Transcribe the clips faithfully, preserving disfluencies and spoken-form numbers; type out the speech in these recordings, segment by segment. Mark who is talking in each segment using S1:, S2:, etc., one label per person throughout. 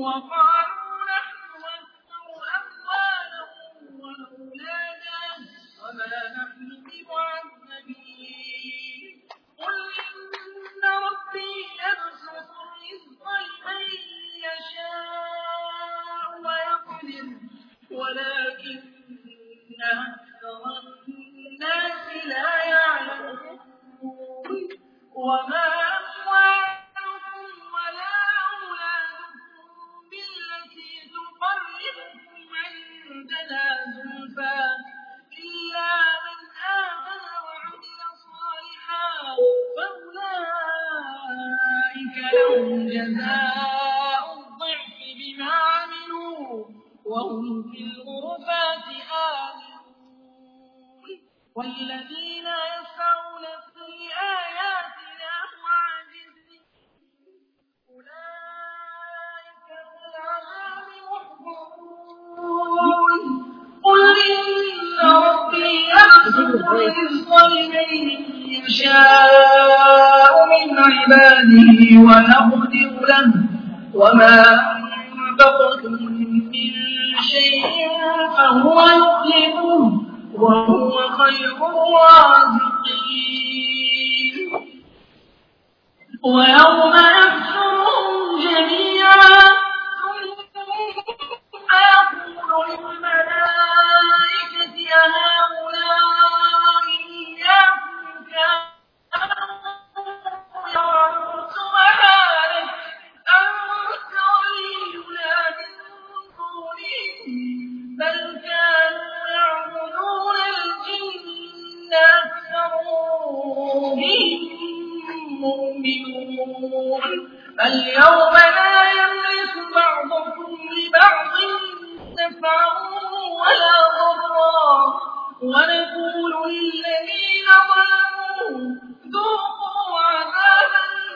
S1: وقالوا نحن أكثر أموالا وأولادا وما نحن بمعذبين قل إن ربي يبسط الرزق لمن يشاء ويقدر ولكن أكثر الناس لا يعلمون وما أموالكم ولا أولادكم بالتي تقربكم عندنا زلفى إلا من آمن وعمل صالحا فأولئك لهم جزاء الضعف بما عملوا وهم في الغرفات آمنون والذين يسعون في آياتنا معاجزين أولئك بالعذاب محضرون قل إن ربي يبسط الرزق لمن يشاء من عباده ويقدر له وما أنفقتم من شيء فهو يخلفه وهو خير الرازقين ويوم يحشرهم جميعا ثم يقول للملائكة أهؤلاء إياكم كانوا سبحانك أنت ولينا من دونهم بل كانوا يعبدون الجن أكثرهم بهم مؤمنون اليوم لا يملك بعضكم لبعض نفعا ولا ضرا ونقول للذين ظلموا ذوقوا عذاب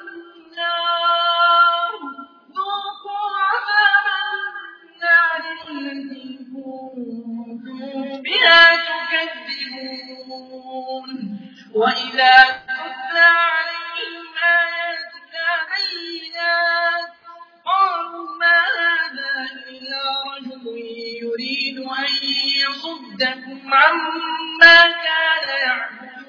S1: النار ذوقوا عذاب النار التي كنتم بها تكذبون وإذا تتلى عليهم آياتنا بينات قالوا ما هذا إلا رجل يريد أن يصدكم عما كان يعبد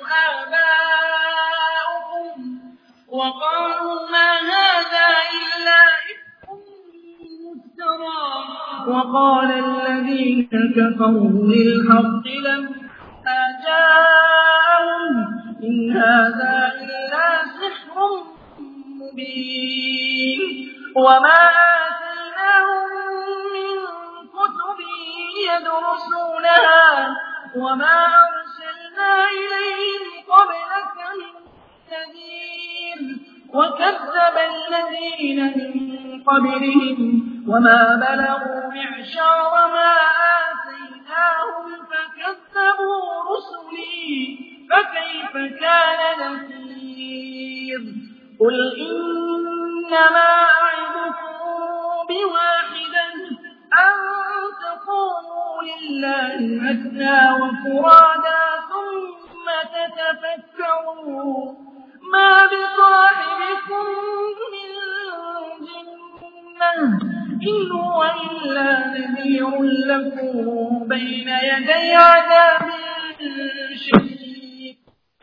S1: آباؤكم وقالوا ما هذا إلا إفك مفترى وقال الذين كفروا للحق لما جاءهم إن هذا إلا سحر مبين وما آتيناهم من كتب يدرسونها وما أرسلنا إليهم قبلك من نذير وكذب الذين من قبلهم وما بلغوا معشار ما آتيناهم فكذبوا رسلي فكيف كان نكير قل إنما أعظكم بواحدا أن تقوموا لله مثنى وفرادا ثم تتفكروا ما بصاحبكم من جنة إن هو إلا نذير لكم بين يدي عذاب شديد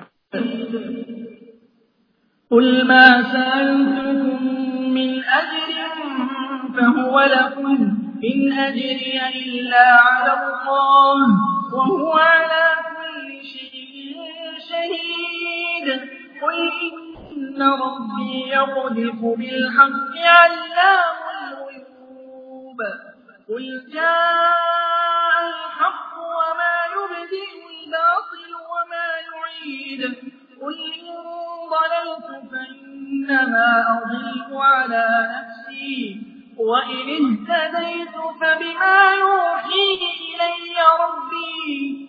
S1: قل ما سألتكم من أجر فهو لكم إن أجري إلا على الله وهو على كل شيء شهيد قل إن ربي يقذف بالحق علام الغيوب قل جاء الحق وما يبدئ الباطل وما يعيد قل إن ضللت فإنما أضل على نفسي وإن اهتديت فبما يوحي إلي ربي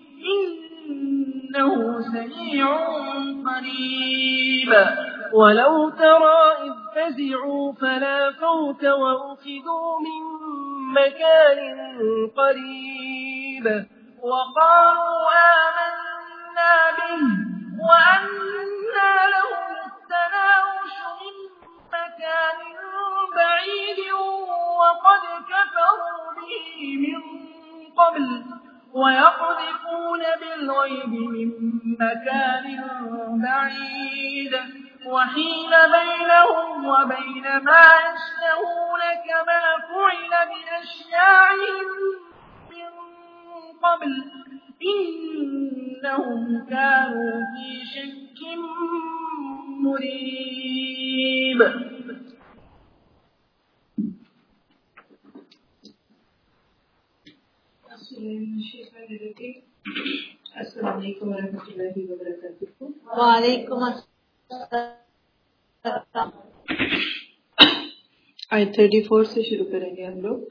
S1: إنه سميع قريب ولو ترى إذ فزعوا فلا فوت وأخذوا من مكان قريب وقالوا آمنا به وأنى لهم التناوش من مكان بعيد وقد مكان بعيد وحيل بينهم وبين ما يشتهون كما فعل بأشياعهم من قبل إنهم كانوا في شك مريب. السلام علیکم ورحمۃ اللہ وبرکاتہ.
S2: وعلیکم السلام.
S3: آیت تھرٹی فور سے شروع کریں گے ہم لوگ.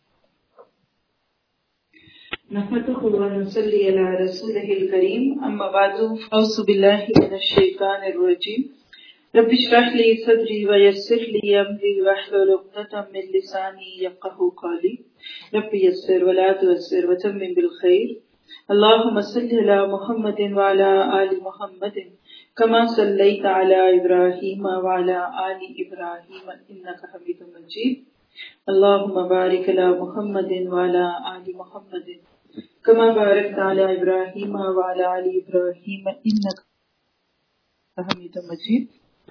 S3: نحمدہ ونصلی علی رسولہ الکریم. اما بعد فاعوذ باللہ من الشیطان الرجیم. رب اشرح لی صدری ویسر لی امری واحلل عقدۃ من لسانی یفقہوا قولی. رب یسر ولا تعسر وتمم بالخیر. اللهم صل على محمد وعلى آل محمد كما صليت على إبراهيم وعلى آل إبراهيم إنك حميد مجيد. اللهم بارك على محمد وعلى آل محمد كما باركت على إبراهيم وعلى آل إبراهيم إنك حميد مجيد.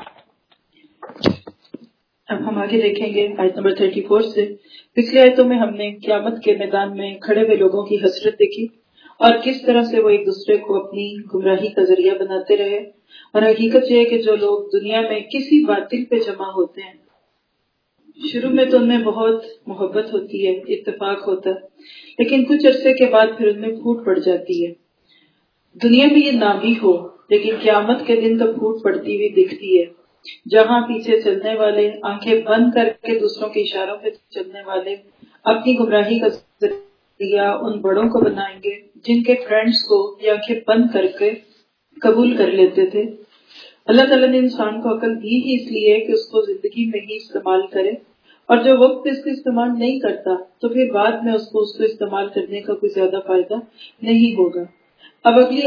S3: اب ہم آگے دیکھیں گے آیت نمبر تھرٹی فور سے. پچھلی آیتوں میں ہم نے قیامت کے میدان میں کھڑے ہوئے لوگوں کی حسرت دیکھی اور کس طرح سے وہ ایک دوسرے کو اپنی گمراہی کا ذریعہ بناتے رہے. اور حقیقت یہ ہے کہ جو لوگ دنیا میں کسی باطل پہ جمع ہوتے ہیں شروع میں تو ان میں بہت محبت ہوتی ہے، اتفاق ہوتا ہے، لیکن کچھ عرصے کے بعد پھر ان میں پھوٹ پڑ جاتی ہے. دنیا میں یہ نہ بھی ہو لیکن قیامت کے دن تو پھوٹ پڑتی ہوئی دکھتی ہے، جہاں پیچھے چلنے والے آنکھیں بند کر کے دوسروں کے اشاروں پہ چلنے والے اپنی گمراہی کا ذریعہ ان بڑوں کو بنائیں گے جن کے فرینڈز کو یہ آنکھیں بند کر کے قبول کر لیتے تھے. اللہ تعالیٰ نے انسان کو عقل دی ہی اس لیے کہ اس کو زندگی میں ہی استعمال کرے، اور جو وقت پہ اس کو استعمال نہیں کرتا تو پھر بعد میں اس کو اس کو استعمال کرنے کا کوئی زیادہ فائدہ نہیں ہوگا. اب اگلی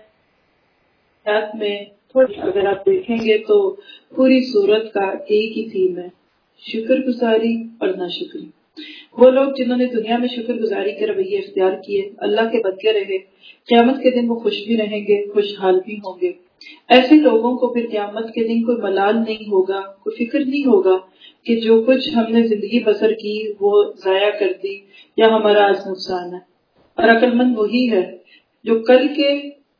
S3: آیات میں تھوڑی اگر آپ دیکھیں گے تو پوری صورت کا ایک ہی تھیم ہے، شکر گزاری اور ناشکری. وہ لوگ جنہوں نے دنیا میں شکر گزاری کے رویے اختیار کیے، اللہ کے بندے رہے، قیامت کے دن وہ خوش بھی رہیں گے، خوشحال بھی ہوں گے. ایسے لوگوں کو پھر قیامت کے دن کوئی ملال نہیں ہوگا، کوئی فکر نہیں ہوگا کہ جو کچھ ہم نے زندگی بسر کی وہ ضائع کر دی یا ہمارا آج نقصان ہے. اور عقل مند وہی ہے جو کل کے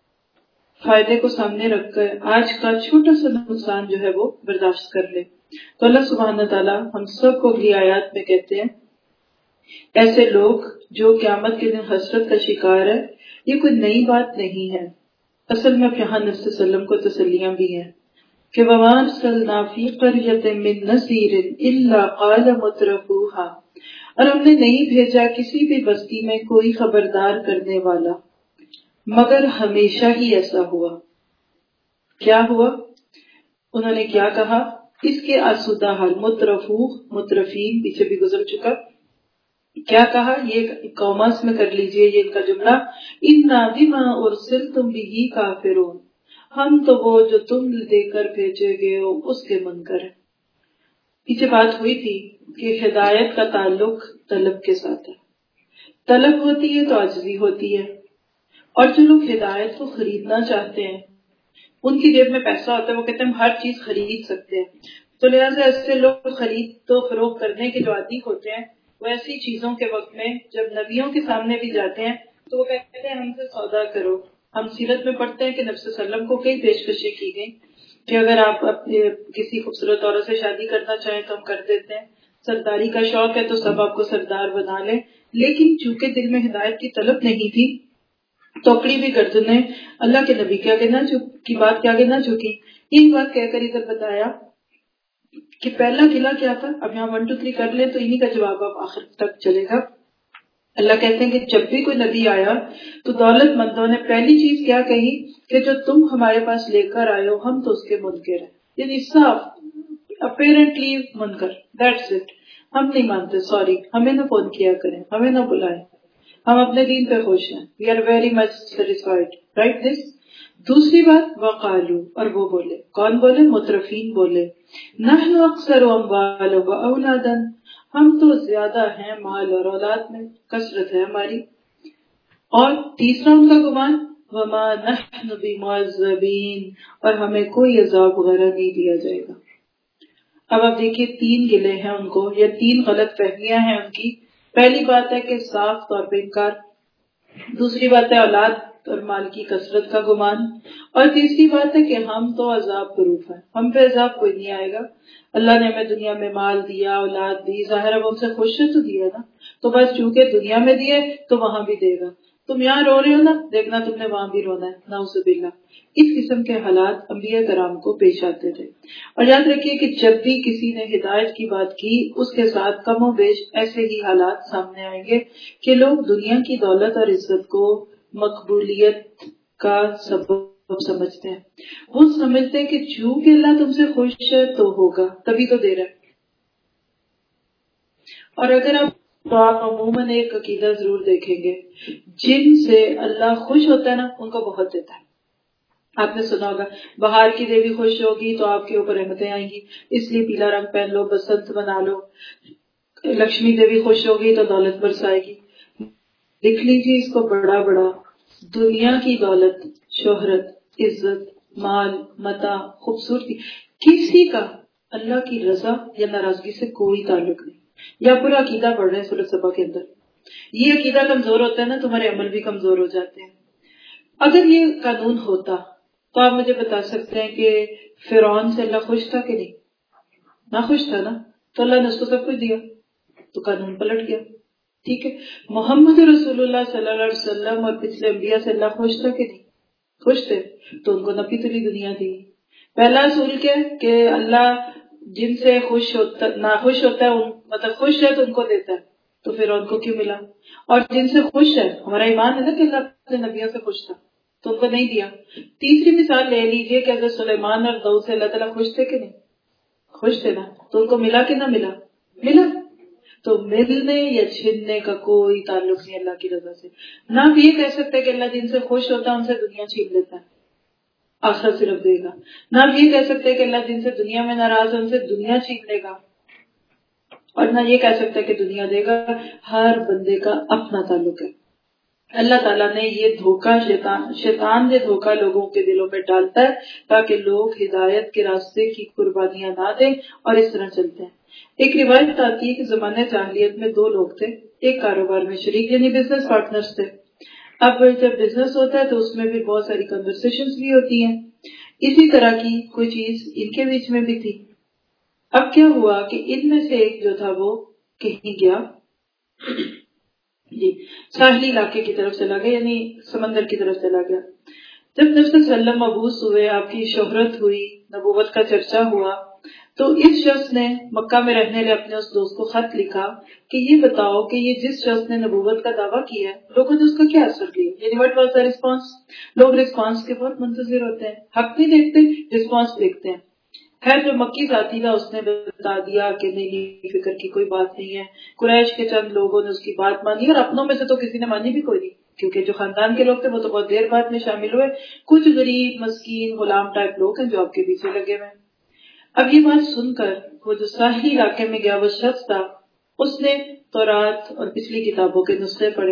S3: فائدے کو سامنے رکھ کر آج کا چھوٹا سا نقصان جو ہے وہ برداشت کر لے. تو اللہ سبحانہ تعالیٰ ہم سب کو اگلی آیات میں کہتے ہیں ایسے لوگ جو قیامت کے دن حسرت کا شکار ہے یہ کوئی نئی بات نہیں ہے. اصل میں یہاں نبی صلی اللہ علیہ وسلم کو تسلیاں بھی ہیں کہ وَمَا أَرْسَلْنَا فِي قَرْيَةٍ مِّن نَذِيرٍ إِلَّا قَالَ مُتْرَفُوهَا. اور ہم نے نہیں بھیجا کسی بھی بستی میں کوئی خبردار کرنے والا مگر ہمیشہ ہی ایسا ہوا. کیا ہوا؟ انہوں نے کیا کہا؟ اس کے آسودہ حال مترفوہ مترفین پیچھے بھی گزر چکا. کیا کہا؟ یہ کاماس میں کر لیجئے یہ ان کا جملہ، اِنَّا بِمَا أُرْسِلْتُمْ بِهِ كَافِرُونَ. ہم تو وہ جو تم دے کر بھیجے گئے ہو اس کے منکر ہیں. پیچھے بات ہوئی تھی کہ ہدایت کا تعلق طلب کے ساتھ ہے. طلب ہوتی ہے تو عاجزی ہوتی ہے، اور جو لوگ ہدایت کو خریدنا چاہتے ہیں ان کی جیب میں پیسہ ہوتا ہے، وہ کہتے ہیں ہم ہر چیز خرید سکتے ہیں. تو لہٰذا ایسے لوگ خرید تو فروخت کرنے کے جو عادی ہوتے ہیں وہ ایسی چیزوں کے وقت میں جب نبیوں کے سامنے بھی جاتے ہیں تو وہ کہتے ہیں ہم سے سودا کرو. ہم سیرت میں پڑھتے ہیں کہ نبی صلی اللہ علیہ وسلم کو کئی پیشکشیں کی گئی کہ اگر آپ اپنے کسی خوبصورت عورت سے شادی کرنا چاہیں تو ہم کر دیتے ہیں، سرداری کا شوق ہے تو سب آپ کو سردار بنا لیں. لیکن چونکہ دل میں ہدایت کی طلب نہیں تھی توکڑی بھی گردنیں اللہ کے نبی کے آگے نہ کی بات کے آگے نہ جھکی. یہی بات کہہ کر ادھر بتایا کہ پہلا قلعہ کیا تھا. اب یہاں ون ٹو تھری کر لیں تو انہی کا جواب اب آخر تک چلے گا. اللہ کہتے ہیں کہ جب بھی کوئی نبی آیا تو دولت مندوں نے پہلی چیز کیا کہی کہ جو تم ہمارے پاس لے کر آئے ہو ہم تو اس کے منکر ہیں. یعنی صاف اپیرنٹلی منکر، دیٹس اٹ. ہم نہیں مانتے، سوری، ہمیں نہ فون کیا کریں، ہمیں نہ بلائیں، ہم اپنے دین پہ خوش ہیں. We are very much satisfied. Right this. دوسری بات وقالو، اور وہ بولے، کون بولے؟ مترفین بولے، نحن اکثر اموال و اولادا، ہم تو زیادہ ہیں مال اور اولاد میں، کثرت ہے ہماری. اور تیسرا ان کا گمان وما نحن بمعذبین، اور ہمیں کوئی عذاب وغیرہ نہیں دیا جائے گا۔ اب آپ دیکھیے تین گلے ہیں ان کو، یا تین غلط فہمیاں ہیں ان کی۔ پہلی بات ہے کہ صاف طور پہ انکار، دوسری بات ہے اولاد اور مال کی کثرت کا گمان، اور تیسری بات ہے کہ ہم تو عذاب پروف ہیں، ہم پہ عذاب کوئی نہیں آئے گا۔ اللہ نے ہمیں دنیا میں مال دیا، اولاد دی، ظاہر ہے وہ ہم سے خوش ہے تو دیا نا، تو بس چونکہ دنیا میں دیے تو وہاں بھی دے گا۔ تم یہاں رو رہے ہو نا، دیکھنا تم نے وہاں بھی رونا ہے، نعوذ باللہ۔ اس قسم کے حالات انبیاء کرام کو پیش آتے تھے، اور یاد رکھیے کہ جب بھی کسی نے ہدایت کی بات کی اس کے ساتھ کم و بیش ایسے ہی حالات سامنے آئیں گے کہ لوگ دنیا کی دولت اور عزت کو مقبولیت کا سبب سمجھتے ہیں۔ وہ سمجھتے ہیں کہ چونکہ اللہ تم سے خوش ہے تو ہوگا، تبھی تو دے رہا ہے۔ اور اگر آپ تو آپ عموماً ایک عقیدہ ضرور دیکھیں گے، جن سے اللہ خوش ہوتا ہے نا ان کو بہت دیتا ہے۔ آپ نے سنا ہوگا بہار کی دیوی خوش ہوگی تو آپ کے اوپر رحمتیں آئیں گی، اس لیے پیلا رنگ پہن لو، بسنت بنا لو۔ لکشمی دیوی خوش ہوگی تو دولت برسائے گی۔ لکھ لیجیے اس کو بڑا بڑا، دنیا کی دولت، شہرت، عزت، مال، متاع، خوبصورتی، کسی کا اللہ کی رضا یا ناراضگی سے کوئی تعلق نہیں۔ یا پورا عقیدہ پڑھ رہے ہیں سورۃ سبا کے اندر، یہ عقیدہ کمزور ہوتا ہے نا تمہارے عمل بھی کمزور ہو جاتے ہیں۔ اگر یہ قانون ہوتا تو آپ مجھے بتا سکتے ہیں کہ فرعون سے اللہ خوش تھا کہ نہیں؟ نہ خوش تھا نا، تو اللہ نے اس کو سب کچھ دیا تو قانون پلٹ گیا۔ ٹھیک ہے، محمد رسول اللہ صلی اللہ علیہ وسلم اور پچھلے انبیاء سے اللہ خوش تھا کہ نہیں؟ خوش تھے، تو ان کو نپی تلی دنیا دی۔ پہلا اصول کیا ہے کہ اللہ جن سے خوش ہوتا ناخوش ہوتا ہے، مطلب خوش ہے تو ان کو دیتا ہے، تو پھر ان کو کیوں ملا؟ اور جن سے خوش ہے، ہمارا ایمان ہے نا کہ اللہ اپنے نبیوں سے خوش تھا تو ان کو نہیں دیا۔ تیسری مثال لے لیجئے کہ اگر سلیمان اور داؤد سے اللہ تعالیٰ خوش تھے کہ نہیں؟ خوش تھے نا، تو ان کو ملا کہ نہ ملا؟ ملا۔ تو ملنے یا چھیننے کا کوئی تعلق نہیں اللہ کی رضا سے۔ نہ آپ یہ کہہ سکتے کہ اللہ جن سے خوش ہوتا ہے ان سے دنیا چھین لیتا ہے، آخرت صرف دے گا۔ نہ آپ یہ کہہ سکتے کہ اللہ جن سے دنیا میں ناراض ہے ان سے دنیا چھین لے گا، اور نہ یہ کہہ سکتے کہ دنیا دے گا۔ ہر بندے کا اپنا تعلق ہے۔ اللہ تعالیٰ نے یہ دھوکہ شیطان شیطان یہ دھوکہ لوگوں کے دلوں میں ڈالتا ہے تاکہ لوگ ہدایت کے راستے کی قربانیاں نہ دیں اور اس طرح چلتے ہیں۔ ایک روایت آتی ہے کہ زمانے جاہلیت میں دو لوگ تھے، ایک کاروبار میں شریک یعنی بزنس پارٹنرز تھے۔ اب جب بزنس ہوتا ہے تو اس میں بھی بہت ساری کنورسیشنز بھی ہوتی ہیں، اسی طرح کی کوئی چیز ان کے بیچ میں بھی تھی۔ اب کیا ہوا کہ ان میں سے ایک جو تھا وہ کہیں گیا، جی ساحلی علاقے کی طرف چلا گیا، یعنی سمندر کی طرف چلا گیا۔ جب نبی صلی اللہ علیہ وسلم مبعوث ہوئے، آپ کی شہرت ہوئی، نبوت کا چرچا ہوا، تو اس شخص نے مکہ میں رہنے والے اپنے اس دوست کو خط لکھا کہ یہ بتاؤ کہ یہ جس شخص نے نبوت کا دعویٰ کیا ہے لوگوں نے اس کا کیا اثر لیا، یعنی وٹ واز دا ریسپانس۔ لوگ ریسپانس کے بہت منتظر ہوتے ہیں، حق نہیں دیکھتے، ریسپانس دیکھتے ہیں۔ خیر جو مکی ساتھی تھا اس نے بتا دیا کہ نہیں نہیں فکر کی کوئی بات نہیں ہے۔ قریش کے چند لوگوں نے اس کی بات مانی، اور اپنوں میں سے تو کسی نے مانی بھی کوئی نہیں، کیونکہ جو خاندان کے لوگ تھے وہ تو بہت دیر بعد میں شامل ہوئے۔ کچھ غریب مسکین غلام ٹائپ لوگ ہیں جو آپ کے پیچھے لگے ہوئے۔ اب یہ بات سن کر وہ جو ساحلی علاقے میں گیا وہ شخص تھا، اس نے تورات اور پچھلی کتابوں کے نسخے پڑھے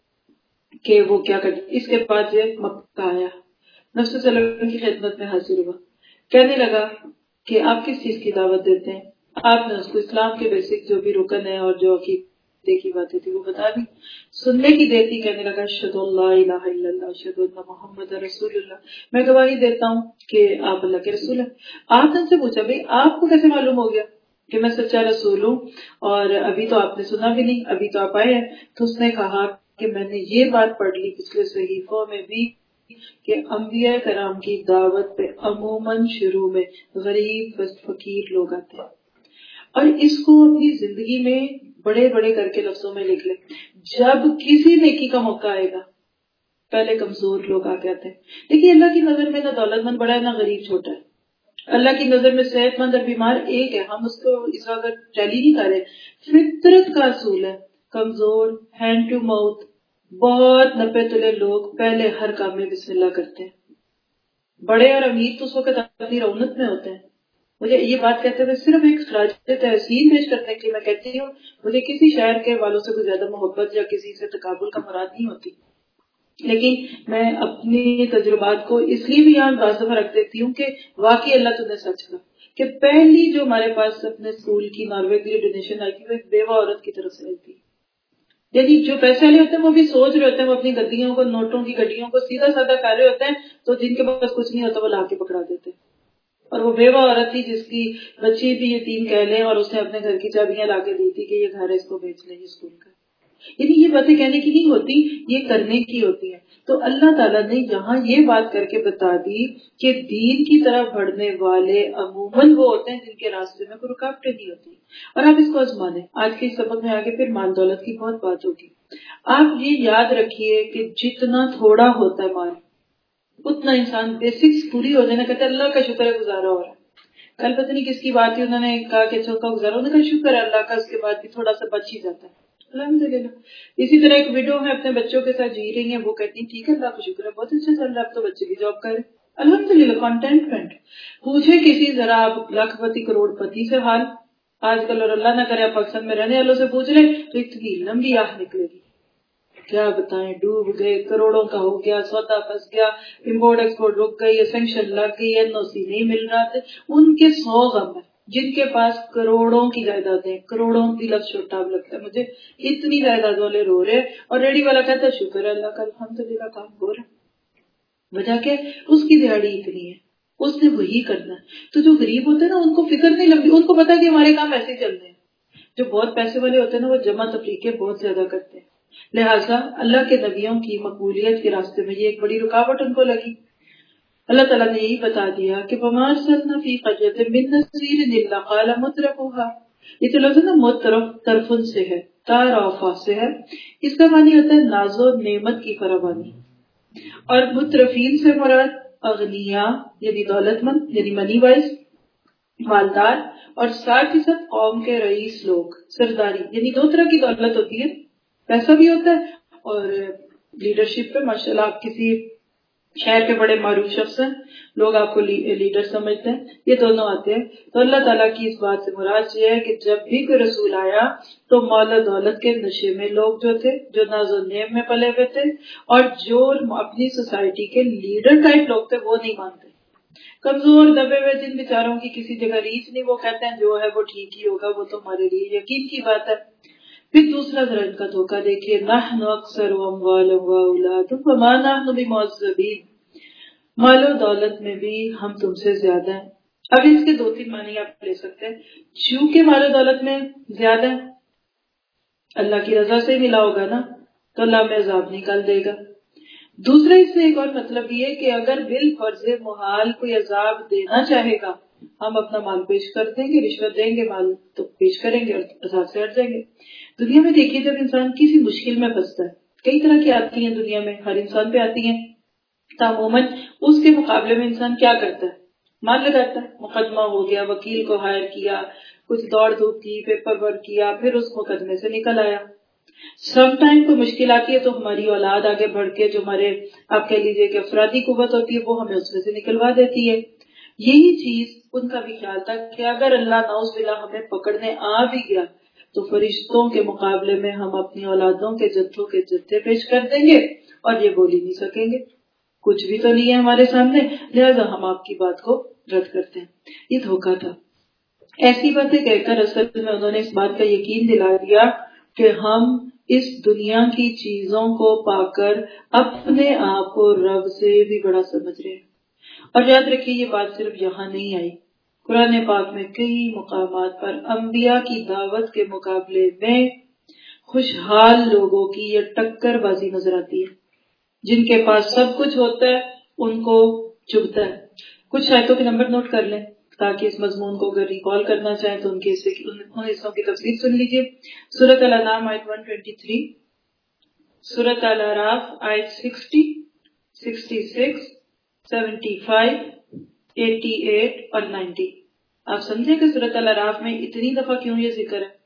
S3: کہ وہ کیا کرے۔ اس کے بعد یہ مکہ آیا، نبی صلی اللہ علیہ وسلم کی خدمت میں حاضر ہوا، کہنے لگا کہ آپ کس چیز کی دعوت دیتے ہیں؟ آپ نے اس کو اسلام کے بیسک جو بھی رکن ہے اور جو عقیدے کی باتیں تھی وہ بتا دی۔ سننے کی دیر تھی، کہنے لگا اشہد ان لا الہ الا اللہ اشہد ان محمد رسول اللہ، میں گواہی دیتا ہوں کہ آپ اللہ کے رسول ہیں۔ آپ نے ان سے پوچھا بھئی آپ کو کیسے معلوم ہو گیا کہ میں سچا رسول ہوں اور ابھی تو آپ نے سنا بھی نہیں، ابھی تو آپ آئے ہیں؟ تو اس نے کہا کہ میں نے یہ بات پڑھ لی پچھلے صحیفوں میں بھی کہ انبیاء کرام کی دعوت پہ عموماً شروع میں غریب فقیر لوگ آتے ہیں، اور اس کو اپنی زندگی میں بڑے بڑے کر کے لفظوں میں لکھ لیں، جب کسی نیکی کا موقع آئے گا پہلے کمزور لوگ آ کے آتے ہیں۔ دیکھیے اللہ کی نظر میں نہ دولت مند بڑا ہے نہ غریب چھوٹا ہے، اللہ کی نظر میں صحت مند اور بیمار ایک ہے، ہم اس کو اس وقت ٹیلی نہیں کر رہے۔ فطرت کا اصول ہے کمزور، ہینڈ ٹو ماؤتھ، بہت نپے تلے لوگ پہلے ہر کام میں بسم اللہ کرتے ہیں۔ بڑے اور امیر تو اس وقت اپنی رونت میں ہوتے ہیں۔ مجھے یہ بات کہتے ہوئے صرف ایک خراج تحسین پیش کرنے کے لیے میں کہتی ہوں، مجھے کسی شہر کے والوں سے کوئی زیادہ محبت یا کسی سے تقابل کا مراد نہیں ہوتی، لیکن میں اپنی تجربات کو اس لیے بھی یہاں بعض دفعہ رکھ دیتی ہوں کہ واقعی اللہ تم نے سچ کہا کہ پہلی جو ہمارے پاس اپنے اسکول کی ناروے کے لیے ڈونیشن آئی تھی وہ ایک بیوہ عورت کی طرف سے آئی تھی. یعنی جو پیسے والے ہوتے ہیں وہ بھی سوچ رہے ہوتے ہیں، وہ اپنی گڈیوں کو، نوٹوں کی گڈیوں کو سیدھا سادہ کر رہے ہوتے ہیں، تو جن کے پاس کچھ نہیں ہوتا وہ لا کے پکڑا دیتے ہیں. اور وہ بیوہ عورت تھی جس کی بچی بھی یتیم کہہ لیں، اور اس نے اپنے گھر کی چابیاں لا کے دی تھی کہ یہ گھر ہے، اس کو بیچ لیں، یہ اسکول کا. یعنی یہ باتیں کہنے کی نہیں ہوتی، یہ کرنے کی ہوتی ہیں. تو اللہ تعالیٰ نے یہاں یہ بات کر کے بتا دی کہ دین کی طرف بڑھنے والے عموماً وہ ہوتے ہیں جن کے راستے میں کوئی رکاوٹیں نہیں ہوتی. اور آپ اس کو آزمائیں. آج کے سبق میں آگے پھر مال دولت کی بہت بات ہوگی. آپ یہ یاد رکھیے کہ جتنا تھوڑا ہوتا ہے مال، اتنا انسان بیسکس پوری ہو جانا کہتا ہے اللہ کا شکر ہے گزارا ہو رہا ہے. کل پتہ نہیں کس کی بات تھی، انہوں نے کہا کہ چوکا گزارا، انہوں نے کہا شکر ہے اللہ کا، اس کے بعد بھی تھوڑا سا بچ ہی جاتا ہے. الحمدللہ. اسی طرح ایک ویڈیو ہے اپنے بچوں کے ساتھ جی رہی ہیں، وہ کہتی ہیں ٹھیک ہے اللہ کا شکر ہے بہت اچھا چل رہا ہے، اب تو بچے بھی جاب کرے. الحمدللہ. کنٹینٹمنٹ. پوچھے کسی ذرا آپ لاکھ پتی کروڑ پتی سے حال آج کل، اور اللہ نہ کرے آپ پاکستان میں رہنے والوں سے پوچھ رہے تو اتنی لمبی آہ نکلے گی. کیا بتائیں، ڈوب گئے، کروڑوں کا ہو گیا، سودا پھنس گیا، امپورٹ ایکسپورٹ رک گئی، سینکشن لگ گئی، این او سی نہیں مل رہا تھا. ان کے سو غم ہے جن کے پاس کروڑوں کی جائیدادیں، کروڑوں کی لفظ چھوٹا لگتا ہے مجھے، اتنی جائیداد والے رو رہے، اور ریڈی والا کہتا ہے شکر ہے اللہ کا الحمدللہ کام ہو رہا ہے. وجہ کہ اس کی دیہڑی اتنی ہے، اس نے وہی کرنا ہے. تو جو غریب ہوتے ہیں نا ان کو فکر نہیں لگتی، ان کو پتا کہ ہمارے کام ایسے ہی چل رہے ہیں. جو بہت پیسے والے ہوتے ہیں نا وہ جمع تفریقیں بہت زیادہ کرتے ہیں. لہٰذا اللہ کے نبیوں کی مقبولیت کے راستے میں یہ ایک بڑی رکاوٹ ان کو لگی. اللہ تعالیٰ نے یہی بتا دیا کہ وَمَا أَرْسَلْنَا فِي قَرْيَةٍ مِّن نَذِيرٍ إِلَّا قَالَ مُتْرَفُوهَا. یہ جو لفظ ہے نا مترف، طرفن سے ہے، تعرفا سے ہے. اس کا معنی ہوتا ہے ناز و نعمت کی فراوانی. اور مترفین سے مراد اغنیا یعنی دولت مند، یعنی منی وائز، مالدار، اور ساتھ ہی ساتھ قوم کے رئیس لوگ، سرداری. یعنی دو طرح کی دولت ہوتی ہے، پیسہ بھی ہوتا ہے اور لیڈرشپ پہ ماشاءاللہ آپ کسی شہر کے بڑے معروف شخص ہیں، لوگ آپ کو لیڈر سمجھتے ہیں، یہ دونوں آتے ہیں. تو اللہ تعالیٰ کی اس بات سے مراد یہ ہے کہ جب بھی کوئی رسول آیا تو مال و دولت کے نشے میں لوگ جو تھے، جو ناز و نعم میں پلے ہوئے تھے، اور جو اپنی سوسائٹی کے لیڈر ٹائپ لوگ تھے وہ نہیں مانتے. کمزور دبے ہوئے جن بیچاروں کی کسی جگہ ریچ نہیں، وہ کہتے ہیں جو ہے وہ ٹھیک ہی ہوگا، وہ تو ہمارے لیے یقین کی بات ہے. پھر دوسرا ذرا ان کا دھوکہ دیکھیے، نحن اکثر اموالا واولادا وما نحن بمعذبین. مال و دولت میں بھی ہم تم سے زیادہ ہیں. اب اس کے دو تین معنی آپ لے سکتے ہیں. چونکہ مال و دولت میں زیادہ ہے، اللہ کی رضا سے ملا ہوگا نا، تو اللہ میں عذاب نکال دے گا. دوسرا اس سے ایک اور مطلب یہ کہ اگر بالفرض محال کوئی عذاب دینا چاہے گا، ہم اپنا مال پیش کر دیں گے، رشوت دیں گے، مال تو پیش کریں گے اور عذاب سے ہٹ جائیں گے. دنیا میں دیکھیے جب انسان کسی مشکل میں پھنستا ہے، کئی طرح کی آتی ہیں دنیا میں، ہر انسان پہ آتی ہیں، عموماً اس کے مقابلے میں انسان کیا کرتا ہے؟ مال لگاتا ہے. مقدمہ ہو گیا، وکیل کو ہائر کیا، کچھ دوڑ دھوپ کی، پیپر ورک کیا، پھر اس مقدمے سے نکل آیا. سم ٹائم کوئی مشکل آتی ہے تو ہماری اولاد آگے بڑھ کے، جو ہمارے آپ کہہ لیجیے کہ افرادی قوت ہوتی ہے، وہ ہمیں اس میں سے نکلوا دیتی ہے. یہی چیز ان کا بھی خیال تھا کہ اگر اللہ نعوذ باللہ ہمیں پکڑنے آ بھی گیا تو فرشتوں کے مقابلے میں ہم اپنی اولادوں کے جتھوں کے جتھے پیش کر دیں گے اور یہ بول ہی نہیں سکیں گے، کچھ بھی تو نہیں ہے ہمارے سامنے، لہذا ہم آپ کی بات کو رد کرتے ہیں. یہ دھوکہ تھا. ایسی باتیں کہہ کر اصل میں انہوں نے اس بات کا یقین دلا دیا کہ ہم اس دنیا کی چیزوں کو پا کر اپنے آپ کو رب سے بھی بڑا سمجھ رہے ہیں. اور یاد رکھیے یہ بات صرف یہاں نہیں آئی، قرآن پاک میں کئی مقامات پر انبیاء کی دعوت کے مقابلے میں خوشحال لوگوں کی یہ ٹکر بازی نظر آتی ہے. جن کے پاس سب کچھ ہوتا ہے ان کو چبھتا ہے. کچھ آیتوں کے نمبر نوٹ کر لیں تاکہ اس مضمون کو اگر ریکال کرنا چاہیں تو ان کے ان حصوں کی تفسیر سن لیجیے. سورۃ الانعام آیت ایک سو تیئیس، سورۃ الاعراف آیت ساٹھ، چھیاسٹھ، پچہتر، اٹھاسی اور نوے. آپ سمجھیں کہ سورۃ الاعراف میں اتنی دفعہ کیوں یہ ذکر ہے؟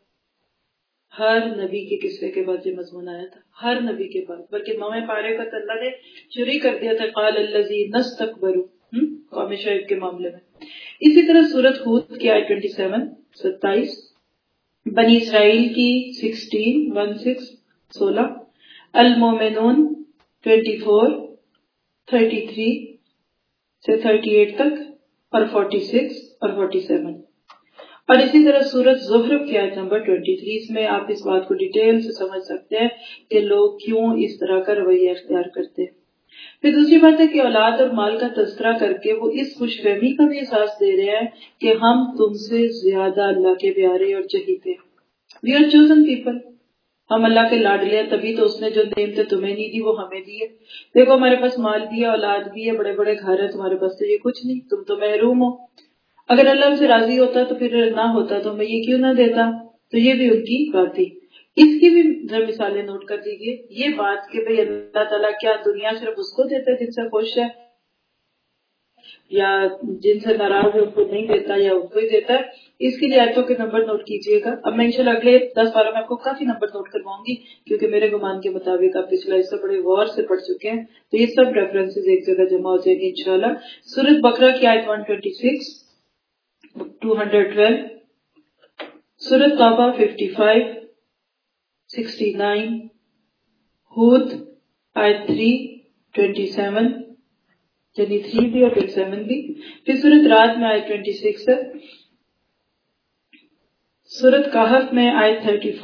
S3: ہر نبی کے قصے کے بعد یہ مضمون آیا تھا، ہر نبی کے بعد، بلکہ نویں پارے کا اللہ نے شروع کر دیا تھا قال الذین استکبروا قوم شعیب کے معاملے میں. اسی طرح سورۃ ہود کی آیت ستائیس، ستائیس، بنی اسرائیل کی سولہ، سولہ، المومنون ٹوینٹی فور تھرٹی تھری سے تھرٹی ایٹ تک اور فورٹی سکس اور فورٹی سیون. اور اسی طرح سورت زخرف کی آیت نمبر تیئیس، اس میں آپ اس بات کو ڈیٹیل سے سمجھ سکتے ہیں کہ لوگ کیوں اس طرح کا رویہ اختیار کرتے ہیں. پھر دوسری بات ہے کہ اولاد اور مال کا تذکرہ کر کے وہ اس خوش فہمی کا بھی احساس دے رہے ہیں کہ ہم تم سے زیادہ اللہ کے پیارے اور چہیتے. وی آر چوزن پیپل، ہم اللہ کے لاڈلے ہیں، تبھی تو اس نے جو نعمتیں تمہیں نہیں دی وہ ہمیں دی ہے. دیکھو ہمارے پاس مال بھی ہے، اولاد بھی ہے، بڑے بڑے گھر ہیں، تمہارے پاس تو یہ کچھ نہیں، تم تو محروم ہو. اگر اللہ ہم سے راضی ہوتا تو پھر نہ ہوتا تو ہمیں یہ کیوں نہ دیتا. تو یہ بھی ان کی بات تھی. اس کی بھی ذرا مثالیں نوٹ کر دیجیے. یہ بات کہ بھئی اللہ تعالیٰ کیا دنیا صرف اس کو دیتا ہے جن سے خوش ہے، یا جن سے ناراض ہے اس کو نہیں دیتا، یا ان کو ہی دیتا ہے. اس کے لیے آیتوں کے نمبر نوٹ کیجیے گا. اب میں انشاءاللہ اگلے دس بارہ میں آپ کو کافی نمبر نوٹ کرواؤں گی، کیونکہ میرے گمان کے مطابق آپ پچھلا حصہ بڑے غور سے پڑھ چکے ہیں، تو یہ سب ریفرنسز ایک جگہ جمع ہو جائیں گے انشاءاللہ. سورۃ بقرہ کی آیت ایک سو چھبیس، دو سو بارہ، سورۃ توبہ پچپن، سکسٹی نائن، ہود آیت تین، سیونتیس، یعنی تھری بھی اور سیون بھی. پھر سورۃ رات میں آیت چھبیس ہے، سورۃ کہف میں آیت چوتیس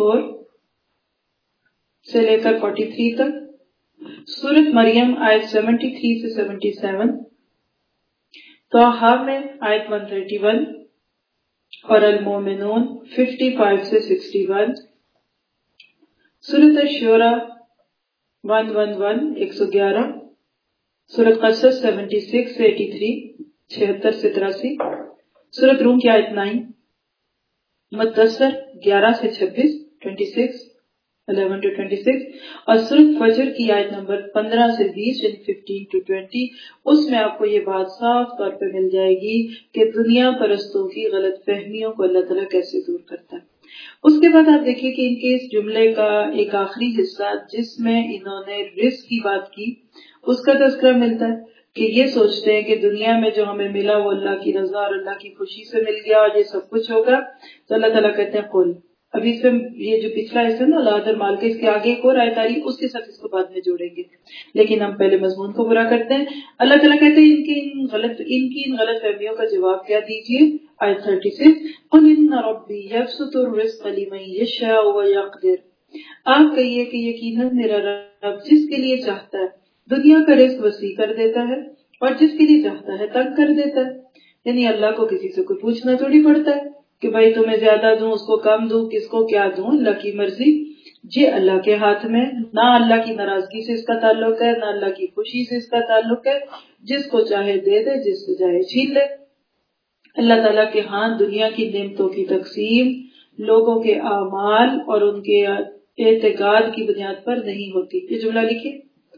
S3: سے لے کر تینتالیس تک، سورۃ مریم آیت ستہتر سے ستہتر، طٰہٰ میں آیت ایک سو اکتیس اور المومنون پچپن سے اکسٹھ، سورۃ الشورى ایک سو الیون، ایک سو گیارہ، سورۃ قصص چھہتر سے ترانوے، چھہتر سے تراسی، سورۃ روم کی آیت نو، مدثر گیارہ سے چھبیس، چھبیس، الیون ٹو چھبیس، اور سورۃ فجر کی آیت نمبر پندرہ سے بیس، یعنی پندرہ ٹو بیس. اس میں آپ کو یہ بات صاف طور پہ مل جائے گی کہ دنیا پرستوں کی غلط فہمیوں کو اللہ تعالیٰ کیسے دور کرتا ہے. اس کے بعد آپ دیکھیے کہ ان کے اس جملے کا ایک آخری حصہ جس میں انہوں نے رزق کی بات کی، اس کا تذکرہ ملتا ہے کہ یہ سوچتے ہیں کہ دنیا میں جو ہمیں ملا وہ اللہ کی رضا اور اللہ کی خوشی سے مل گیا اور یہ سب کچھ ہوگا. تو اللہ تعالیٰ کہتے ہیں قل. ابھی اس میں یہ جو پچھلا حصہ نا اولاد اور مال کے، اس کے آگے ایک اور آیت آ رہی، اس کے ساتھ اس کو بعد میں جوڑیں گے، لیکن ہم پہلے مضمون کو پورا کرتے ہیں. اللہ تعالیٰ کہتے ہیں ان کی ان غلط ان کی ان غلط فہمیوں کا جواب کیا دیجیے. آیت چھتیس، قل ان ربی یبسط الرزق لمن یشاء ویقدر. آپ کہیے کہ یقیناً میرا رب جس کے لیے چاہتا ہے دنیا کا رزق وسیع کر دیتا ہے اور جس کے لیے چاہتا ہے تنگ کر دیتا ہے. یعنی اللہ کو کسی سے کوئی پوچھنا تھوڑی پڑتا ہے کہ بھائی تمہیں زیادہ دوں، اس کو کم دوں، کس کو کیا دوں. اللہ کی مرضی جی اللہ کے ہاتھ میں. نہ اللہ کی ناراضگی سے اس کا تعلق ہے، نہ اللہ کی خوشی سے اس کا تعلق ہے. جس کو چاہے دے دے، جس سے چاہے چھین لے. اللہ تعالیٰ کے ہاں دنیا کی نعمتوں کی تقسیم لوگوں کے اعمال اور ان کے اعتقاد کی بنیاد پر نہیں ہوتی. یہ جملہ لکھیے،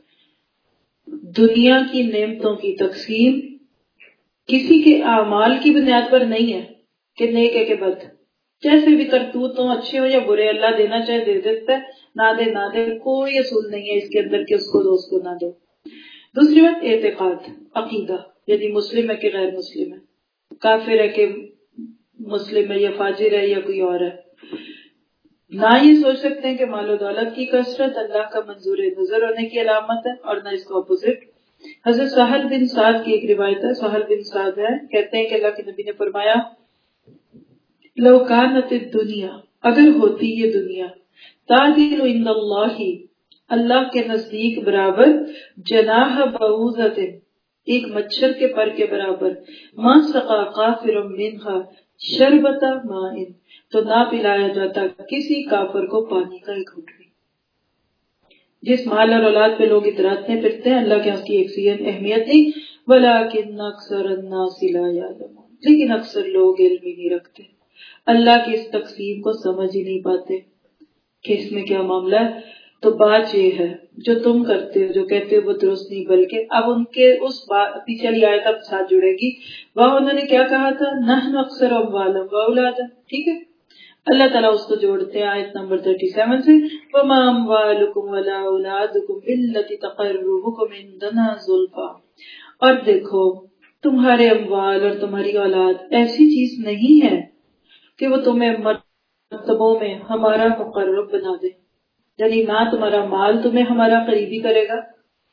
S3: دنیا کی نعمتوں کی تقسیم کسی کے اعمال کی بنیاد پر نہیں ہے کہ نیک ہے کہ بد. جیسے بھی کرتوت ہوں، اچھے ہو یا برے، اللہ دینا چاہے دے دیتا ہے، نہ دے نہ دے. کوئی اصول نہیں ہے اس کے اندر کہ اس کو دو، اس کو نہ دو. دوسری بات اعتقاد، عقیدہ، یعنی مسلم ہے کہ غیر مسلم ہے، کافر ہے کہ مسلم ہے یا فاجر ہے یا کوئی اور ہے. نہ یہ سوچ سکتے ہیں کہ مال و دولت کی کثرت اللہ کا منظور نظر ہونے کی علامت ہے، اور نہ اس کا اپوزٹ. حضرت سہل بن سعد کی ایک روایت ہے، سہل بن سعد ہے کہتے ہیں کہ اللہ کے نبی نے فرمایا لو کانت الدنیا، اگر ہوتی یہ دنیا، تعدل عند اللہ، اللہ کے نزدیک برابر، جناح بعوضۃ، ایک مچھر کے پر کے برابر، ما سقا کافر منها شربۃ ماء، تو نہ پلایا جاتا کسی کافر کو پانی کا ایک گھونٹ بھی. جس مال اور اولاد پہ لوگ اتراتے پھرتے ہیں، اللہ کے ہاں کی ایک سی اہمیت نہیں. ولکن اکثر الناس لا یعلمون، لیکن اکثر لوگ علم ہی نہیں رکھتے، اللہ کی اس تقسیم کو سمجھ ہی نہیں پاتے کہ اس میں کیا معاملہ ہے. تو بات یہ ہے جو تم کرتے ہو، جو کہتے ہو وہ درست نہیں، بلکہ اب ان کے اس پیچھے والی آیت اب ساتھ جڑے گی. وہ انہوں نے کیا کہا تھا، نحن اکثر اموالا واولادا. ٹھیک ہے، اللہ تعالیٰ اس کو جوڑتے ہیں آیت نمبر سینتیس سے، وما اموالکم ولا اولادکم بالتی تقربکم عندنا زلفا. اور دیکھو تمہارے اموال اور تمہاری اولاد ایسی چیز نہیں ہے کہ وہ تمہیں مرتبوں میں ہمارا مقرب بنا دے. یعنی نہ تمہارا مال تمہیں ہمارا قریبی کرے گا،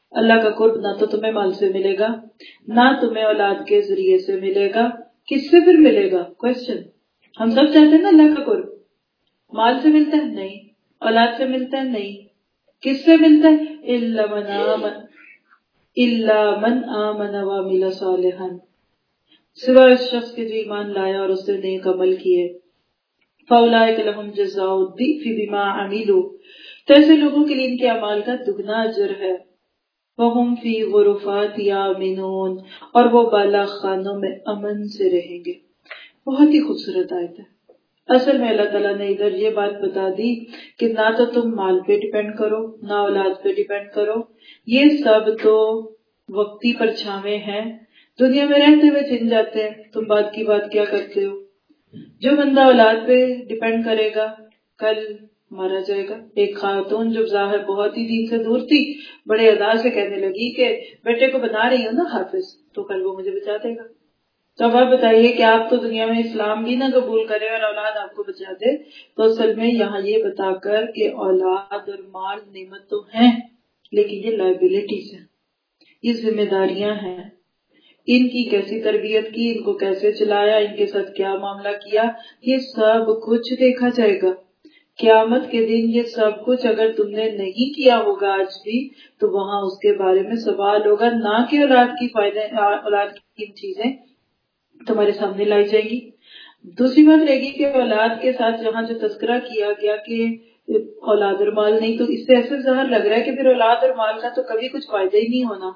S3: اللہ کا قرب نہ تو تمہیں مال سے ملے گا، نہ تمہیں اولاد کے ذریعے سے ملے گا. کس سے پھر ملے گا؟ کوشچن. ہم سب چاہتے ہیں نا اللہ کا قرب. مال سے ملتا ہے؟ نہیں. اولاد سے ملتا ہے؟ نہیں. کس سے ملتا ہے؟ الا من آمن الا من آمن وعمل صالحا، سوائے اس شخص کے جو ایمان لایا اور اس نے نیک عمل کیے. فاولئک لهم جزاء الضعف بما عملوا، تو ایسے لوگوں کے لیے ان کے اعمال کا دگنا اجر ہے. وهم فی غرفات یامنون، اور وہ بالا خانوں میں امن سے رہیں گے. بہت ہی خوبصورت آیت ہے. اصل میں اللہ تعالیٰ نے ادھر یہ بات بتا دی کہ نہ تو تم مال پہ ڈیپینڈ کرو، نہ اولاد پہ ڈیپینڈ کرو. یہ سب تو وقتی پرچھاویں ہیں، دنیا میں رہتے ہوئے چھن جاتے ہیں. تم بات کی بات کیا کرتے ہو؟ جو بندہ اولاد پہ ڈیپینڈ کرے گا کل مارا جائے گا. ایک خاتون جو ظاہر بہت ہی دین سے دور تھی، بڑے ادا سے کہنے لگی کہ بیٹے کو بنا رہی ہوں نا حافظ، تو کل وہ مجھے بچا دے گا. تو اب آپ بتائیے کہ آپ تو دنیا میں اسلام بھی نہ قبول کرے اور اولاد آپ کو بچا دے. تو اصل میں یہاں یہ بتا کر کہ اولاد اور مال نعمت تو ہیں، لیکن یہ لائبلٹیز ہیں، یہ ذمہ داریاں ہیں. ان کی کیسی تربیت کی، ان کو کیسے چلایا، ان کے ساتھ کیا معاملہ کیا، یہ سب کچھ دیکھا جائے گا. قیامت کے دن یہ سب کچھ اگر تم نے نہیں کیا ہوگا آج بھی، تو وہاں اس کے بارے میں سوال ہوگا. نہ کہ اولاد کی فائدے، اولاد کی چیزیں تمہارے سامنے لائی جائیں گی. دوسری بات رہے گی کہ اولاد کے ساتھ جہاں جو تذکرہ کیا گیا کہ اولاد اور مال نہیں، تو اس سے ایسے ظاہر لگ رہا ہے کہ پھر اولاد اور مال کا تو کبھی کچھ فائدہ ہی نہیں ہونا.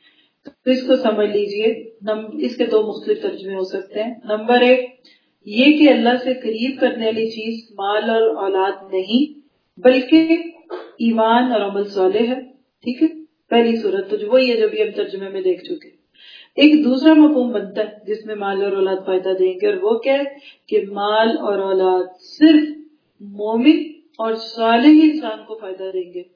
S3: تو اس کو سمجھ لیجئے. اس کے دو مختلف ترجمے ہو سکتے ہیں. نمبر ایک یہ کہ اللہ سے قریب کرنے والی چیز مال اور اولاد نہیں، بلکہ ایمان اور عمل صالح ہے. ٹھیک ہے، پہلی صورت تو وہی ہے جو بھی ہم ترجمے میں دیکھ چکے. ایک دوسرا مفہوم بنتا ہے جس میں مال اور اولاد فائدہ دیں گے، اور وہ کیا ہے کہ مال اور اولاد صرف مومن اور صالح انسان کو فائدہ دیں گے.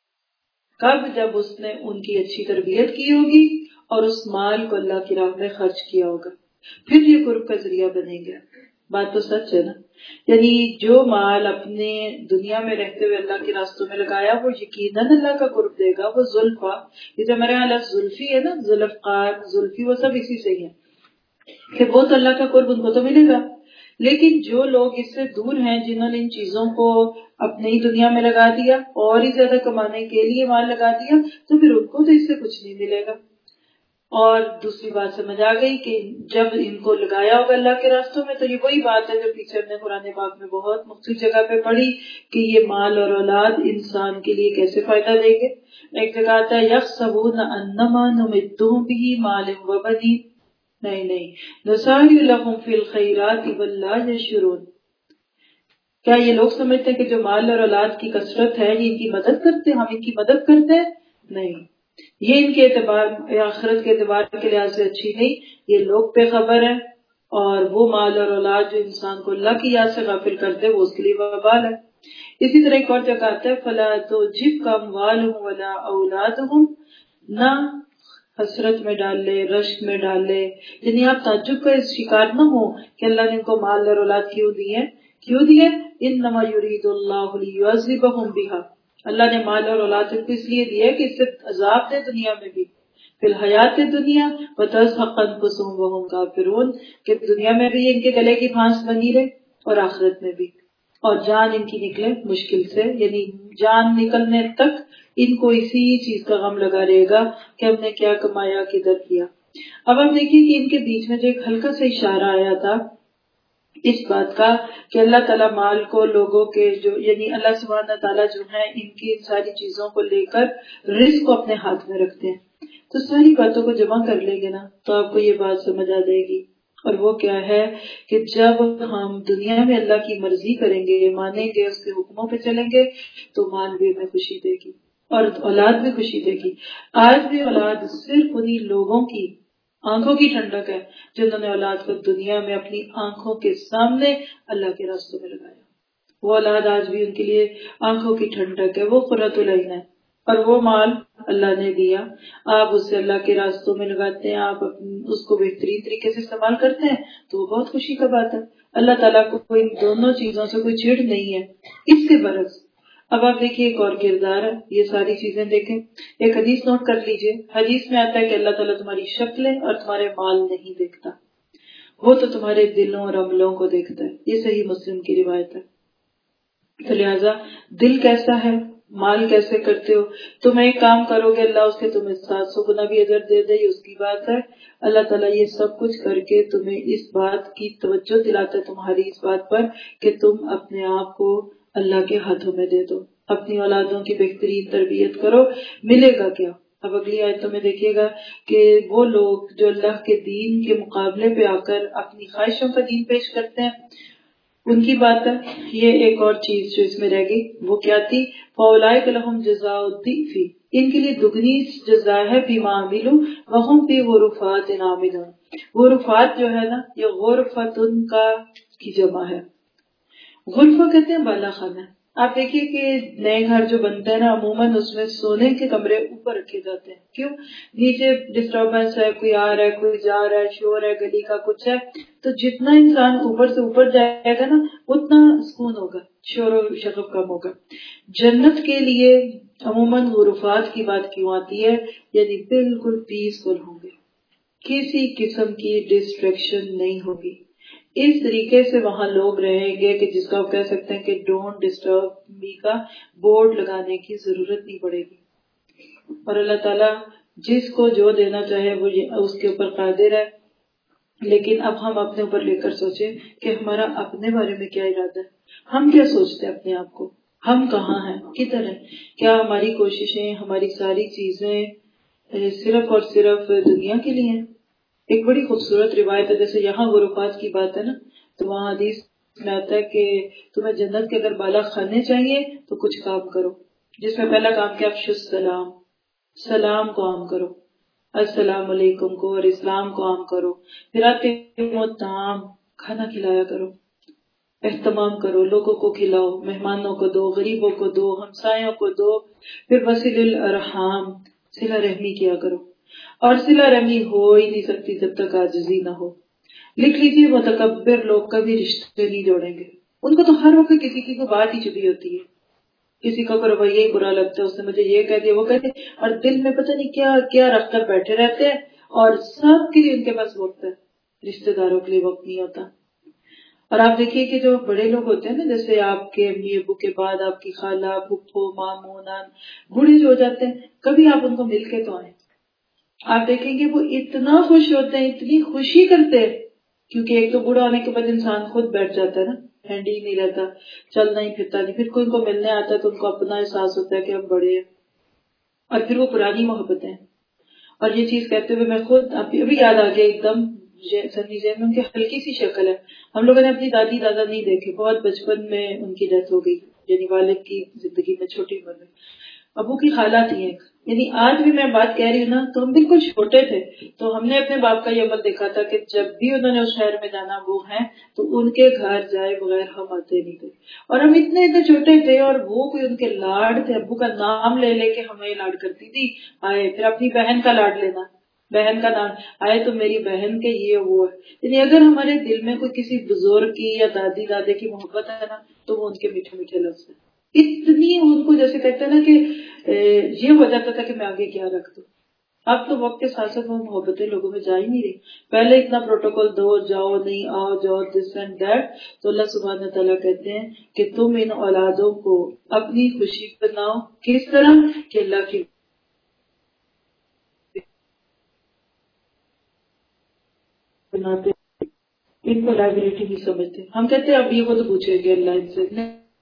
S3: کب؟ جب اس نے ان کی اچھی تربیت کی ہوگی اور اس مال کو اللہ کی راہ میں خرچ کیا ہوگا، پھر یہ قرب کا ذریعہ بنے گا. بات تو سچ ہے نا. یعنی جو مال اپنے دنیا میں رہتے ہوئے اللہ کے راستوں میں لگایا وہ یقیناً اللہ کا قرب دے گا. وہ زلفا، یہ جو ہمارے یہاں لفظ زلفی ہے نا، ذوالفقار، زلفی، وہ سب اسی سے ہی ہے کہ وہ تو اللہ کا قرب ان کو تو ملے گا. لیکن جو لوگ اس سے دور ہیں، جنہوں نے ان چیزوں کو اپنی دنیا میں لگا دیا اور ہی زیادہ کمانے کے لیے مال لگا دیا، تو پھر ان کو تو اس سے کچھ نہیں ملے گا. اور دوسری بات سمجھ آ گئی کہ جب ان کو لگایا ہوگا اللہ کے راستوں میں، تو یہ وہی بات ہے جو پیچھے ہم نے قرآن پاک میں بہت مختلف جگہ پہ پڑھی کہ یہ مال اور اولاد انسان کے لیے کیسے فائدہ دیں گے. ایک جگہ آتا ہے یحسبون انما نمدهم به مال وبنین، نہیں نہیں، نسارع لهم فی الخیرات بل لا یشعرون. کیا یہ لوگ سمجھتے ہیں کہ جو مال اور اولاد کی کثرت ہے یہ ان کی مدد کرتے ہیں، ہم ان کی مدد کرتے ہیں؟ نہیں، یہ ان کے اعتبار آخرت کے اعتبار کے لحاظ سے اچھی نہیں. یہ لوگ بے خبر ہیں، اور وہ مال اور اولاد جو انسان کو اللہ کی یاد سے غافل کرتے وہ اس کے لیے وبال ہے. اسی طرح ایک اور جگہ آتا ہے فلا تعجبک اموالهم ولا اولادهم، نہ حسرت میں ڈال لے، رشک میں ڈال لے، یعنی آپ تعجب کا شکار نہ ہو کہ اللہ نے ان کو مال اور اولاد کیوں دیے کیوں دیے انما یرید اللہ لیعذبهم بها، اللہ نے مال اور اولاد کو اس لیے دیا کہ اس سے عذاب دے دنیا میں بھی، فی الحیات دنیا وتزهق انفسهم وهم کافرون، کہ دنیا میں بھی ان کے گلے کی پھانس بنی رہے اور آخرت میں بھی، اور جان ان کی نکلے مشکل سے، یعنی جان نکلنے تک ان کو اسی چیز کا غم لگا رہے گا کہ ہم نے کیا کمایا، کدھر کیا. اب آپ دیکھیے کہ ان کے بیچ میں جو ایک ہلکا سا اشارہ آیا تھا اس بات کا کہ اللہ تعالیٰ مال کو لوگوں کے جو یعنی اللہ سبحانہ تعالیٰ جو ہے ان کی ساری چیزوں کو لے کر رزق کو اپنے ہاتھ میں رکھتے ہیں. تو ساری باتوں کو جمع کر لیں گے نا تو آپ کو یہ بات سمجھ آ جائے گی. اور وہ کیا ہے کہ جب ہم دنیا میں اللہ کی مرضی کریں گے، مانیں گے، اس کے حکموں پہ چلیں گے، تو مال بھی ہمیں خوشی دے گی اور اولاد بھی خوشی دے گی. آج بھی اولاد صرف انہی لوگوں کی آنکھوں کی ٹھنڈک ہے جنہوں نے اولاد کو دنیا میں اپنی آنکھوں کے سامنے اللہ کے راستوں میں لگایا. وہ اولاد آج بھی ان کے لیے آنکھوں کی ٹھنڈک ہے، وہ قرۃ العین ہے. اور وہ مال اللہ نے دیا، آپ اسے اللہ کے راستوں میں لگاتے ہیں، آپ اس کو بہترین طریقے سے استعمال کرتے ہیں تو وہ بہت خوشی کا بات ہے. اللہ تعالیٰ کو ان دونوں چیزوں سے کوئی چڑ نہیں ہے. اس کے برعکس اب آپ دیکھیے ایک اور کردار ہے، یہ ساری چیزیں دیکھیں، ایک حدیث نوٹ کر لیجئے۔ حدیث میں آتا ہے کہ اللہ تعالیٰ تمہاری شکلیں اور تمہارے مال نہیں دیکھتا، وہ تو تمہارے دلوں اور عملوں کو دیکھتا ہے۔ یہ صحیح مسلم کی روایت ہے۔ تو لہٰذا دل کیسا ہے، مال کیسے کرتے ہو، تم ایک کام کرو گے اللہ اس کے تمہیں سات سو گنا بھی اجر دے دے، یہ اس کی بات ہے۔ اللہ تعالیٰ یہ سب کچھ کر کے تمہیں اس بات کی توجہ دلاتا ہے، تمہاری اس بات پر کہ تم اپنے آپ کو اللہ کے ہاتھوں میں دے دو، اپنی اولادوں کی بہترین تربیت کرو۔ ملے گا کیا؟ اب اگلی آیتوں میں دیکھیے گا کہ وہ لوگ جو اللہ کے دین کے مقابلے پہ آ کر اپنی خواہشوں کا دین پیش کرتے ہیں، ان کی بات ہے۔ یہ ایک اور چیز جو اس میں رہ گئی وہ کیا تھی؟ فَأُولَٰئِكَ لَهُمْ جَزَاءُ الضِّعْفِ، ان کے لیے دگنی جزا ہے، بِمَا عَمِلُوا وَهُمْ فِي غُرُفَاتٍ آمِنُونَ۔ غرفات جو ہے نا، یہ غرفتن کا کی جمع ہے۔ غرفہ کہتے ہیں بالا خانہ۔ آپ دیکھیے کہ نئے گھر جو بنتا ہے نا، عموماً اس میں سونے کے کمرے اوپر رکھے جاتے ہیں۔ کیوں؟ نیچے ڈسٹربنس ہے، کوئی آ رہا ہے، کوئی جا رہا ہے، شور ہے، گلی کا کچھ ہے، تو جتنا انسان اوپر سے اوپر جائے گا نا اتنا سکون ہوگا، شور و شغب کم ہوگا۔ جنت کے لیے عموماً غرفات کی بات کیوں آتی ہے؟ یعنی بالکل پیسفل ہوں گے، کسی قسم کی ڈسٹریکشن نہیں ہوگی۔ اس طریقے سے وہاں لوگ رہیں گے کہ جس کا آپ کہہ سکتے ہیں کہ ڈونٹ ڈسٹرب می کا بورڈ لگانے کی ضرورت نہیں پڑے گی۔ اور اللہ تعالیٰ جس کو جو دینا چاہے وہ اس کے اوپر قادر ہے، لیکن اب ہم اپنے اوپر لے کر سوچیں کہ ہمارا اپنے بارے میں کیا ارادہ ہے، ہم کیا سوچتے ہیں اپنے آپ کو، ہم کہاں ہیں، کدھر ہیں؟ کیا ہماری کوششیں، ہماری ساری چیزیں صرف اور صرف دنیا کے لیے ہیں؟ ایک بڑی خوبصورت روایت ہے، جیسے یہاں غرفات کی بات ہے نا، تو وہاں حدیث میں آتا ہے کہ تمہیں جنت کے اگر بالا خانے چاہیے تو کچھ کام کرو، جس میں پہلا کام کیا؟ افشوا السلام، سلام کو عام کرو، السلام علیکم کو اور اسلام کو عام کرو۔ پھر آتے الطعام، کھانا کھلایا کرو، اہتمام کرو، لوگوں کو کھلاؤ، مہمانوں کو دو، غریبوں کو دو، ہمسایوں کو دو۔ پھر وصل الارحام، صلہ رحمی کیا کرو، اور صلہ رحمی ہو ہی نہیں سکتی جب تک عاجزی نہ ہو۔ لکھ لیجیے متکبر لوگ کبھی رشتے نہیں جوڑیں گے، ان کو تو ہر وقت کسی کی کوئی بات ہی چھپی ہوتی ہے، کسی کا کوئی رویہ ہی برا لگتا ہے، اس نے مجھے یہ کہہ دیا وہ کہتے ہیں، اور دل میں پتہ نہیں کیا کیا رکھ کر بیٹھے رہتے ہیں، اور سب کے لیے ان کے پاس وقت ہے، رشتے داروں کے لیے وقت نہیں ہوتا۔ اور آپ دیکھیے کہ جو بڑے لوگ ہوتے ہیں نا، جیسے آپ کے امی ابو کے بعد آپ کی خالہ، پھپھو، ماموں، نان، بوڑھے جو ہو جاتے ہیں، کبھی آپ ان کو مل کے تو آئیں، آپ دیکھیں گے وہ اتنا خوش ہوتے ہیں، اتنی خوشی کرتے ہیں، کیونکہ ایک تو بوڑھا ہونے کے بعد انسان خود بیٹھ جاتا ہے نا، ہینڈی ہی نہیں رہتا، چلنا ہی پھرتا نہیں، پھر کوئی ان کو ملنے آتا ہے تو ان کو اپنا احساس ہوتا ہے کہ ہم بڑے ہیں، اور پھر وہ پرانی محبتیں۔ اور یہ چیز کہتے ہوئے میں خود ابھی یاد آ گیا ایک دم سنی ذہن میں، ان کی ہلکی سی شکل ہے، ہم لوگوں نے اپنی دادی دادا نہیں دیکھے، بہت بچپن میں ان کی ڈیتھ ہو گئی، یعنی والد کی زندگی میں چھوٹی عمر میں۔ ابو کی خالہ تھی ایک، یعنی آج بھی میں بات کہہ رہی ہوں نا تو ہم بالکل چھوٹے تھے، تو ہم نے اپنے باپ کا یہ عمل دیکھا تھا کہ جب بھی انہوں نے اس شہر میں جانا وہ ہیں تو ان کے گھر جائے بغیر ہم آتے نہیں تھے، اور ہم اتنے اتنے چھوٹے تھے، اور وہ کوئی ان کے لاڈ تھے، ابو کا نام لے لے کے ہمیں لاڈ کرتی تھی، آئے پھر اپنی بہن کا لاڈ لینا، بہن کا نام آئے تو میری بہن کے یہ وہ ہے، یعنی اگر ہمارے دل میں کوئی کسی بزرگ کی یا دادی دادے کی محبت ہے نا تو وہ ان کے میٹھے میٹھے لفظ ہیں، اتنی ان کو جیسے کہتے ہیں نا کہ یہ ہو جاتا تھا کہ میں آگے کیا رکھ دوں۔ اب تو وقت کے ساتھ ساتھ وہ محبتیں لوگوں میں جا ہی نہیں رہی، پہلے اتنا پروٹوکول دو جاؤ نہیں آؤ جاؤ دس اینڈ دیٹ، تو اللہ سبحانہ تعالیٰ کہتے ہیں کہ تم ان اولادوں کو اپنی خوشی بناؤ، کس طرح کہ اللہ کی بناتے، ان کو لائبلٹی نہیں سمجھتے، ہم کہتے ہیں اب یہ وہ تو پوچھے گے اللہ ان سے،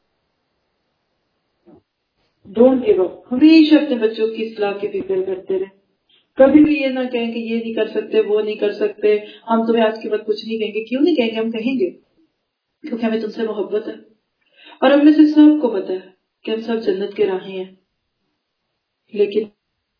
S3: ڈونٹ گیو اپ، ہمیشہ اپنے بچوں کی اصلاح کی فکر کرتے رہے، کبھی بھی یہ نہ کہیں کہ یہ نہیں کر سکتے وہ نہیں کر سکتے، ہم تمہیں آج کے بعد کچھ نہیں کہیں گے، کیوں نہیں کہیں گے؟ ہم کہیں گے کیونکہ ہمیں تم سے محبت ہے، اور ہم میں سے سب کو پتا ہے کہ ہم سب جنت کے راہیں ہیں، لیکن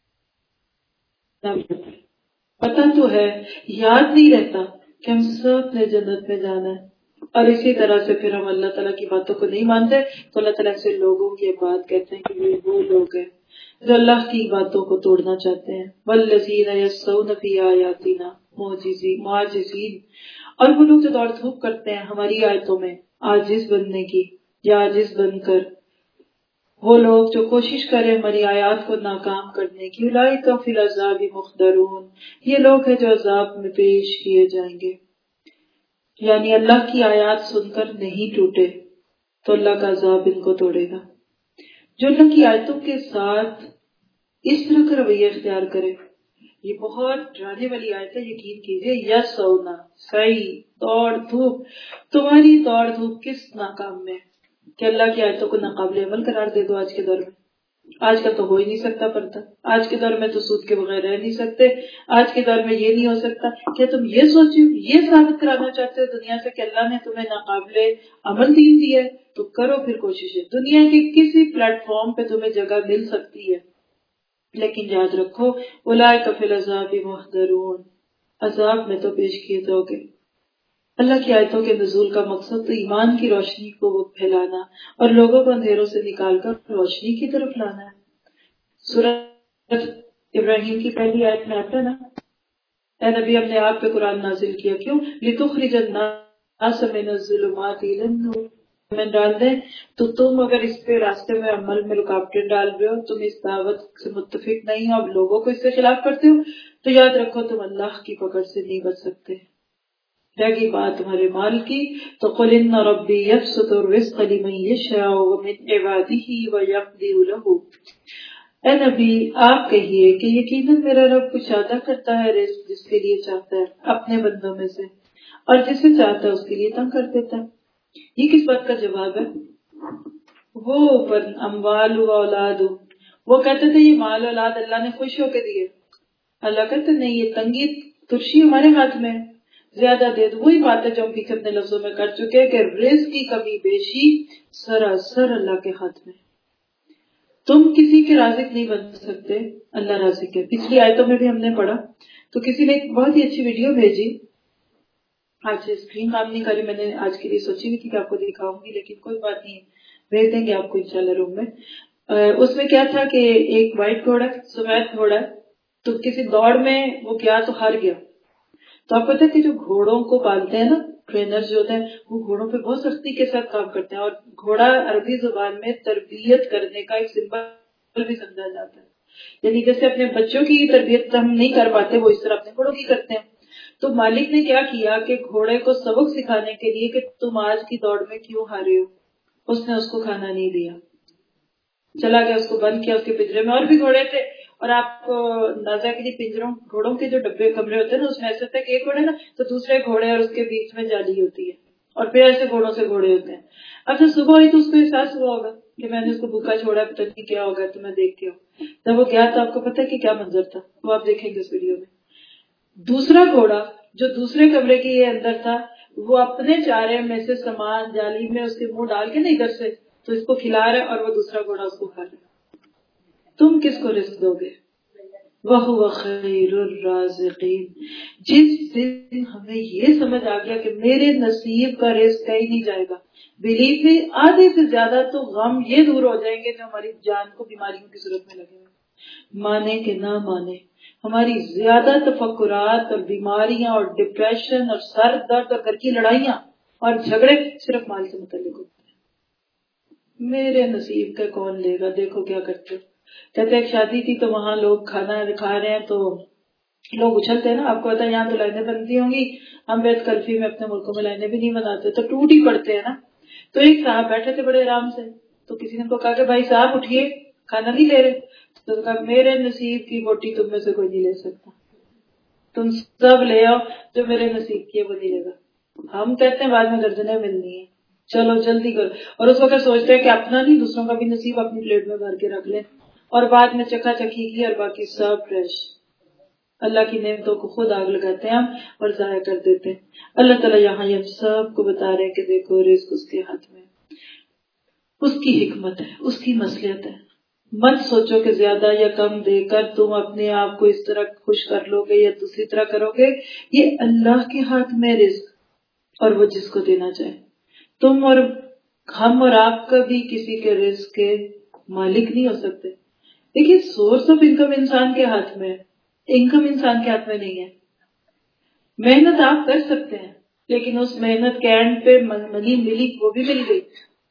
S3: پتا تو ہے، یاد نہیں رہتا کہ ہم سب نے جنت میں جانا ہے، اور اسی طرح سے پھر ہم اللہ تعالیٰ کی باتوں کو نہیں مانتے، تو اللہ تعالیٰ سے لوگوں کی بات کہتے ہیں کہ یہ وہ لوگ ہیں جو اللہ کی باتوں کو توڑنا چاہتے ہیں، والذین یسعون فی آیاتنا معجزین، اور وہ لوگ جو دوڑ دھوپ کرتے ہیں ہماری آیتوں میں عاجز بننے کی، یا عاجز بن کر وہ لوگ جو کوشش کریں ہماری آیات کو ناکام کرنے کی، اولئک فی العذاب محضرون، یہ لوگ ہیں جو عذاب میں پیش کیے جائیں گے. یعنی اللہ کی آیات سن کر نہیں ٹوٹے تو اللہ کا عذاب ان کو توڑے گا. جو اللہ کی آیتوں کے ساتھ اس طرح کا رویہ اختیار کرے، یہ بہت ڈرانے والی آیت ہے، یقین کیجیے. یس ہونا صحیح دوڑ دھوپ، تمہاری دوڑ دھوپ کس ناکام میں کہ اللہ کی آیتوں کو ناقابل عمل قرار دے دو. آج کے دور میں، آج کل تو ہو ہی نہیں سکتا پردہ. آج کے دور میں تو سود کے بغیر رہ نہیں سکتے. آج کے دور میں یہ نہیں ہو سکتا. کیا تم یہ سوچو، یہ ثابت کرانا چاہتے ہو دنیا سے کہ اللہ نے تمہیں ناقابل عمل دین دیا ہے؟ تو کرو پھر کوششیں. دنیا کے کسی پلیٹ فارم پہ تمہیں جگہ مل سکتی ہے، لیکن یاد رکھو اولئک فی العذاب محضرون، عذاب میں تو پیش کیے جاؤ گے. اللہ کی آیتوں کے نزول کا مقصد تو ایمان کی روشنی کو پھیلانا اور لوگوں کو اندھیروں سے نکال کر روشنی کی طرف لانا ہے. سورۃ ابراہیم کی پہلی آیت میں آتا ہے نا، اے نبی ہم نے آپ پہ قرآن نازل کیا کیوں؟ لتخرج الناس من الظلمات الی النور، میں ڈال دیں تو تم اگر اس پہ راستے میں عمل میں رکاوٹیں ڈال رہے ہو، تم اس دعوت سے متفق نہیں ہو، اب لوگوں کو اس سے خلاف کرتے ہو، تو یاد رکھو تم اللہ کی پکڑ سے نہیں بچ سکتے. رہ گئی بات تمہارے مال کی تو قل ان ربی یبسط الرزق لمن یشاء من عباده ویقدر له. اے نبی آپ کہیے کہ یقیناً میرا رب کچھ عطا کرتا ہے رزق جس کے لیے چاہتا ہے اپنے بندوں میں سے، اور جسے چاہتا ہے اس کے لیے تنگ کر دیتا ہے. یہ کس بات کا جواب ہے؟ وہ پر اموال و اولاد، وہ کہتے تھے یہ مال اولاد اللہ نے خوش ہو کے دیے. اللہ کہتے نہیں، یہ تنگی ترشی ہمارے ہاتھ میں ہے، زیادہ دے دو. وہی بات ہے جو ہم پیچھے اپنے لفظوں میں کر چکے کہ رزق کی کمی بیشی سراسر اللہ کے ہاتھ میں. تم کسی کے رازق نہیں بن سکتے، اللہ رازق ہے. پچھلی آیتوں میں بھی ہم نے پڑھا تو کسی نے ایک بہت ہی اچھی ویڈیو بھیجی. آج اسکرین کام نہیں کری، میں نے آج کے لیے سوچی ہوئی تھی کہ آپ کو دکھاؤں گی، لیکن کوئی بات نہیں، بھیج دیں گے آپ کو انشاءاللہ روم میں. اس میں کیا تھا کہ ایک وائٹ گھوڑا سفید گھوڑا، تو کسی دوڑ میں وہ گیا تو ہار گیا. تو آپ پتہ ہے کہ جو گھوڑوں کو پالتے ہیں نا، ٹرینر جو ہوتے ہیں، وہ گھوڑوں پہ بہت سختی کے ساتھ کام کرتے ہیں، اور گھوڑا عربی زبان میں تربیت کرنے کا ایک سمبل بھی سمجھا جاتا ہے. یعنی جیسے اپنے بچوں کی تربیت ہم نہیں کر پاتے، وہ اس طرح اپنے گھوڑوں کی کرتے ہیں. تو مالک نے کیا کیا کہ گھوڑے کو سبق سکھانے کے لیے کہ تم آج کی دوڑ میں کیوں ہارے ہو، اس نے اس کو کھانا نہیں دیا، چلا گیا، اس کو بند کیا. اس کے پنجرے میں اور بھی گھوڑے تھے، اور آپ کو اندازہ کیجیے پنجروں گھوڑوں کے جو ڈبے کمرے ہوتے ہیں نا، اس میں ایسے تھا کہ ایک گھوڑے نا تو دوسرے گھوڑے اور اس کے بیچ میں جالی ہوتی ہے، اور پھر ایسے گھوڑوں سے گھوڑے ہوتے ہیں. اب جب صبح ہوئی تو اس کو احساس ہوا ہوگا کہ میں نے اس کو بھوکا چھوڑا، پتہ نہیں کیا ہوگا، تو میں دیکھ کے ہوں. جب وہ گیا تو آپ کو پتہ ہے کہ کیا منظر تھا، وہ آپ دیکھیں گے اس ویڈیو میں. دوسرا گھوڑا جو دوسرے کمرے کے اندر تھا، وہ اپنے چارے میں سے سامان جالی میں اس کے منہ ڈال کے نا ادھر سے تو اس کو کھلا رہا ہے، اور وہ دوسرا گھوڑا اس کو کھا رہا ہے. تم کس کو رزق دو گے؟ وَهُوَ خَيْرُ الرَّازِقِينَ. جس دن ہمیں یہ سمجھ آ گیا کہ میرے نصیب کا رزق کہیں نہیں جائے گا، بلیف میں آدھے سے زیادہ تو غم یہ دور ہو جائیں گے جو ہماری جان کو بیماریوں کی صورت میں لگے ہوئے. مانے کہ نہ مانے، ہماری زیادہ تفکرات اور بیماریاں اور ڈپریشن اور سر درد اور گھر کی لڑائیاں اور جھگڑے صرف مال سے متعلق ہوتے ہیں. میرے نصیب کا کون لے گا؟ دیکھو کیا کرتے ہو. کہتے ایک شادی تھی تو وہاں لوگ کھانا کھا رہے ہیں تو لوگ اچھلتے ہیں نا، آپ کو پتا ہے یہاں تو لائنیں بنتی ہوں گی، ہم بیت کلفی میں اپنے ملکوں میں لائنیں بھی نہیں بناتے تو ٹوٹ ہی پڑتے ہیں نا. تو ایک صاحب بیٹھے تھے بڑے آرام سے، تو کسی نے کو کہا کہ بھائی صاحب اٹھیے، کھانا نہیں لے رہے. تو کہا میرے نصیب کی بوٹی تم میں سے کوئی نہیں لے سکتا، تم سب لے آؤ، جو میرے نصیب کی ہے وہ نہیں لے گا. ہم کہتے ہیں بعد میں گردنیں ملنی ہے، چلو جلدی کرو، اور اس وقت سوچتے ہیں کہ اپنا نہیں دوسروں کا بھی نصیب اپنی پلیٹ میں بھر کے رکھ لیں، اور بعد میں چکا چکی کی اور باقی سب فریش. اللہ کی نعمتوں کو خود آگ لگاتے ہیں ہم اور ضائع کر دیتے ہیں. اللہ تعالیٰ یہاں یہ سب کو بتا رہے ہیں کہ دیکھو رزق اس کے ہاتھ میں، اس کی حکمت ہے، اس کی مصلحت ہے. مت سوچو کہ زیادہ یا کم دے کر تم اپنے آپ کو اس طرح خوش کر لو گے یا دوسری طرح کرو گے. یہ اللہ کے ہاتھ میں رزق، اور وہ جس کو دینا چاہے. تم اور ہم اور آپ کا بھی کسی کے رزق کے مالک نہیں ہو سکتے. دیکھیے سورس آف انکم انسان کے ہاتھ میں ہے، انکم انسان کے ہاتھ میں نہیں ہے. محنت آپ کر سکتے ہیں، لیکن اس محنت کے اینڈ پہ منی ملی وہ بھی مل گئی،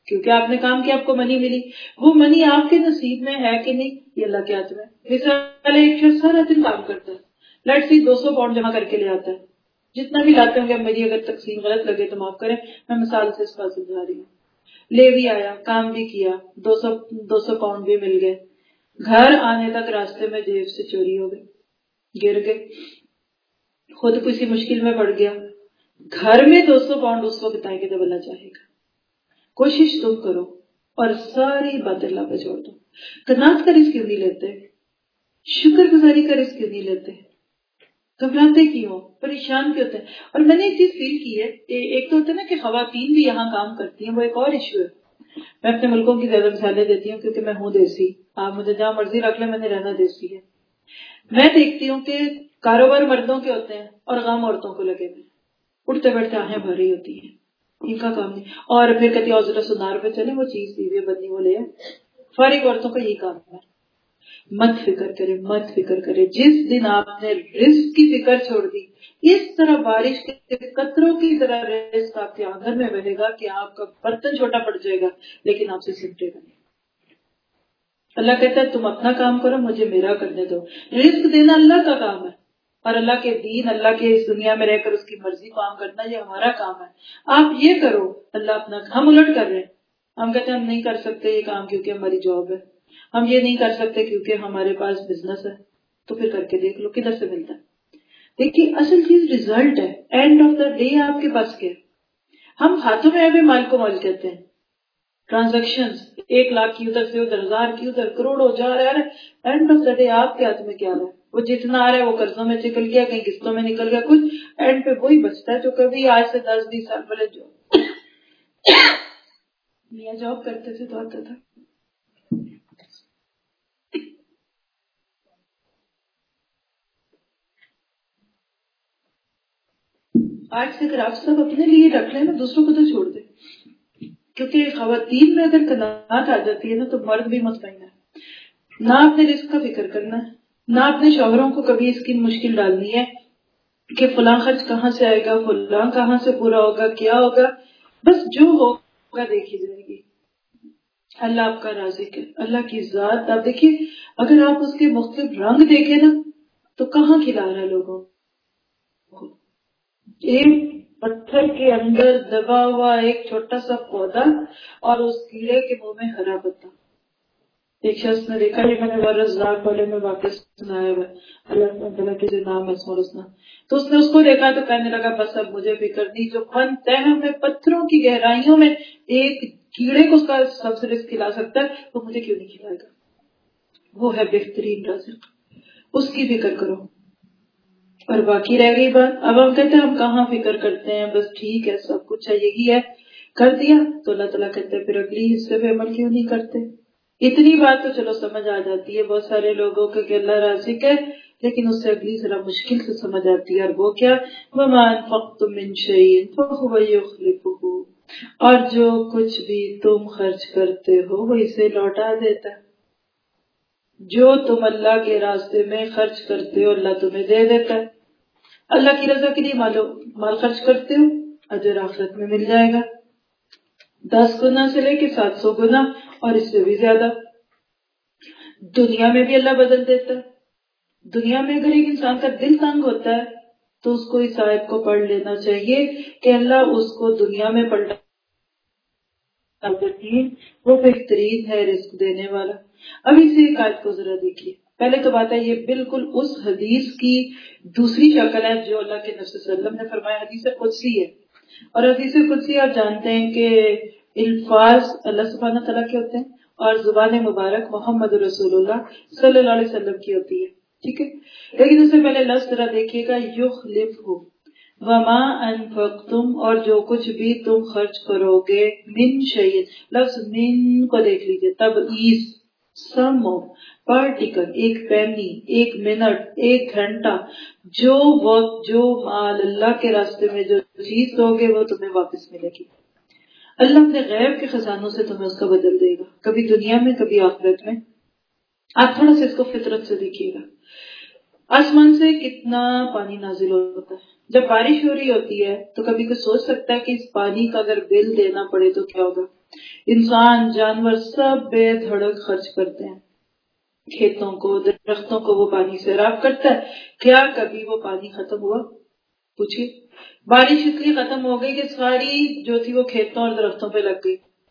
S3: کیونکہ آپ نے کام کیا، آپ کو منی ملی. وہ منی آپ کے نصیب میں ہے کہ نہیں، یہ اللہ کے ہاتھ میں. مثال ایک شخص سارا دن کام کرتا ہے، لیٹ سی دو سو پاؤنڈ جمع کر کے لے آتا ہے. جتنا بھی لاتے ہوں گے، میری اگر تقسیم غلط لگے تو معاف کریں، میں مثال سے اس بات سمجھا رہی ہوں. لے بھی آیا، کام بھی کیا، دو سو دو سو پاؤنڈ بھی مل گئے. گھر آنے تک راستے میں جیب سے چوری ہو گئی، گر گئے، خود کسی مشکل میں پڑ گیا. گھر میں دو سو پاؤنڈ اس وقت آئے گے تو بلا چاہے گا. کوشش تم کرو اور ساری باتیں اللہ پہ چھوڑ دو. قناعت کا رزق کیوں نہیں لیتے؟ شکر گزاری کا رزق کیوں نہیں لیتے؟ گھبراتے کیوں، پریشان کیوں ہوتے ہیں؟ اور میں نے ایک چیز فیل کی ہے، ایک تو ہوتا ہے نا کہ خواتین بھی یہاں کام کرتی ہیں، وہ ایک اور ایشو ہے. میں اپنے ملکوں کی زیادہ مثالیں دیتی ہوں کیونکہ میں ہوں دیسی. آپ مجھے جہاں مرضی رکھ لیں، میں نے رہنا دیسی ہے. میں دیکھتی ہوں کہ کاروبار مردوں کے ہوتے ہیں اور غم عورتوں کو لگے ہوئے، اٹھتے بیٹھتے آہیں بھری ہوتی ہیں، ان کا کام نہیں. اور پھر کہتی ہے ذرا سنار پہ چلے، وہ چیز دیوی بنی وہ لے آئے. فارغ عورتوں کا یہی کام ہے. مت فکر کرے، مت فکر کرے. جس دن آپ نے رزق کی فکر چھوڑ دی، اس طرح بارش کے قطروں کی طرح رزق آپ کے آنگن میں بہے گا کہ آپ کا برتن چھوٹا پڑ جائے گا لیکن آپ سے سمٹے گا نہیں. اللہ کہتا ہے تم اپنا کام کرو، مجھے میرا کرنے دو. رزق دینا اللہ کا کام ہے، اور اللہ کے دین، اللہ کے اس دنیا میں رہ کر اس کی مرضی کام کرنا یہ ہمارا کام ہے. آپ یہ کرو، اللہ اپنا. ہم الٹ کر رہے ہیں، ہم کہتے ہیں ہم نہیں کر سکتے یہ کام کیونکہ ہماری جاب ہے، ہم یہ نہیں کر سکتے کیونکہ ہمارے پاس بزنس ہے. تو پھر کر کے دیکھ لو کدھر سے ملتا ہے. دیکھیے اصل چیز ریزلٹ ہے. اینڈ آف دا ڈے آپ کے پاس کیا؟ ہم ہاتھوں میں ابھی مال کو مال کہتے ہیں. ٹرانزیکشن ایک لاکھ کی ادھر سے ادھر، ہزار کی ادھر، کروڑوں جا رہا ہے. اینڈ آف دا ڈے آپ کے ہاتھ میں کیا ہے؟ وہ جتنا آ رہا ہے وہ قرضوں میں نکل گیا، کہیں قسطوں میں نکل گیا کچھ. اینڈ پہ وہی بچتا ہے جو کبھی آج سے دس بیس سال پہلے جو میاں جاب کرتے تھے تو آتا تھا. آج سے اگر آپ سب اپنے لیے رکھ لیں نا، دوسروں کو تو چھوڑ دیں. کیونکہ خواتین میں اگر قناعت آ جاتی ہے نا تو مرد بھی مطمئن ہے. نہ اپنے رزق کا فکر کرنا ہے، نہ اپنے شوہروں کو کبھی اس کی مشکل ڈالنی ہے کہ فلاں خرچ کہاں سے آئے گا، فلاں کہاں سے پورا ہوگا، کیا ہوگا. بس جو ہوگا دیکھی جائے گی. اللہ آپ کا رازق ہے، اللہ کی ذات. آپ دیکھیے اگر آپ اس کے مختلف رنگ دیکھیں نا تو کہاں کھلا رہا ہے لوگوں کو. ایک پتھر کے اندر دبا ہوا ایک چھوٹا سا پودا اور اس کیڑے کے منہ میں ہرا پتا. ایک شخص نے دیکھا، یہ میں نے رزاق والے میں واقع سنایا ہوا اللہ تعالیٰ کے جو نام ہے اسمہ، تو اس نے اس کو دیکھا تو کہنے لگا بس اب مجھے فکر نہیں، جو فن تہ میں پتھروں کی گہرائیوں میں ایک کیڑے کو اس کا سب سے رزق کھلا سکتا ہے تو مجھے کیوں نہیں کھلائے گا. وہ ہے بہترین رزق، اس کی فکر کرو. اور باقی رہ گئی بات، اب ہم کہتے ہیں ہم کہاں فکر کرتے ہیں، بس ٹھیک ہے سب کچھ ہے یہی ہے، کر دیا. تو اللہ تعالیٰ کہتے ہیں پھر اگلی حصے پہ عمل کیوں نہیں کرتے. اتنی بات تو چلو سمجھ آ جاتی ہے بہت سارے لوگوں کو کہ اللہ رازق ہے، لیکن اس سے اگلی ذرا مشکل سے سمجھ آتی ہے، اور وہ کیا؟ وَمَا أَنفَقْتُم مِّن شَيْءٍ فَهُوَ يُخْلِفُهُ، اور جو کچھ بھی تم خرچ کرتے ہو وہ اسے لوٹا دیتا ہے. جو تم اللہ کے راستے میں خرچ کرتے ہو اللہ تمہیں دے دیتا ہے. اللہ کی رضا کے لیے مالو مال خرچ کرتے ہو، اجر آخرت میں مل جائے گا دس گنا سے لے کے سات سو گنا اور اس سے بھی زیادہ. دنیا میں بھی اللہ بدل دیتا ہے. دنیا میں اگر ایک انسان کا دل تنگ ہوتا ہے تو اس کو اس آیت کو پڑھ لینا چاہیے کہ اللہ اس کو دنیا میں پلٹا، وہ بہترین ہے رزق دینے والا. اب اس ایک آیت کو ذرا دیکھیے. پہلے تو بات ہے یہ بالکل اس حدیث کی دوسری شکل ہے جو اللہ کے نبی صلی اللہ علیہ وسلم نے فرمایا. حدیث قدسی ہے، اور حدیث قدسی آپ جانتے ہیں کہ الفاظ اللہ سبحانہ تعالیٰ کے ہوتے ہیں اور زبان مبارک محمد رسول اللہ صلی اللہ علیہ وسلم کی ہوتی ہے. ٹھیک ہے، لیکن اس سے پہلے لفظ ذرا دیکھیے گا، یخلفہ، وما انفقتم، اور جو کچھ بھی تم خرچ کرو گے، من شیء، لفظ من کو دیکھ لیجیے، تبعیض، سم پارٹیکل، ایک پینی، ایک منٹ، ایک گھنٹہ، جو وقت، جو مال اللہ کے راستے میں جو چیز دو گے وہ تمہیں واپس ملے گی. اللہ اپنے غیب کے خزانوں سے تمہیں اس کا بدل دے گا، کبھی دنیا میں کبھی آخرت میں. آپ تھوڑا سا اس کو فطرت سے دیکھیے گا. آسمان سے کتنا پانی نازل ہوتا ہے. جب بارش ہو رہی ہوتی ہے تو کبھی کوئی سوچ سکتا ہے کہ اس پانی کا اگر بل دینا پڑے تو کیا ہوگا؟ انسان جانور سب بے دھڑک خرچ کرتے ہیں، کھیتوں کو درختوں کو وہ پانی سیراب کرتا ہے، کیا کبھی وہ پانی ختم ہوا؟ پوچھیے، بارش اس لیے ختم ہو گئی کہ ساری جو تھی وہ کھیتوں اور درختوں پہ لگ گئی،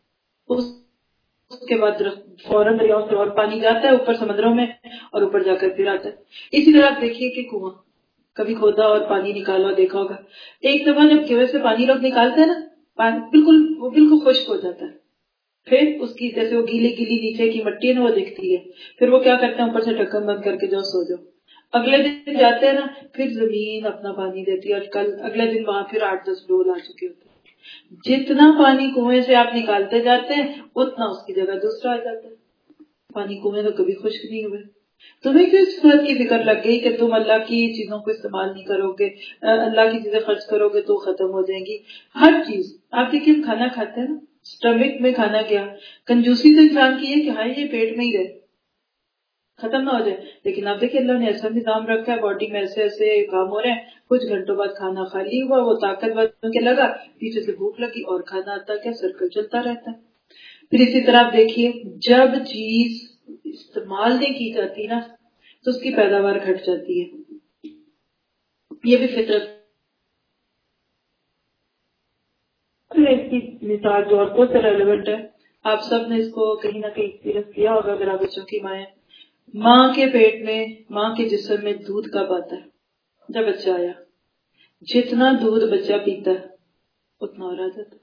S3: اس کے بعد درخت فوراً دریاؤں سے اور پانی جاتا ہے اوپر سمندروں میں اور اوپر جا کر پھر آتا ہے۔ اسی طرح آپ دیکھیے کہ کنواں کبھی کھودا اور پانی نکالا دیکھا ہوگا، ایک دفعہ جب کنویں سے پانی لوگ نکالتے ہیں نا، پانی بالکل وہ بالکل خشک ہو جاتا ہے، پھر اس کی جیسے وہ گیلی گیلی نیچے کی مٹی ہے نا وہ دکھتی ہے، پھر وہ کیا کرتے ہیں اوپر سے ڈھکن بند کر کے جاؤ سو جاؤ، اگلے دن جاتے ہیں نا پھر زمین اپنا پانی دیتی ہے، اور کل اگلے دن وہاں پھر آٹھ دس ڈول آ چکے ہوتے ہیں۔ جتنا پانی کنویں سے آپ نکالتے جاتے ہیں اتنا اس کی جگہ دوسرا آ جاتا ہے۔ پانی کنویں تو کبھی خشک نہیں ہوئے۔ تمہیں کیوں اس بات کی فکر لگ گئی کہ تم اللہ کی چیزوں کو استعمال نہیں کرو گے، اللہ کی چیزیں خرچ کرو گے تو ختم ہو جائیں گی؟ ہر چیز آپ دیکھیے، کھانا کھاتے ہیں نا، اسٹمک میں کھانا گیا، کنجوسی تو انسان کی ہے کہ ہاں یہ پیٹ میں ہی رہے، ختم نہ ہو جائے، لیکن آپ دیکھیں اللہ نے ایسا نظام رکھا ہے، باڈی میں ایسے ایسے کام ہو رہے ہیں، کچھ گھنٹوں بعد کھانا خالی ہوا، وہ طاقت بن کے لگا، پیچھے سے بھوک لگی اور کھانا آتا کیا، سرکل چلتا رہتا ہے۔ پھر اسی طرح آپ دیکھیے، جب چیز استعمال نہیں کی جاتی نا تو اس کی پیداوار گھٹ جاتی ہے، یہ بھی فطرت۔ اس کی مثال جو عورتوں سے ریلیونٹ ہے، آپ سب نے اس کو کہیں نہ کہیں ایکسپیرینس کیا ہوگا اگر آپ بچوں کی ماں ہیں۔ ماں کے پیٹ میں، ماں کے جسم میں دودھ کب آتا ہے؟ جب بچہ آیا، جتنا دودھ بچہ پیتا ہے اتنا اور آ جاتا ہے۔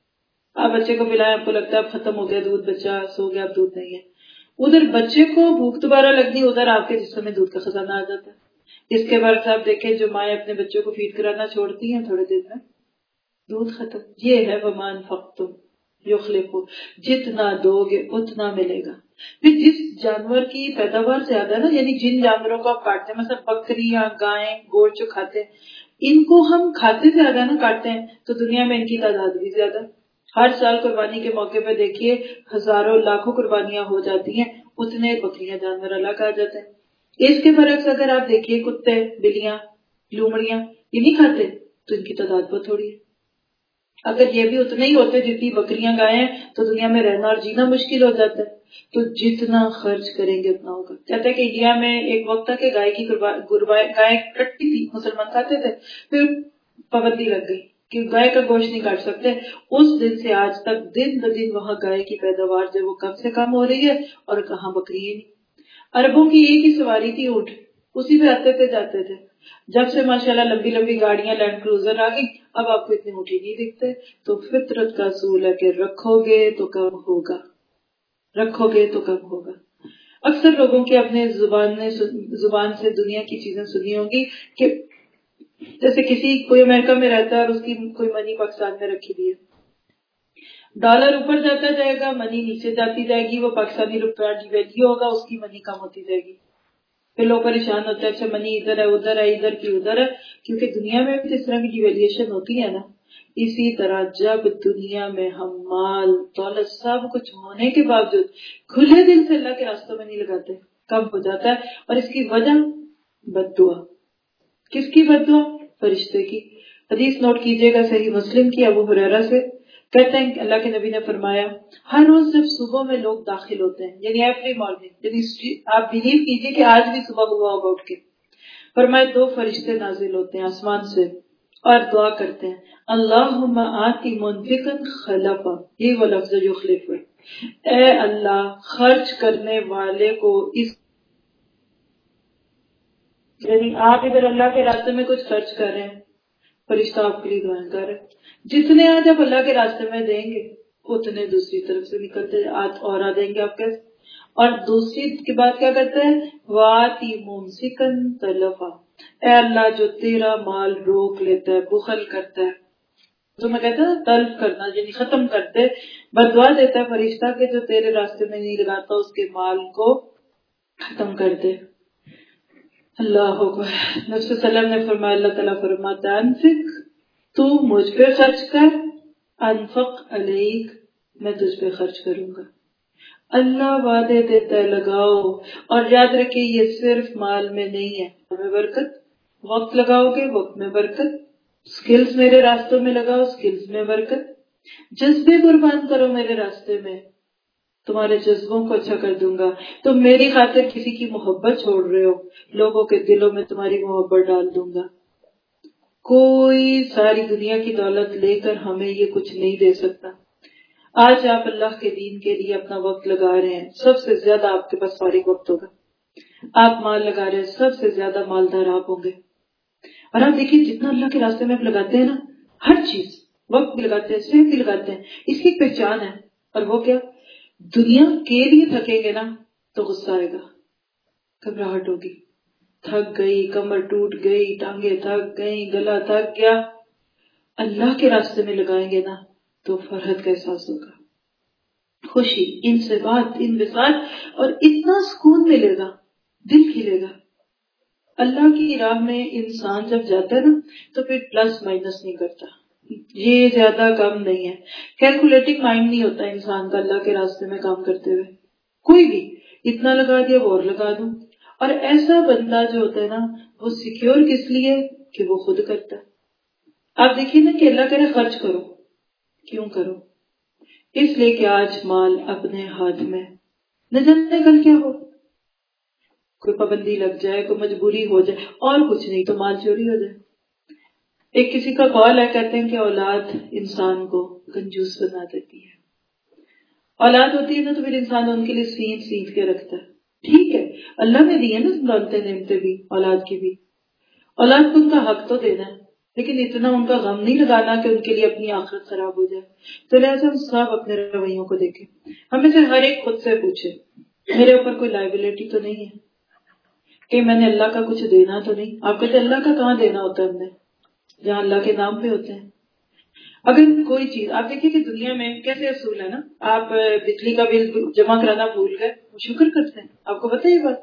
S3: آپ بچے کو پلائیں، آپ کو لگتا ہے اب ختم ہو گیا دودھ، بچہ سو گیا اب دودھ نہیں ہے، ادھر بچے کو بھوک دوبارہ لگنی، ادھر آپ کے جسم میں دودھ کا خزانہ آ جاتا ہے۔ اس کے برعکس آپ دیکھیں جو مائیں اپنے بچوں کو فیڈ کرانا چھوڑتی ہیں تھوڑے دن میں دودھ ختم۔ یہ ہے وَمَا أَنفَقْتُمْ يُخْلِفُ، جتنا دو گے اتنا ملے گا۔ پھر جس جانور کی پیداوار زیادہ ہے نا، یعنی جن جانوروں کو آپ کاٹتے ہیں، مثلا بکریاں، گائیں، گوشت جو کھاتے ہیں، ان کو ہم کھاتے زیادہ نا کاٹتے ہیں تو دنیا میں ان کی تعداد بھی زیادہ۔ ہر سال قربانی کے موقع پہ دیکھیے ہزاروں لاکھوں قربانیاں ہو جاتی ہیں، اتنے بکریاں جانور الگ آ جاتے ہیں۔ اس کے برعکس اگر آپ دیکھیے کتے، بلیاں، لومڑیاں یہ نہیں کھاتے تو ان کی تعداد بہت تھوڑی ہے۔ اگر یہ بھی اتنے ہی ہوتے جتنی بکریاں گائیں تو دنیا میں رہنا اور جینا مشکل ہو جاتا ہے۔ تو جتنا خرچ کریں گے اتنا ہوگا۔ کہتے ہیں کہ انڈیا میں ایک وقت تھا کہ گائے کی گائے کٹتی تھی، مسلمان کھاتے تھے، پھر پابندی لگ گئی کہ گائے کا گوشت نہیں کاٹ سکتے۔ اس دن سے آج تک دن بدن وہاں گائے کی پیداوار جو وہ کم سے کم ہو رہی ہے، اور کہاں بکری نہیں۔ عربوں کی ایک ہی سواری تھی اونٹ، اسی پہ آتے تھے جاتے تھے۔ جب سے ماشاءاللہ لمبی لمبی گاڑیاں لینڈ کروزر آ گئی، اب آپ کو اتنے اونٹ ہی نہیں دکھتے۔ تو فطرت کا اصول ہے کہ رکھو گے تو کم ہوگا، رکھو گے تو کم ہوگا۔ اکثر لوگوں کے اپنے زبان زبان سے دنیا کی چیزیں سنی ہوں گی کہ جیسے کسی کوئی امریکہ میں رہتا ہے اور اس کی کوئی منی پاکستان میں رکھی دی ہے، ڈالر اوپر جاتا جائے گا، منی نیچے جاتی جائے گی، وہ پاکستانی روپیہ ڈی ویلیو ہوگا، اس کی منی کم ہوتی جائے گی۔ پھر لوگ پریشان ہوتے ہیں اچھا منی ادھر ہے ادھر ہے ادھر کی ادھر ہے، کیونکہ دنیا میں بھی اس طرح کی ڈیویلیشن ہوتی ہے نا۔ اسی طرح جب دنیا میں ہم مال دولت سب کچھ ہونے کے باوجود کھلے دل سے اللہ کے راستوں میں نہیں لگاتے، کم ہو جاتا ہے۔ اور اس کی وجہ بد دعا۔ کس کی بد دعا؟ فرشتے کی۔ حدیث نوٹ کیجئے گا صحیح مسلم کی، ابو ہریرہ سے کہتے ہیں کہ اللہ کے نبی نے فرمایا ہر روز جب صبح میں لوگ داخل ہوتے ہیں، یعنی ایوری مارننگ، یعنی آپ بلیو کیجئے کہ آج بھی صبح ہوا ہوگا اٹھ کے، فرمایا دو فرشتے نازل ہوتے ہیں آسمان سے اور دعا کرتے ہیں اللہم آتی منفقا خلفا، یہ وہ لفظ یخلف ہے، اے اللہ خرچ کرنے والے کو اس، یعنی آپ ادھر اللہ کے راستے میں کچھ خرچ کر رہے ہیں، فرشتہ آپ کے لیے دعائیں کر رہے ہیں، جتنے آج آپ اللہ کے راستے میں دیں گے اتنے دوسری طرف سے نکلتے اور آ دیں گے آپ کے۔ اور دوسری کے بعد کیا کرتے ہیں واتی ممسکن تلفا، اے اللہ جو تیرا مال روک لیتا ہے، بخل کرتا ہے، تو میں کہتا ہوں تلف کرنا یعنی ختم کرتے، بددعا دیتا ہے فرشتہ کہ جو تیرے راستے میں نہیں لگاتا اس کے مال کو ختم کر دے۔ اللہ اکبر۔ نبی صلی اللہ علیہ وسلم نے فرمایا، اللہ تعالیٰ فرماتا ہے انفق، تو مجھ پہ خرچ کر، انفق علیک، میں تجھ پہ خرچ کروں گا۔ اللہ وعدے دیتا ہے لگاؤ، اور یاد رکھیے یہ صرف مال میں نہیں ہے، میں برکت، وقت لگاؤ گے وقت میں برکت، سکلز میرے راستوں میں لگاؤ سکلز میں برکت، جذبے قربان کرو میرے راستے میں، تمہارے جذبوں کو اچھا کر دوں گا. تم میری خاطر کسی کی محبت چھوڑ رہے ہو، لوگوں کے دلوں میں تمہاری محبت ڈال دوں گا. کوئی ساری دنیا کی دولت لے کر ہمیں یہ کچھ نہیں دے سکتا. آج آپ اللہ کے دین کے لیے اپنا وقت لگا رہے ہیں، سب سے زیادہ آپ کے پاس فارغ وقت ہوگا. آپ مال لگا رہے ہیں، سب سے زیادہ مالدار آپ ہوں گے. اور آپ دیکھیے جتنا اللہ کے راستے میں آپ لگاتے ہیں نا، ہر چیز، وقت بھی لگاتے ہیں، صحت بھی لگاتے ہیں، اس کی ایک پہچان ہے. اور وہ کیا؟ دنیا کے لیے تھکیں گے نا تو غصہ آئے گا، گھبراہٹ ہوگی، تھک گئی، کمر ٹوٹ گئی، ٹانگیں تھک گئی، گلا تھک گیا. اللہ کے راستے میں لگائیں گے نا تو فرحت کا احساس ہوگا، خوشی، انصبات، انبساط، اور اتنا سکون ملے گا، دل کھلے گا. اللہ کی راہ میں انسان جب جاتا ہے نا تو پھر پلس مائنس نہیں کرتا، یہ زیادہ کم نہیں ہے. کیلکولیٹنگ مائنڈ نہیں ہوتا انسان کا اللہ کے راستے میں کام کرتے ہوئے. کوئی بھی اتنا لگا دیا وہ اور لگا دوں. اور ایسا بندہ جو ہوتا ہے نا وہ سیکیور کس لیے کہ وہ خود کرتا ہے. آپ دیکھیے نا کہ اللہ کرے خرچ کرو، کیوں کرو؟ اس لیے کہ آج مال اپنے ہاتھ میں، نہ جانے کل کیا ہو، کوئی پابندی لگ جائے، کوئی مجبوری ہو جائے، اور کچھ نہیں تو مال چوری ہو جائے. ایک کسی کا قول ہے، کہتے ہیں کہ اولاد انسان کو کنجوس بنا دیتی ہے. اولاد ہوتی ہے نا تو پھر انسان ان کے لیے سینت سینت کے رکھتا ہے. ٹھیک ہے، اللہ نے دی ہے نا دولتیں نعمتیں بھی، اولاد کی بھی. اولاد کو ان کا حق تو دینا ہے، لیکن اتنا ان کا غم نہیں لگانا کہ ان کے لیے اپنی آخرت خراب ہو جائے. تو لہٰذا ہم سب اپنے رویوں کو دیکھیں. ہمیں سے ہر ایک خود سے پوچھے میرے اوپر کوئی لائبلٹی تو نہیں ہے کہ میں نے اللہ کا کچھ دینا تو نہیں. آپ کہتے اللہ کا کہاں دینا ہوتا ہے ہم نے، جہاں اللہ کے نام پہ ہوتے ہیں. اگر کوئی چیز آپ دیکھیے کہ دنیا میں کیسے اصول ہے نا، آپ بجلی کا بل جمع کرانا بھول گئے، وہ شکر کرتے ہیں. آپ کو پتہ ہے یہ بات؟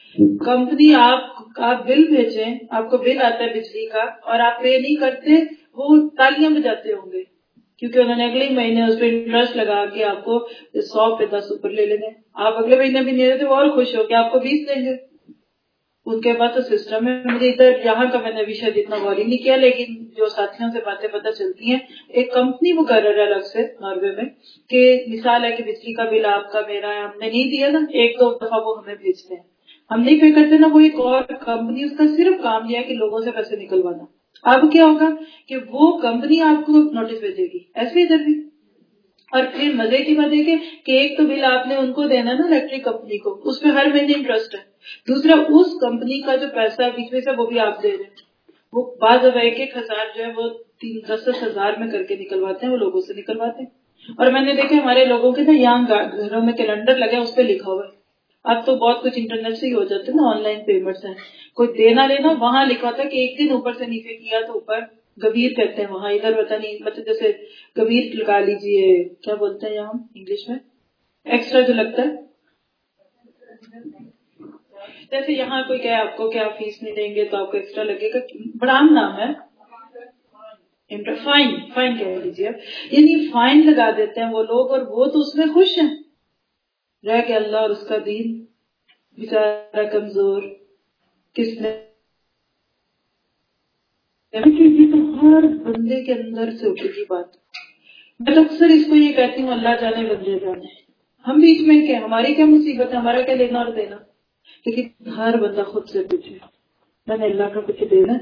S3: کمپنی آپ آپ بل بھیجیں، آپ کو بل آتا ہے بجلی کا اور آپ پے نہیں کرتے، وہ تالیاں بجاتے ہوں گے کیونکہ انہوں نے اگلے مہینے اس پہ انٹرسٹ لگا کے آپ کو سو پہ دس اوپر لے لینے. آپ اگلے مہینے بھی نہیں دیتے، وہ اور خوش ہو کے آپ کو بیس دیں گے. ان کے پاس تو سسٹم ہے. مجھے ادھر یہاں کا میں نے ابھی شاید اتنا غور ہی نہیں کیا، لیکن جو ساتھیوں سے باتیں پتہ چلتی ہیں، ایک کمپنی مقرر ہے الگ سے ناروے میں کہ مثال ہے کہ بجلی کا بل آپ کا میرا ہے، ہم نے نہیں دیا نا، ایک دو دفعہ وہ ہمیں بھیجتے ہیں، ہم نہیں پے کرتے نا، وہ ایک اور کمپنی، اس کا صرف کام یہ ہے کہ لوگوں سے پیسے نکلوانا. اب کیا ہوگا کہ وہ کمپنی آپ کو نوٹس بھیجے گی، ایسے ادھر بھی. اور پھر مزے کی بات ہے کہ ایک تو بل آپ نے ان کو دینا نا الیکٹرک کمپنی کو، اس پہ ہر مہینے انٹرسٹ ہے. دوسرا اس کمپنی کا جو پیسہ بیچ میں سے وہ بھی آپ دے رہے ہیں. وہ بعض اب ایک ایک ہزار جو ہے وہ تین دس دس ہزار میں کر کے نکلواتے ہیں، وہ لوگوں سے نکلواتے ہیں. اور میں نے دیکھا ہمارے لوگوں کے نا یہاں گھروں میں کیلنڈر لگے اس پہ لکھا ہوا ہے. اب تو بہت کچھ انٹرنیٹ سے ہی ہو جاتے ہیں نا، آن لائن پیمنٹس ہیں، کوئی دینا لینا وہاں لکھا تھا کہ ایک دن اوپر سے نیچے کیا تو اوپر گبیر کہتے ہیں وہاں، ادھر پتہ نہیں، مطلب جیسے گبیر لگا لیجیے، کیا بولتے ہیں یہاں انگلش میں، ایکسٹرا جو لگتا ہے. جیسے یہاں کوئی کہے آپ کو کہ آپ فیس نہیں دیں گے تو آپ کو ایکسٹرا لگے گا، بڑا عام نام ہے، فائن فائن کہہ لیجیے. یعنی فائن لگا دیتے ہیں وہ لوگ، اور وہ تو اس میں خوش ہیں. رہ کے اللہ اور اس کا دین بیچارہ کمزور کس نے. یہ تو ہر بندے کے اندر سے اٹھے گی بات. میں تو اکثر اس کو یہ کہتی ہوں، اللہ جانے بندے جانے، ہم بیچ میں کیا، ہماری کیا مصیبت ہے، ہمارا کیا لینا اور دینا. لیکن ہر بندہ خود سے پوچھے میں نے اللہ کا کچھ دینا.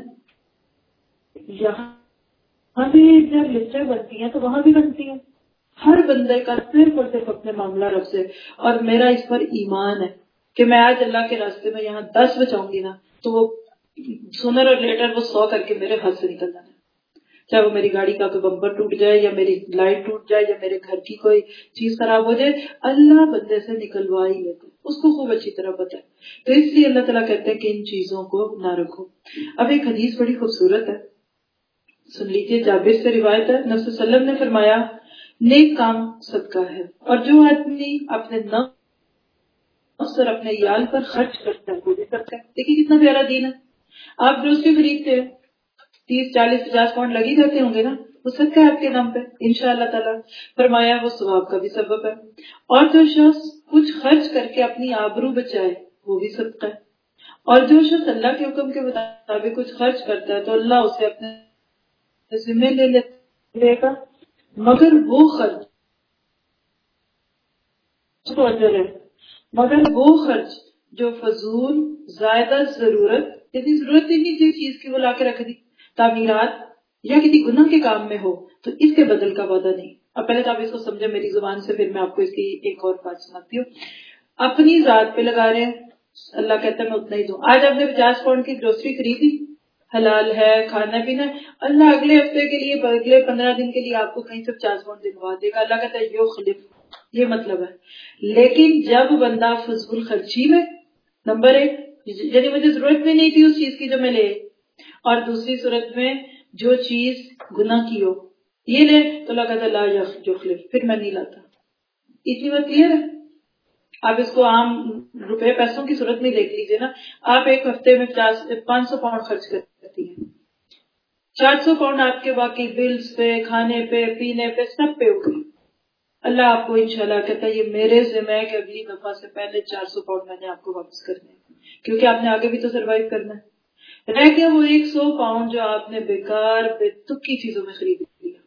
S3: یہاں بھی جب لسٹیں بنتی ہیں تو وہاں بھی بنتی ہیں. ہر بندے کا صرف اور صرف اپنے معاملہ رب سے. اور میرا اس پر ایمان ہے کہ میں آج اللہ کے راستے میں یہاں دس بچاؤں گی نا تو وہ سونر اور لیٹر وہ سو کر کے میرے ہاتھ سے نکل جانا ہے. چاہے وہ میری گاڑی کا کوئی بمپر ٹوٹ جائے یا میری لائٹ ٹوٹ جائے یا میرے گھر کی کوئی چیز خراب ہو جائے، اللہ بندے سے نکلوا ہی لیتے، اس کو خوب اچھی طرح پتہ ہے. تو اس لیے اللہ تعالیٰ کہتے ہیں کہ ان چیزوں کو نہ رکھو. اب ایک حدیث بڑی خوبصورت ہے، سن لیجیے. جابر سے روایت ہے، نبی صلی اللہ علیہ وسلم نے فرمایا نیک کام صدقہ ہے، اور جو آدمی اپنے نفس اور اپنے یال پر خرچ کرتا ہے وہ بھی صدقہ ہے. دیکھیے کتنا پیارا دین ہے. آپ گروسری خریدتے ہیں، تیس چالیس پچاس پاؤنڈ لگی جاتے ہوں گے نا، وہ صدقہ ہے آپ کے نام پہ انشاءاللہ تعالیٰ. فرمایا وہ ثواب کا بھی سبب ہے. اور جو شخص کچھ خرچ کر کے اپنی آبرو بچائے وہ بھی صدقہ ہے. اور جو شخص اللہ کے حکم کے مطابق کچھ خرچ کرتا ہے تو اللہ اسے اپنے ذمہ لے لے گا. مگر وہ خرچ کو اجر ہے، مگر وہ خرچ جو فضول زائدہ ضرورت، یعنی ضرورت ہی نہیں تھی چیز کی وہ لا کے رکھ دی، تعمیرات یا کسی گناہ کے کام میں ہو تو اس کے بدل کا وعدہ نہیں۔ اب پہلے تو آپ اس کو سمجھیں میری زبان سے، پھر میں آپ کو اس کی ایک اور بات سناتی ہوں۔ اپنی ذات پہ لگا رہے ہیں، اللہ کہتا ہے میں اتنا ہی دوں۔ آج آپ نے پچاس پاؤنڈ کی گروسری خریدی، حلال ہے، کھانا پینا، اللہ اگلے ہفتے کے لیے، اگلے پندرہ دن کے لیے آپ کو کہیں سے پچاس پاؤنڈ دلوا دے گا۔ اللہ کہتا ہے یو خلف، یہ مطلب ہے۔ لیکن جب بندہ فضول خرچی میں، نمبر ایک یعنی مجھے ضرورت بھی نہیں تھی اس چیز کی جو میں لے، اور دوسری صورت میں جو چیز گناہ کی ہو یہ لے تو اللہ کہتا ہے لا یخلف، پھر میں نہیں لاتا۔ اتنی بات کلیئر ہے؟ آپ اس کو عام روپے پیسوں کی صورت میں دیکھ لیجیے نا، آپ ایک ہفتے میں پچاس پانچ سو پاؤنڈ خرچ کرتی ہیں، چار سو پاؤنڈ آپ کے باقی بلز پہ، کھانے پہ، پینے پہ، سب پہ ہو گئی۔ اللہ آپ کو انشاءاللہ کہتا ہے یہ میرے ذمہ ہے کہ اگلی دفعہ سے پہلے چار سو پاؤنڈ میں نے آپ کو واپس کرنے ہیں، کیونکہ آپ نے آگے بھی تو سروائیو کرنا ہے۔ رہ گیا وہ ایک سو پاؤنڈ جو آپ نے بیکار بے تک کی چیزوں میں خرید لیا،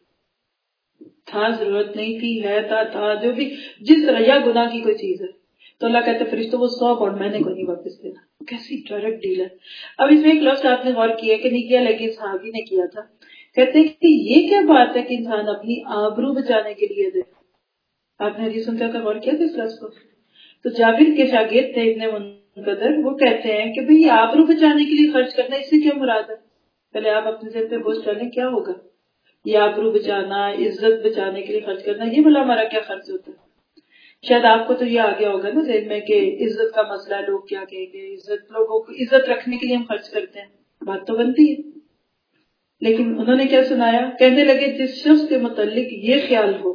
S3: تھا ضرورت نہیں تھی، ہے تھا تھا جو بھی جس طرح، یا گناہ کی کوئی چیز ہے، تو اللہ کہتے ہیں فرشتوں وہ سو پاؤنڈ میں نے کوئی نہیں واپس دینا۔ کیسی ڈائریکٹ ڈیل ہے۔ اب اس میں ایک لفظ آپ نے غور کیا کہ نہیں کیا، لیکن صحابی نے کیا تھا، کہتے ہیں کہ یہ کیا بات ہے کہ انسان اپنی آبرو بچانے کے لیے دے۔ آپ نے حدیث سنتے ہوئے غور کیا تھا اس لفظ کو؟ تو جابر کے شاگرد تھے ابن منقدر، وہ کہتے ہیں کہ بھئی آبرو بچانے کے لیے خرچ کرنا، اس سے کیا مراد ہے؟ پہلے آپ اپنے ذہن پہ بوجھ ڈالیں کیا ہوگا یہ آبرو بچانا، عزت بچانے کے لیے خرچ کرنا، یہ بھلا ہمارا کیا خرچ ہوتا ہے؟ شاید آپ کو تو یہ آ گیا ہوگا نا ذہن میں کہ عزت کا مسئلہ ہے، لوگ کیا کہیں گے، عزت لوگوں کو عزت رکھنے کے لیے ہم خرچ کرتے ہیں، بات تو بنتی ہے۔ لیکن انہوں نے کیا سنایا، کہنے لگے جس شخص کے متعلق یہ خیال ہو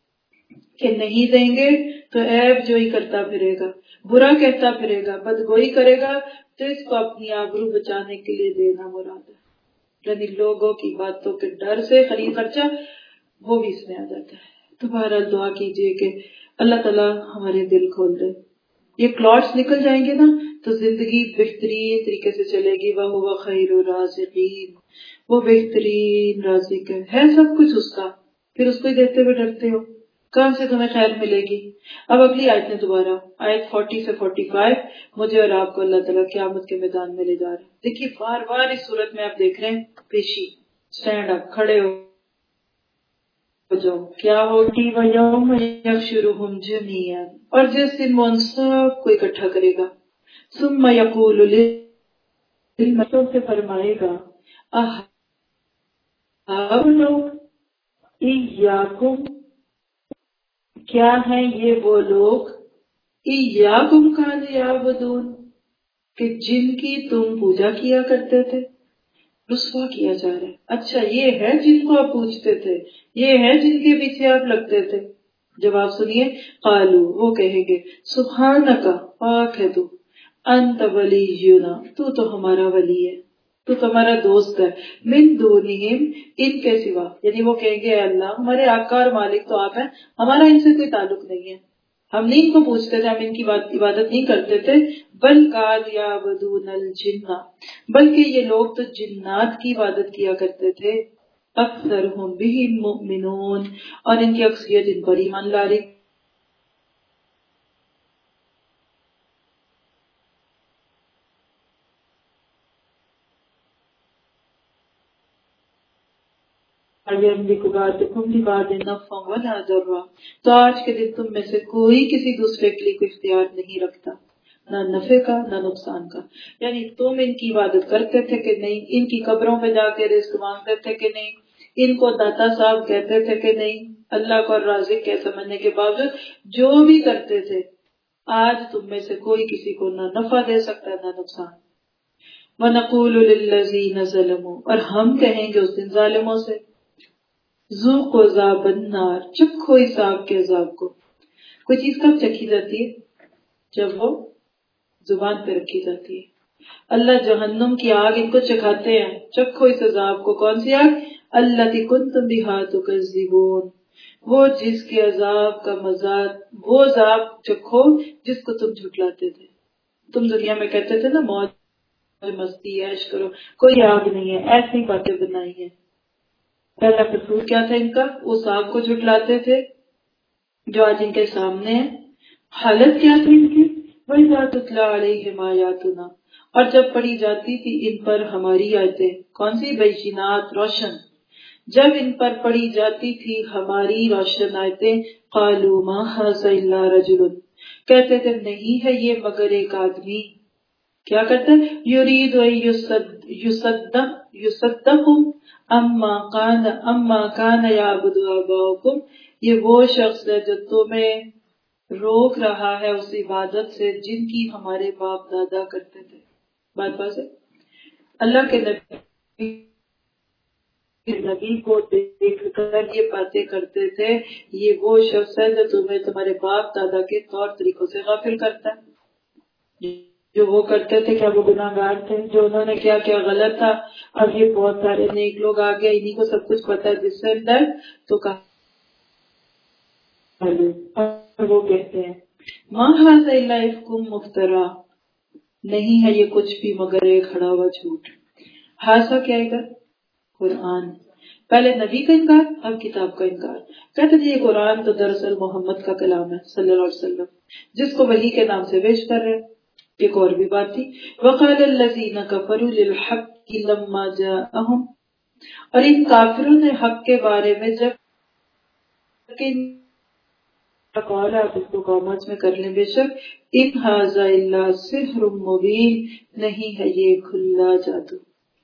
S3: کہ نہیں دیں گے تو عیب جوئی کرتا پھرے گا، برا کہتا پھرے گا، بدگوئی کرے گا، تو اس کو اپنی آبرو بچانے کے لیے دینا مراد ہے۔ یعنی لوگوں کی باتوں کے ڈر سے خرید خرچہ وہ بھی اس میں آ جاتا ہے۔ تو بہرحال دعا کیجیے کہ اللہ تعالیٰ ہمارے دل کھول دے، یہ کلاٹس نکل جائیں گے نا تو زندگی بہترین طریقے سے چلے گی۔ وَهُوَ خَيْرُ الرَّازِقِينَ، وہ بہترین رازق ہے، ہے سب کچھ اس کا، پھر اس کو ہی دیتے ہوئے ڈرتے ہو، کہاں سے تمہیں خیر ملے گی؟ اب اگلی آیت میں دوبارہ آیت فورٹی سے فورٹی فائیو مجھے اور آپ کو اللہ تعالیٰ قیامت کے میدان میں لے جا رہے ہیں۔ دیکھیے بار بار اس صورت میں آپ دیکھ رہے ہیں پیشی، سٹینڈ اپ، کھڑے ہو جو کیا ہوگی وَيَوْمَ يَحْشُرُهُمْ جَمِيعًا، اور جس دن وہ ان سب کو اکٹھا کرے گا، ثُمَّ يَقُولُ لِلْمَلَائِكَةِ سے فرمائے گا أَهَؤُلَاءِ إِيَّاكُمْ، کیا ہیں یہ وہ لوگ، إِيَّاكُمْ كَانُوا يَعْبُدُونَ، کہ جن کی تم پوجا کیا کرتے تھے۔ رسوا کیا جا رہا ہے، اچھا یہ ہے جن کو آپ پوچھتے تھے، یہ ہے جن کے پیچھے آپ لگتے تھے۔ جواب سنیے، قالو، وہ کہیں گے سبحانک، پاک ہے تو، انت ولینا، تو تو ہمارا ولی ہے، تو تمہارا دوست ہے، من دونہم، ان کے سوا، یعنی وہ کہیں گے اے اللہ ہمارے آقا اور مالک تو آپ ہیں، ہمارا ان سے کوئی تعلق نہیں ہے، ہم نہیں ان کو پوچھتے تھے، ہم ان کی عبادت نہیں کرتے تھے، بل کان یعبدون الجن، بلکہ یہ لوگ تو جنات کی عبادت کیا کرتے تھے، اکثرهم بہم مؤمنون، اور ان کی اکثریت ان پر ایمان لا رہی۔ تو آج کے دن تم میں سے کوئی کسی دوسرے کے لیے کوئی اختیار نہیں رکھتا، نہ نفع کا نہ نقصان کا، یعنی تم ان کی عبادت کرتے تھے کہ نہیں، ان کی قبروں پہ جا کے رزق مانگتے تھے کہ نہیں، ان کو داتا صاحب کہتے تھے کہ نہیں، اللہ کو رازق کے سمجھنے کے باوجود جو بھی کرتے تھے، آج تم میں سے کوئی کسی کو نہ نفع دے سکتا ہے نہ نقصان۔ وَنَقُولُ لِلَّذِينَ ظَلَمُوا، اور ہم کہیں گے اس دن ظالموں سے، ذوقوا عذاب النار، چکھو اس آگ کے عذاب کو۔ کوئی چیز کب چکھی جاتی ہے؟ جب وہ زبان پہ رکھی جاتی ہے۔ اللہ جہنم کی آگ ان کو چکھاتے ہیں، چکھو اس عذاب کو۔ کون سی آگ؟ التی کنتم بہا تکذبون، وہ جس کے عذاب کا مزہ، وہ عذاب چکھو جس کو تم جھٹلاتے تھے۔ تم دنیا میں کہتے تھے نا موج مستی عیش کرو، کوئی آگ نہیں ہے، ایسی باتیں بنائی ہیں، پہلا قصور کیا تھا ان کا؟ وہ آگ کو جھٹلاتے تھے جو آج ان کے سامنے ہے۔ حالت کیا تھی ان کی؟ وَإِذَا تُتْلَىٰ عَلَيْهِمْ آيَاتُنَا، اور جب پڑھی جاتی تھی ان پر ہماری آیتیں، کون سی؟ بینات، روشن، جب ان پر پڑھی جاتی تھی ہماری روشن آیتیں، قَالُوا مَا هَٰذَا إِلَّا رَجُلٌ، کہتے تھے نہیں ہے یہ مگر ایک آدمی، کیا کرتا ہے؟ یرید ان یصدق یصدقکم اما کان اما کان یعبد آباؤکم، یہ وہ شخص ہے جو تمہیں روک رہا ہے اس عبادت سے جن کی ہمارے باپ دادا کرتے تھے۔ بات بات ہے، اللہ کے نبی نبی کو دیکھ کر یہ باتیں کرتے تھے، یہ وہ شخص ہے جو تمہیں تمہارے باپ دادا کے طور طریقوں سے غافل کرتا ہے۔ جو وہ کرتے تھے کیا وہ گناہ گار تھے؟ جو انہوں نے کیا کیا غلط تھا؟ اب یہ بہت سارے نیک لوگ آ گئے، انہیں کو سب کچھ پتا ہے جس سے اندر تو کہا اور وہ کہتے ہیں ما ھذا الا افک مفترا، نہیں ہے یہ کچھ بھی مگر ایک کھڑا ہوا جھوٹ۔ حاصہ کیا ہے گا؟ قرآن۔ پہلے نبی کا انکار، اب کتاب کا انکار۔ کہتے تھے یہ قرآن تو دراصل محمد کا کلام ہے صلی اللہ علیہ وسلم، جس کو وحی کے نام سے پیش کر رہے۔ ایک اور بھی بات تھی، وقال الذین کفروا للحق لما جاءهم، اور ان کافروں نے حق کے بارے میں جب قال، آپ اس کو کامنٹس میں کر لیں بے شک، ان ھذا الا سحر مبین، نہیں ہے یہ کھلا جادو۔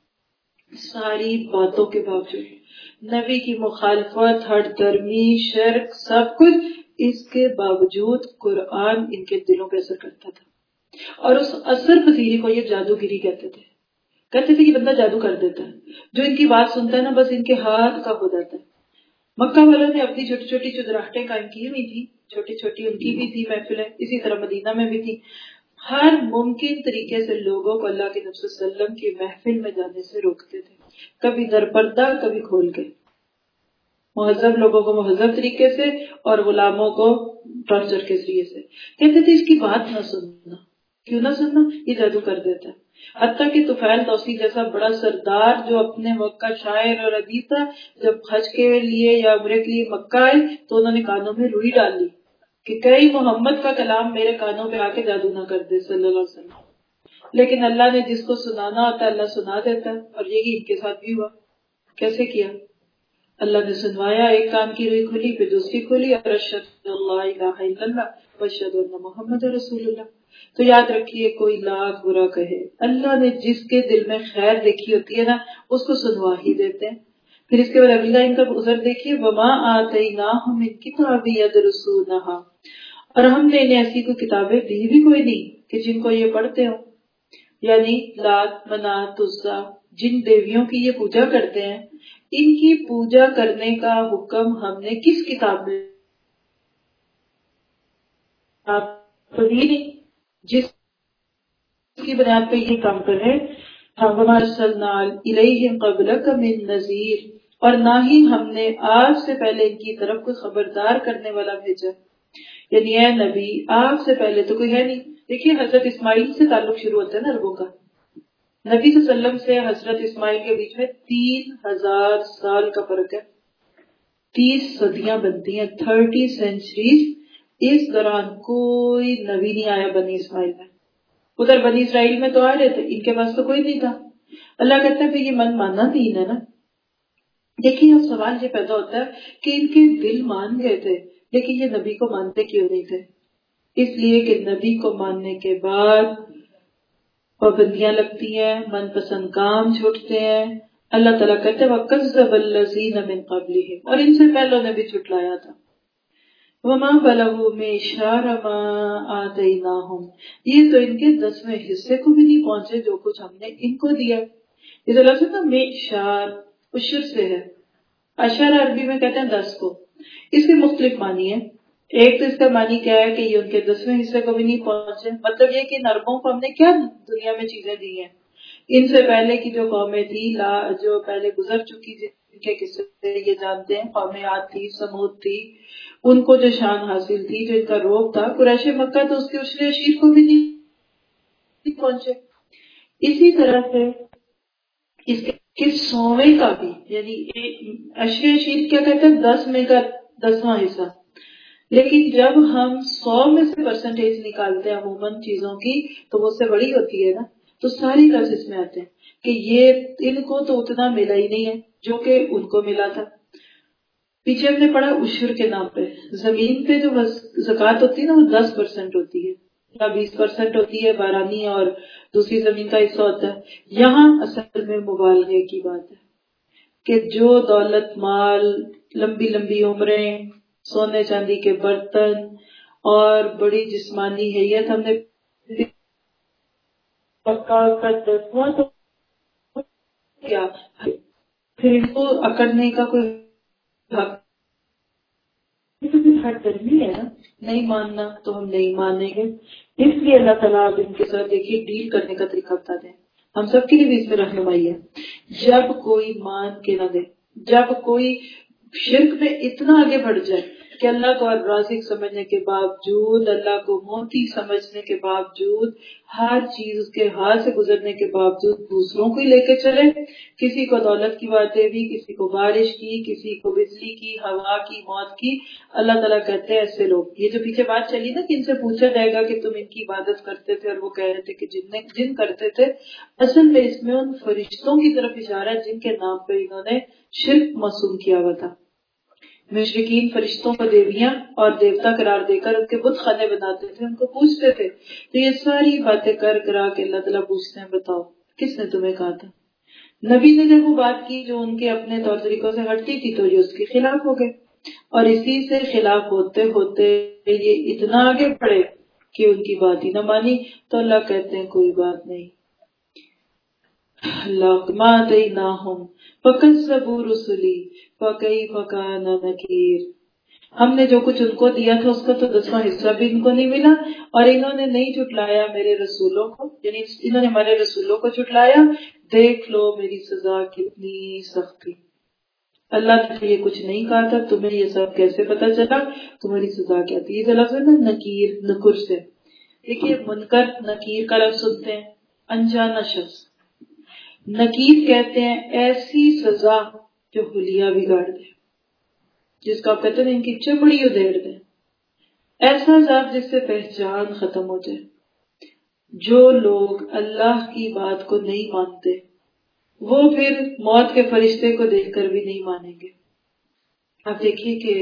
S3: ساری باتوں کے باوجود نبی کی مخالفت، ہٹ درمی، شرک، سب کچھ، اس کے باوجود قرآن ان کے دلوں پہ اثر کرتا تھا، اور اس اثر پذیری کو یہ جادوگری کہتے تھے۔ کہتے تھے کہ بندہ جادو کر دیتا ہے، جو ان کی بات سنتا ہے نا بس ان کے ہاتھ کا ہو جاتا ہے۔ مکہ والوں نے اپنی چھوٹی چھوٹی چودراہٹیں قائم کی ہوئی تھی، چھوٹی چھوٹی ان کی بھی تھی محفلیں، اسی طرح مدینہ میں بھی تھی۔ ہر ممکن طریقے سے لوگوں کو اللہ کے نبی صلی اللہ علیہ وسلم کی محفل میں جانے سے روکتے تھے، کبھی در پردہ کبھی کھول کے، مہذب لوگوں کو مہذب طریقے سے اور غلاموں کو ٹارچر کے ذریعے سے۔ کہتے تھے اس کی بات نہ سننا، کیوں نہ سننا؟ یہ جادو کر دیتا ہے۔ حتیٰ کہ طفیل توسی جیسا بڑا سردار جو اپنے وقت کا شاعر اور ادیب تھا، جب حج کے لیے یا عمرے کے لیے مکہ آئے تو انہوں نے کانوں میں روئی ڈال لی کہ کئی محمد کا کلام میرے کانوں پہ آ کے جادو نہ کر دے صلی اللہ علیہ وسلم۔ لیکن اللہ نے جس کو سنانا ہوتا ہے اللہ سنا دیتا ہے، اور یہی ان کے ساتھ بھی ہوا۔ کیسے کیا؟ اللہ نے سنوایا، ایک کان کی روئی کھلی پھر دوسری کھلی، اور اشہد اللہ الہ الا اللہ واشہد ان محمد رسول اللہ۔ تو یاد رکھیے کوئی لاکھ برا کہے، اللہ نے جس کے دل میں خیر دیکھی ہوتی ہے نا اس کو سنوا ہی دیتے ہیں۔ پھر اس کے بعد اگلا ان کا عذر دیکھیے، وما آتیناہم من کتاب یدرسونہا، اور ہم نے انہیں ایسی کوئی کتابیں دی بھی کوئی نہیں کہ جن کو یہ پڑھتے ہو، یعنی لات، منات، عزا، جن دیویوں کی یہ پوجا کرتے ہیں، ان کی پوجا کرنے کا حکم ہم نے کس کتاب میں آپ تو دی نہیں جس کی بنیاد پہ یہ کام کرے۔ وما ارسلنا الیہم قبلک من نذیر، اور نہ ہی ہم نے آپ سے پہلے ان کی طرف کوئی خبردار کرنے والا بھیجا، یعنی اے نبی آپ سے پہلے تو کوئی ہے نہیں۔ دیکھیے حضرت اسماعیل سے تعلق شروع ہوتا ہے نا عربوں کا، نبی صلی اللہ علیہ وسلم سے حضرت اسماعیل کے بیچ میں تین ہزار سال کا فرق ہے، تیس صدیاں بنتی ہیں، تھرٹی سینچریز۔ اس دوران کوئی نبی نہیں آیا بنی اسماعیل میں، ادھر بنی اسرائیل میں تو آ رہے تھے، ان کے پاس تو کوئی نہیں تھا۔ اللہ کہتا ہے کہ یہ من ماننا دین ہے نا۔ دیکھیے اب سوال یہ پیدا ہوتا ہے کہ ان کے دل مان گئے تھے لیکن یہ نبی کو مانتے کیوں نہیں تھے؟ اس لیے کہ نبی کو ماننے کے بعد پابندیاں لگتی ہیں، من پسند کام چھوٹتے ہیں۔ اللہ تعالیٰ کہتے ہیں وَكَذَّبَ الَّذِينَ مِن قَبْلِهِمْ، اور ان سے پہلوں نے بھی جھٹلایا تھا۔ وَمَا بَلَغُوا مِعْشَارَ مَا آتَيْنَاهُمْ، یہ تو ان کے دسویں حصے کو بھی نہیں پہنچے جو کچھ ہم نے ان کو دیا۔ یہ تو لفظ ہے نا معشار، عشر سے ہے، عشر عربی میں کہتے ہیں دس کو۔ اس کے مختلف معنی ہیں، ایک تو اس کا معنی کیا ہے کہ یہ ان کے دسویں حصے کو بھی نہیں پہنچے، مطلب یہ کہ ان عربوں کو ہم نے کیا دنیا میں چیزیں دی ہیں۔ ان سے پہلے کی جو قومیں تھی جو پہلے گزر چکی تھی، ان کے قصے یہ جانتے ہیں، قوم عاد تھی، سمود تھی، ان کو جو شان حاصل تھی، جو ان کا روب تھا، قریش مکہ تو اس کے عشر عشیر کو بھی نہیں پہنچے۔ اسی طرح سے اس کہ سویں کا بھی یعنی اشر اشیر کیا کہتے ہیں دس میں کا دسواں حصہ، لیکن جب ہم سو میں سے پرسنٹیج نکالتے ہیں عموماً چیزوں کی تو وہ اس سے بڑی ہوتی ہے نا، تو ساری لفظ اس میں آتے ہیں کہ یہ ان کو تو اتنا ملا ہی نہیں ہے جو کہ ان کو ملا تھا۔ پیچھے ہم نے پڑھا عشر کے نام پہ زمین پہ جو زکوٰۃ ہوتی ہے نا وہ دس پرسنٹ ہوتی ہے یا بیس پرسنٹ ہوتی ہے، بارانی اور دوسری زمین کا حصہ ہوتا ہے۔ یہاں اصل میں مبالغے کی بات ہے کہ جو دولت مال، لمبی لمبی عمریں، سونے چاندی کے برتن اور بڑی جسمانی حیت ہم نے پکا کر تو کیا پھر ان کو اکڑنے کا کوئی حق گرمی ہے نا، نہیں ماننا تو ہم نہیں مانیں گے۔ اس لیے اللہ تعالیٰ اب ان کے ساتھ دیکھیے ڈیل کرنے کا طریقہ بتاتے ہیں، ہم سب کے لیے بھی اس میں رہنمائی ہے۔ جب کوئی مان کے نہ دے، جب کوئی شرک میں اتنا آگے بڑھ جائے کہ اللہ کو رازق سمجھنے کے باوجود، اللہ کو موتی سمجھنے کے باوجود، ہر چیز اس کے ہاتھ سے گزرنے کے باوجود دوسروں کو ہی لے کے چلے، کسی کو دولت کی باتیں بھی، کسی کو بارش کی، کسی کو بجلی کی، ہوا کی، موت کی۔ اللہ تعالیٰ کہتے ہیں ایسے لوگ، یہ جو پیچھے بات چلی نا کہ ان سے پوچھا جائے گا کہ تم ان کی عبادت کرتے تھے، اور وہ کہہ رہے تھے کہ جن جن کرتے تھے، اصل میں اس میں ان فرشتوں کی طرف اشارہ ہے جن کے نام پہ انہوں نے شرک معصوم کیا ہوا تھا۔ مشرکین فرشتوں کو دیویاں اور دیوتا قرار دے کر ان کے بت خانے بناتے تھے، ان کو پوچھتے تھے۔ تو یہ ساری باتیں کر کرا کے اللہ تعالیٰ پوچھتے ہیں بتاؤ کس نے تمہیں کہا تھا؟ نبی نے جب وہ بات کی جو ان کے اپنے طور طریقوں سے ہٹتی تھی تو یہ اس کے خلاف ہو گئے، اور اسی سے خلاف ہوتے ہوتے یہ اتنا آگے بڑھے کہ ان کی بات ہی نہ مانی۔ تو اللہ کہتے ہیں کوئی بات نہیں، لَقْمَاتَيْنَاهُمْ فَكَذَّبُوا رُسُلِي فَكَيْفَ كَانَ نَكِيرِ۔ ہم نے جو کچھ ان کو دیا تھا اس کا تو دسواں حصہ بھی ان کو نہیں ملا، اور انہوں نے نہیں جھٹلایا میرے رسولوں کو، یعنی انہوں نے ہمارے رسولوں کو جھٹلایا، دیکھ لو میری سزا کتنی سخت تھی۔ اللہ نے یہ کچھ نہیں کہا تھا، تمہیں یہ سب کیسے پتا چلا، تمہاری سزا کیا تھی؟ یہ جو لفظ ہے نا نکیر، نکر سے، دیکھیے منکر نکیر کا لفظ سنتے ہیں، انجانا شخص، نکیر کہتے ہیں ایسی سزا جو حلیہ بگاڑ دے، جس کا آپ کہتے ہیں ان کی چمڑی ادھیڑ دے، ایسا عذاب جس سے پہچان ختم ہو جائے۔ جو لوگ اللہ کی بات کو نہیں مانتے وہ پھر موت کے فرشتے کو دیکھ کر بھی نہیں مانیں گے۔ آپ دیکھیے کہ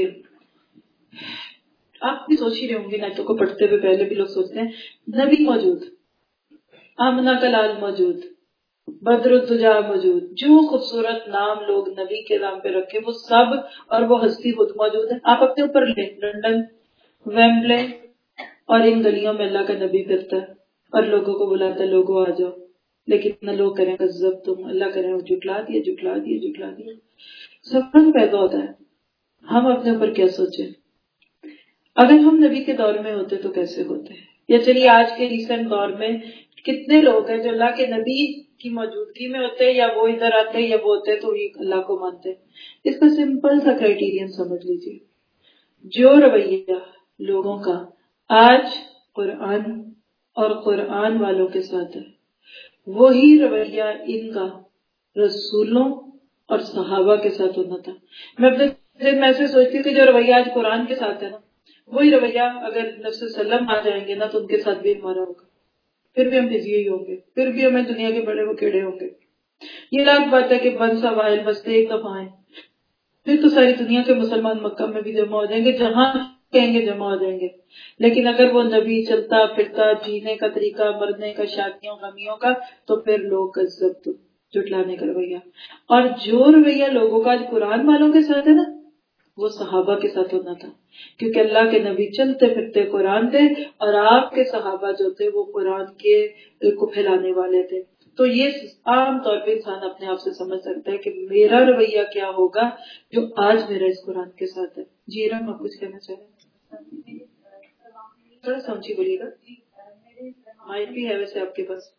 S3: آپ بھی سوچ ہی رہے ہوں گے، نیتوں کو پڑھتے ہوئے پہلے بھی لوگ سوچتے ہیں نبی موجود، آمنہ کا لال موجود، بدر الدجا موجود، جو خوبصورت نام لوگ نبی کے نام پہ رکھے وہ سب اور وہ ہستی خود موجود ہے۔ آپ اپنے اوپر لیں، لندن، ویمبلے اور ان گلیوں میں اللہ کا نبی پھرتا ہے اور لوگوں کو بلاتا ہے لوگوں آ جاؤ، لیکن نہ لوگ کریں کذب تم، اللہ کریں جھٹلا دیا جھٹلا دیا جھٹلا دیا۔ سفر پیدا ہوتا ہے، ہم اپنے اوپر کیا سوچیں؟ اگر ہم نبی کے دور میں ہوتے تو کیسے ہوتے ہیں؟ یا چلیے آج کے ریسنٹ دور میں کتنے لوگ ہیں جو اللہ کے نبی کی موجودگی میں ہوتے یا وہ ادھر آتے یا وہ ہوتے تو یہ اللہ کو مانتے؟ اس کا سمپل سا کرائٹیرین سمجھ لیجیے، جو رویہ لوگوں کا آج قرآن اور قرآن والوں کے ساتھ ہے وہی رویہ ان کا رسولوں اور صحابہ کے ساتھ ہونا تھا۔ میں اپنے ذہن میں ایسے سوچتی ہوں کہ جو رویہ آج قرآن کے ساتھ ہے نا وہی رویہ اگر نبی صلی اللہ علیہ وسلم آ جائیں گے نا تو ان کے ساتھ بھی ہمارا ہوگا، پھر بھی ہم بزی ہی ہوں گے، پھر بھی ہمیں دنیا کے بڑے وہ کیڑے ہوں گے۔ یہ الگ بات ہے کہ بن سوائل بستے ایک دفعہ آئیں، پھر تو ساری دنیا کے مسلمان مکہ میں بھی جمع ہو جائیں گے، جہاں کہیں گے جمع ہو جائیں گے۔ لیکن اگر وہ نبی چلتا پھرتا، جینے کا طریقہ، مرنے کا، شادیوں غمیوں کا، تو پھر لوگ کذب تو جھٹلانے کا رویہ۔ اور جو رویہ لوگوں کا آج قرآن والوں کے ساتھ ہے نا وہ صحابہ کے ساتھ ہونا تھا، کیونکہ اللہ کے نبی چلتے پھرتے قرآن تھے اور آپ کے صحابہ جو تھے وہ قرآن کے کو پھیلانے والے تھے۔ تو یہ عام طور پہ انسان اپنے آپ سے سمجھ سکتا ہے کہ میرا رویہ کیا ہوگا جو آج میرا اس قرآن کے ساتھ ہے۔ جی رام آپ کچھ کہنا چاہ رہے ہیں؟ تھوڑا سا اونچی بولیے گا، مائک بھی ہے ویسے آپ کے پاس۔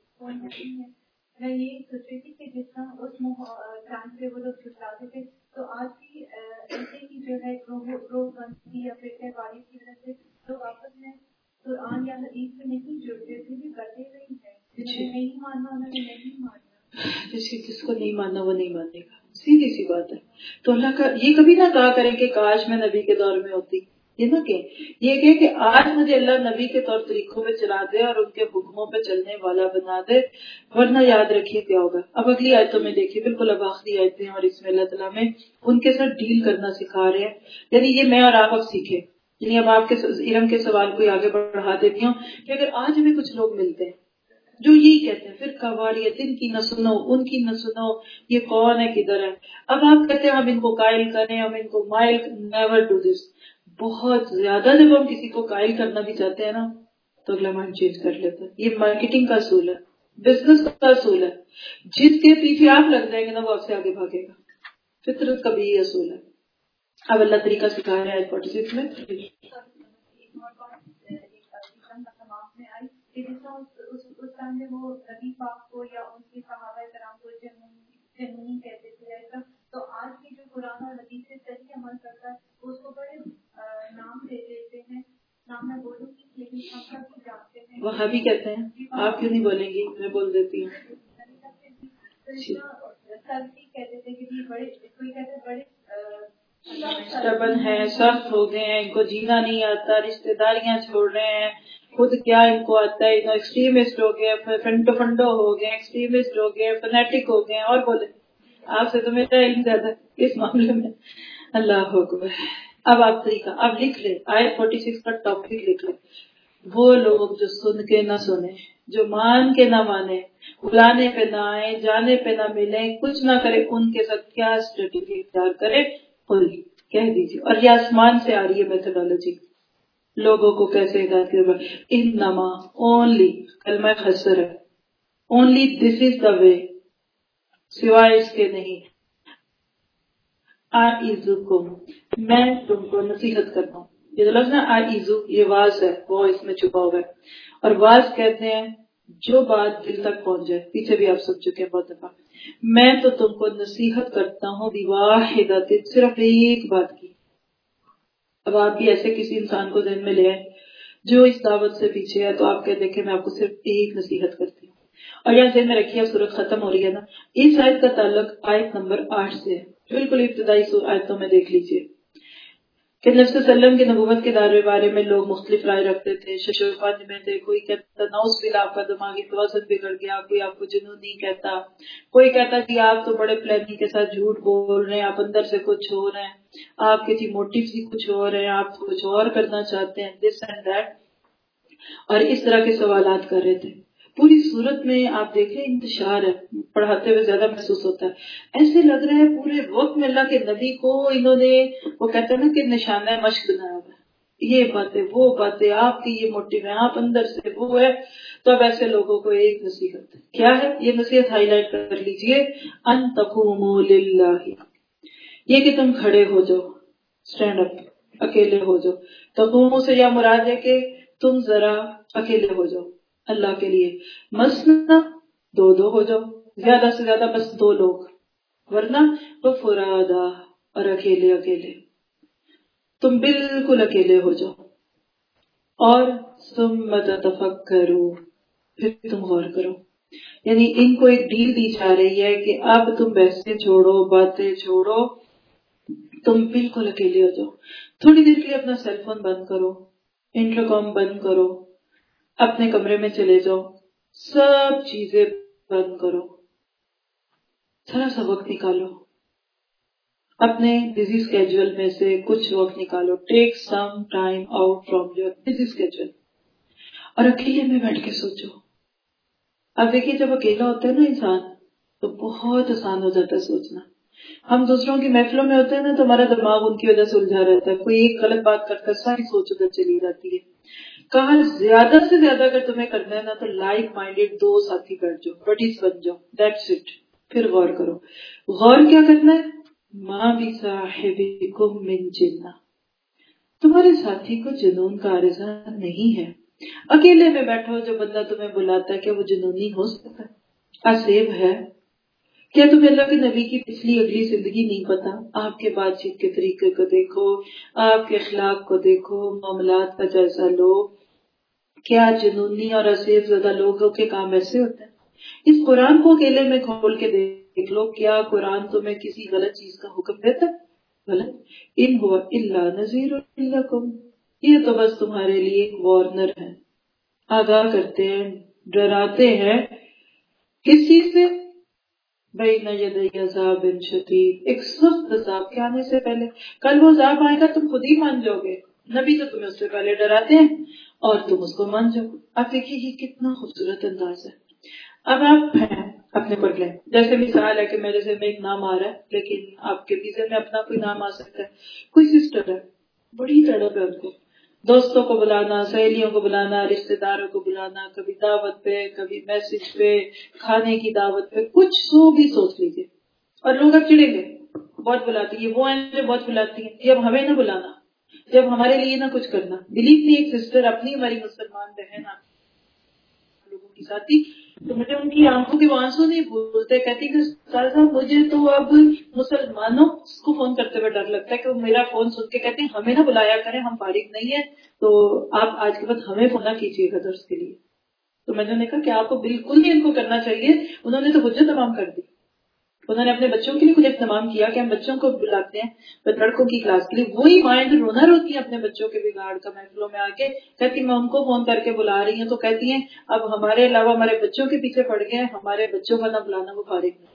S1: میں یہ سوچ رہی تھی کہ جس طرح اس ٹائم پہ وہ لوگ جھٹلاتے تھے تو آج بھی ایسے ہی جو ہے گروہ بندی یا پھر باری کی وجہ سے لوگ آپس میں قرآن یا حدیث سے نہیں جڑتے، پھر بھی کرتے رہی ہے، نہیں ماننا انہوں نے نہیں ماننا۔
S3: جس جس کو نہیں ماننا وہ نہیں ماننے گا، سیدھی سی بات ہے. تو اللہ کا یہ کبھی نہ کہا کریں کہ کاش میں نبی کے دور میں ہوتی، یہ نہ کہ یہ کہ, کہ آج مجھے اللہ نبی کے طور طریقوں پہ چلا دے اور ان کے حکموں پہ چلنے والا بنا دے، ورنہ یاد رکھیے کیا ہوگا. اب اگلی آیتوں میں دیکھیے، بالکل اب آخری آیتیں اور اس میں اللہ تعالیٰ میں ان کے ساتھ ڈیل کرنا سکھا رہے ہیں. یعنی یہ میں اور آپ اب سیکھے. یعنی اب آپ کے علم کے سوال کو آگے بڑھا دیتی ہوں کہ اگر آج ہمیں کچھ لوگ ملتے ہیں جو یہی کہتے ہیں پھر قواریت ان کی نہ سنو ان کی نہ سنو، یہ کون ہے کدھر ہے. اب آپ کہتے ہیں ہم ان کو قائل کریں، ہم ان کو مائل، نیور ڈو دس. بہت زیادہ جب ہم کسی کو قائل کرنا بھی چاہتے ہیں نا تو اگلا مائنڈ چینج کر لیتا ہے. یہ مارکیٹنگ کا اصول ہے، بزنس کا اصول ہے. جس کے پیچھے آپ لگ جائیں گے نا وہ آپ سے آگے بھاگے گا. فطرت کا بھی یہ اصول ہے. اب اللہ طریقہ سکھا رہا ہے فورٹی سکس میں.
S1: اس ٹائم میں وہ نبی پاک کو یا ان کے صحابہ کرام کو جنونی کہتے تھے ایسا، تو آج بھی جو قرآن اور حدیث سے صحیح عمل کرتا ہے اس کو بڑے نام دے دیتے ہیں. نام میں بولوں گی لیکن ہم سب بھی جانتے ہیں
S3: وہابی کہتے ہیں. آپ کیوں نہیں بولیں گی؟ میں بول دیتی ہوں.
S1: سلفی کہتے تھے کہ بڑے کوئی کہتے بڑے
S3: سٹبن ہے، سخت ہو گئے ہیں، ان کو جینا نہیں آتا، رشتے داریاں چھوڑ رہے ہیں، خود کیا ان کو آتا ہے. ایکسٹریمسٹ ہو گئے، فنڈو فنڈو ہو گئے، ایکسٹریمسٹ ہو گئے، فنیٹک ہو گئے. اور بولے آپ سے تو میرا علم زیادہ اس معاملے میں. اللہ اکبر. اب آپ طریقہ اب لکھ لیں، آیت فورٹی سکس کا ٹاپک لکھ لیں. وہ لوگ جو سن کے نہ سنے، جو مان کے نہ مانے، بلانے پہ نہ آئے، جانے پہ نہ ملے، کچھ نہ کرے، ان کے ساتھ کیا اسٹریٹجی اختیار کرے کہہ دیجیے. اور یہ آسمان سے آ رہی ہے میتھڈالوجی، لوگوں کو کیسے ہدایت کرے. انما اونلی کلمہ خسر ہے، اونلی دس از دا وے، سوائے اس کے نہیں. اعیذکم، میں تم کو نصیحت کرتا ہوں. یہ جو لفظ ہے اعیذو، یہ واز ہے، وہ اس میں چھپا ہوا ہے. اور واز کہتے ہیں جو بات دل تک پہنچ جائے. پیچھے بھی آپ سن چکے ہیں بہت دفعہ. میں تو تم کو نصیحت کرتا ہوں بواحدۃ، صرف ایک بات کی. اب آپ بھی ایسے کسی انسان کو ذہن میں لے آئے جو اس دعوت سے پیچھے ہے تو آپ کہتے ہیں کہ میں آپ کو صرف ایک نصیحت کرتی ہوں. اور یہاں ذہن میں رکھیے اب سورت ختم ہو رہی ہے نا، اس آیت کا تعلق آیت نمبر آٹھ سے ہے. بالکل ابتدائی آیتوں میں دیکھ لیجیے کہ نبی صلی اللہ علیہ وسلم کی نبوت کے دعوے بارے میں لوگ مختلف رائے رکھتے تھے. ششوفند میں تھے، کوئی کہتا نوز باللہ آپ کا دماغی توازن بگڑ گیا، کوئی آپ کو جنونی کہتا، کوئی کہتا کہ آپ تو بڑے پلاننگ کے ساتھ جھوٹ بول رہے ہیں، آپ اندر سے کچھ ہو رہے ہیں، آپ کے جی موٹیو ہی کچھ اور ہیں، آپ کچھ اور کرنا چاہتے ہیں، دس اینڈ دیٹ. اور اس طرح کے سوالات کر رہے تھے. پوری صورت میں آپ دیکھیں انتشار ہے، پڑھاتے ہوئے زیادہ محسوس ہوتا ہے. ایسے لگ رہا ہے پورے وقت میں اللہ کے نبی کو انہوں نے، وہ کہتے ہیں نا کہ نشانہ مشق بنایا ہوا ہے. یہ باتیں وہ باتیں، آپ کی یہ موٹیو ہے، آپ اندر سے وہ ہے. تو اب ایسے لوگوں کو ایک نصیحت کیا ہے، یہ نصیحت ہائی لائٹ کر لیجئے. ان تقوموا للہ، یہ کہ تم کھڑے ہو جاؤ، اسٹینڈ اپ، اکیلے ہو جاؤ. تقوموا سے یا مراد ہے کہ تم ذرا اکیلے ہو جاؤ اللہ کے لیے. مثنی، دو دو ہو جاؤ، زیادہ سے زیادہ بس دو لوگ، ورنہ وہ فرادا، اور اکیلے اکیلے تم بالکل اکیلے ہو جاؤ. اور ثم تتفکروا، پھر تم غور کرو. یعنی ان کو ایک ڈیل دی جا رہی ہے کہ اب تم بحثیں چھوڑو، باتیں چھوڑو، تم بالکل اکیلے ہو جاؤ. تھوڑی دیر کے لیے اپنا سیل فون بند کرو، انٹرکام بند کرو، اپنے کمرے میں چلے جاؤ، سب چیزیں بند کرو، تھوڑا سا وقت نکالو، اپنے بزی اسکیجول میں سے کچھ وقت نکالو. Take some time out from your busy schedule, اور اکیلے میں بیٹھ کے سوچو. اب دیکھیے جب اکیلا ہوتا ہے نا انسان تو بہت آسان ہو جاتا ہے سوچنا. ہم دوسروں کی محفلوں میں ہوتے ہیں نا تو ہمارا دماغ ان کی وجہ سے الجھا رہتا ہے. کوئی ایک غلط بات کرتا ہے، ساری سوچ ادھر چلی جاتی ہے. کہا زیادہ سے زیادہ اگر تمہیں کرنا ہے نا تو لائک مائنڈیڈ دو ساتھی بیٹھ جاؤ، بڈیز بن جاؤ، دیٹس اٹ. پھر غور کرو. غور کیا کرنا ہے؟ ما بصاحبکم من جنہ، تمہارے ساتھی کو جنون کا عارضہ نہیں ہے. اکیلے میں بیٹھو، جو بندہ تمہیں بلاتا ہے کیا وہ جنونی ہو سکتا ہے؟ اسیب ہے؟ کیا تمہیں اللہ کے نبی کی پچھلی اگلی زندگی نہیں پتا؟ آپ کے بات چیت کے طریقے کو دیکھو، آپ کے اخلاق کو دیکھو، معاملات کا جائزہ لو. کیا جنونی اور اسیب زدہ لوگوں کے کام ایسے ہوتے ہیں؟ اس قرآن کو اکیلے میں کھول کے دیکھ دیکھ لو کیا قرآن تمہیں کسی غلط چیز کا حکم دیتا ہے؟ غلط. ان ہوا الا نذیر لکم، یہ تو بس تمہارے لیے ایک وارنر ہے، آگاہ کرتے ہیں، ڈراتے ہیں. کس چیز سے؟ بین یدی عذاب شدید، ایک سخت عذاب کے آنے سے پہلے. کل وہ عذاب آئے گا تم خود ہی مان جاؤ گے، نبی تو تمہیں اس سے پہلے ڈراتے ہیں اور تم اس کو مان جاؤ. اب دیکھیے یہ کتنا خوبصورت انداز ہے. اب آپ ہیں اپنے پر لیں، جیسے مثال ہے کہ میرے سے میں ایک نام آ رہا ہے لیکن آپ کے ویزے میں اپنا کوئی نام آ سکتا ہے. کوئی سسٹر ہے، بڑی تڑپ ہے ان کو، دوستوں کو بلانا، سہیلیوں کو بلانا، رشتے داروں کو بلانا، کبھی دعوت پہ، کبھی میسج پہ، کھانے کی دعوت پہ، کچھ سو بھی سوچ لیجیے. اور لوگ اب چڑیں گے، بہت بلاتی ہیں، وہ ہیں جو بہت بلاتی ہیں، جب ہمیں نہ بلانا، جب ہمارے لیے نہ کچھ کرنا. بلیو می ایک سسٹر اپنی ہماری مسلمان بہن آپ لوگوں کی ساتھی، تو مجھے ان کی آنکھوں کے آنسو نہیں بھولتے. کہتی کہ سر صاحب مجھے تو اب مسلمانوں کو فون کرتے ہوئے ڈر لگتا ہے کہ وہ میرا فون سن کے کہتے ہیں ہمیں نہ بلایا کریں، ہم فارغ نہیں ہیں، تو آپ آج کے بعد ہمیں فون نہ کیجیے گا درس کے لیے. تو میں نے کہا کہ آپ کو بالکل نہیں ان کو کرنا چاہیے، انہوں نے تو حجت تمام کر دی. انہوں نے اپنے بچوں کے لیے خود اہتمام کیا کہ ہم بچوں کو بلاتے ہیں لڑکوں کی کلاس کے لیے، وہی مائیں جو رونا روتی ہیں اپنے بچوں کے بگاڑ کا محفلوں میں آ کے، کہتی میں ان کو فون کر کے بلا رہی ہوں تو کہتی ہیں اب ہمارے علاوہ ہمارے بچوں کے پیچھے پڑ گئے ہیں، ہمارے بچوں کا نہ بلانا وہ فارغ نہیں.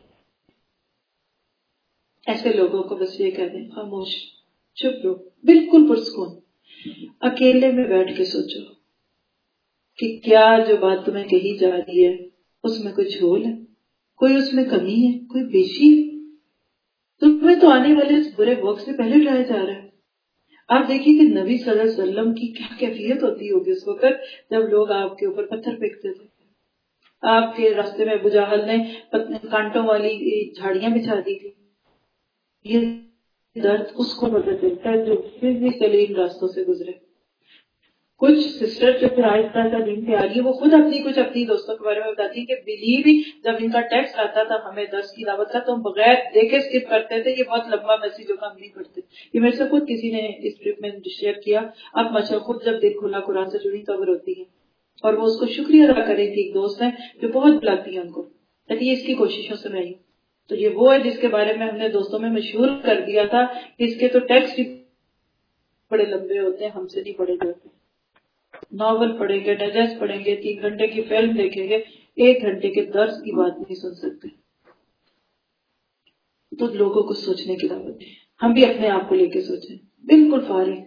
S3: ایسے لوگوں کو بس یہ کہہ دیں خاموش، چپ رہو، بالکل پرسکون، اکیلے میں بیٹھ کے سوچو کہ کیا جو بات تمہیں کہی جا رہی ہے اس میں کوئی جھول ہے، کوئی اس میں کمی ہے، کوئی بیشی ہے. تمہیں تو آنے والے اس برے وقت سے پہلے ڈرایا جا رہا ہے. آپ دیکھیے کہ نبی صلی اللہ علیہ وسلم کی کیا کیفیت ہوتی ہوگی اس وقت جب لوگ آپ کے اوپر پتھر پھینکتے تھے. آپ کے راستے میں ابو جہل نے کانٹوں والی جھاڑیاں بچھا دی تھی. یہ درد اس کو پتہ چلتا ہے جو فزیکلی ان راستوں سے گزرے. کچھ سسٹر جو پھر آہستہ آہستہ دین پہ آ رہی ہے وہ خود اپنی کچھ اپنی دوستوں کے بارے میں بتاتی ہیں کہ بلیو ہی جب ان کا ٹیکسٹ آتا تھا ہمیں درس کی دعوت کا تو ہم بغیر دیکھے اسکپ کرتے تھے، یہ بہت لمبا میسج ہوگا ہم نہیں پڑھتے. یہ میرے سے خود کسی نے اس ٹرپ میں شیئر کیا. اب ماشاء خود جب دل کھلا قرآن سے جڑی خبر ہوتی ہے اور وہ اس کو شکریہ ادا کریں کہ ایک دوست ہے جو بہت بلاتی ہے ان کو، کہتی ہے اس کی کوششوں سے میں آئی ہوں. تو یہ وہ ہے جس کے بارے میں ہم نے دوستوں میں مشہور کر دیا تھا کہ اس کے تو ٹیکسٹ بڑے لمبے ہوتے ہیں، ہم سے نہیں پڑھے جاتے. ناول پڑھیں گے، ڈائجسٹ پڑھیں گے، تین گھنٹے کی فلم دیکھیں گے، ایک گھنٹے کے درس کی بات نہیں سن سکتے. تو لوگوں کو سوچنے کی دعوت ہے. ہم بھی اپنے آپ کو لے کے سوچیں، بالکل فارغ.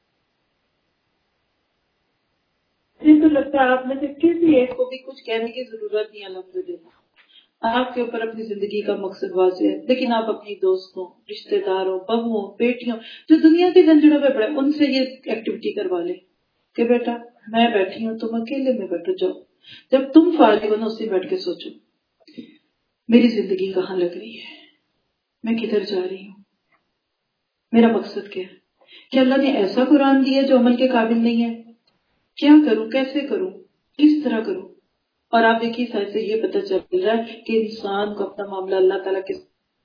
S3: مجھے تو لگتا ہے آپ میں سے کسی ایک کو بھی کچھ کہنے کی ضرورت نہیں. الحمدللہ آپ کے اوپر اپنی زندگی کا مقصد واضح ہے، لیکن آپ اپنی دوستوں، رشتے داروں، بہوؤں، بیٹیوں جو دنیا کے جھنجھڑوں میں پڑے ان سے یہ ایکٹیویٹی کروا لیں کہ بیٹا میں بیٹھی ہوں، تم اکیلے میں بیٹھو جاؤ، جب تم فارغ ہو نا اسی بیٹھ کے سوچو میری زندگی کہاں لگ رہی ہے، میں کدھر جا رہی ہوں، میرا مقصد کیا ہے، کہ اللہ نے ایسا قرآن دیا جو عمل کے قابل نہیں ہے، کیا کروں، کیسے کروں، کس طرح کروں. اور آپ دیکھیے سائز سے یہ پتہ چل رہا ہے کہ انسان کو اپنا معاملہ اللہ تعالیٰ کے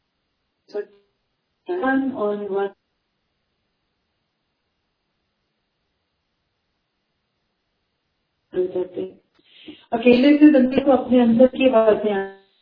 S3: اور اکیلے سے بندے کو اپنے اندر کی باتیں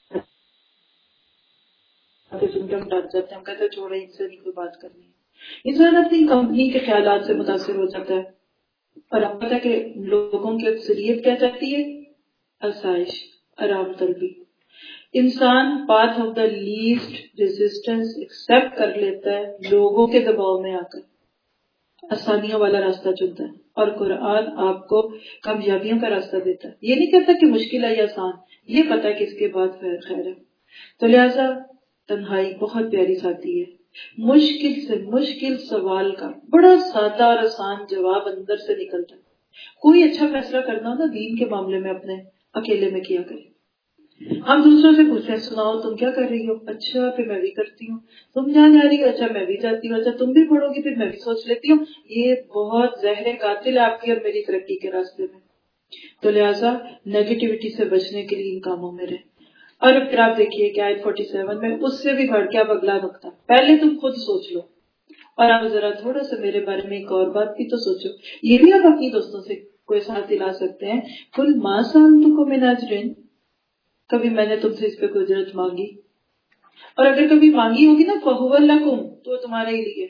S3: سن کے ہم ڈر جاتے ہیں، ہم کہتے ہیں چھوڑے ان سے نہیں کوئی بات کرنی ہے. انسان اپنی کمپنی کے خیالات سے متاثر ہو جاتا ہے. اور آپ پتا کہ لوگوں کی اکثریت کیا چاہتی ہے؟ آسائش، آرام طلبی. انسان path of the least resistance accept کر لیتا ہے لوگوں کے دباؤ میں آ کر، آسانیوں والا راستہ چنتا ہے. اور قرآن آپ کو کامیابیوں کا راستہ دیتا ہے. یہ نہیں کہتا کہ مشکل ہے یا آسان، یہ پتا کہ اس کے بعد خیر ہے. تو لہٰذا تنہائی بہت پیاری ساتھی ہے. مشکل سے مشکل سوال کا بڑا سادہ اور آسان جواب اندر سے نکلتا ہے. کوئی اچھا فیصلہ کرنا ہو نا دین کے معاملے میں اپنے اکیلے میں کیا کریں. ہم دوسروں سے پوچھتے ہیں سناؤ تم کیا کر رہی ہو، اچھا پھر میں بھی کرتی ہوں. تم جہاں جا رہی ہو، اچھا میں بھی جاتی ہوں. اچھا تم بھی پڑھو گی، پھر میں بھی سوچ لیتی ہوں. یہ بہت زہر قاتل ہے آپ کی اور میری ترقی کے راستے میں. تو لہٰذا نیگیٹیوٹی سے بچنے کے لیے ان کاموں میں رہیں. اور پھر آپ دیکھیے کہ آیت فورٹی سیون میں اس سے بھی بڑھ کے اب اگلا نقطہ، پہلے تم خود سوچ لو اور آپ ذرا تھوڑا سا میرے بارے میں ایک اور بات بھی تو سوچو. یہ بھی آپ اپنی دوستوں سے کوئی ساتھ دلا سکتے ہیں. کل ما سألتکم من اجر، کبھی میں نے تم سے اس پہ کوئی اجرت مانگی؟ اور اگر کبھی مانگی ہوگی نا فَهُوَ لَكُمْ تو تمہارے لیے.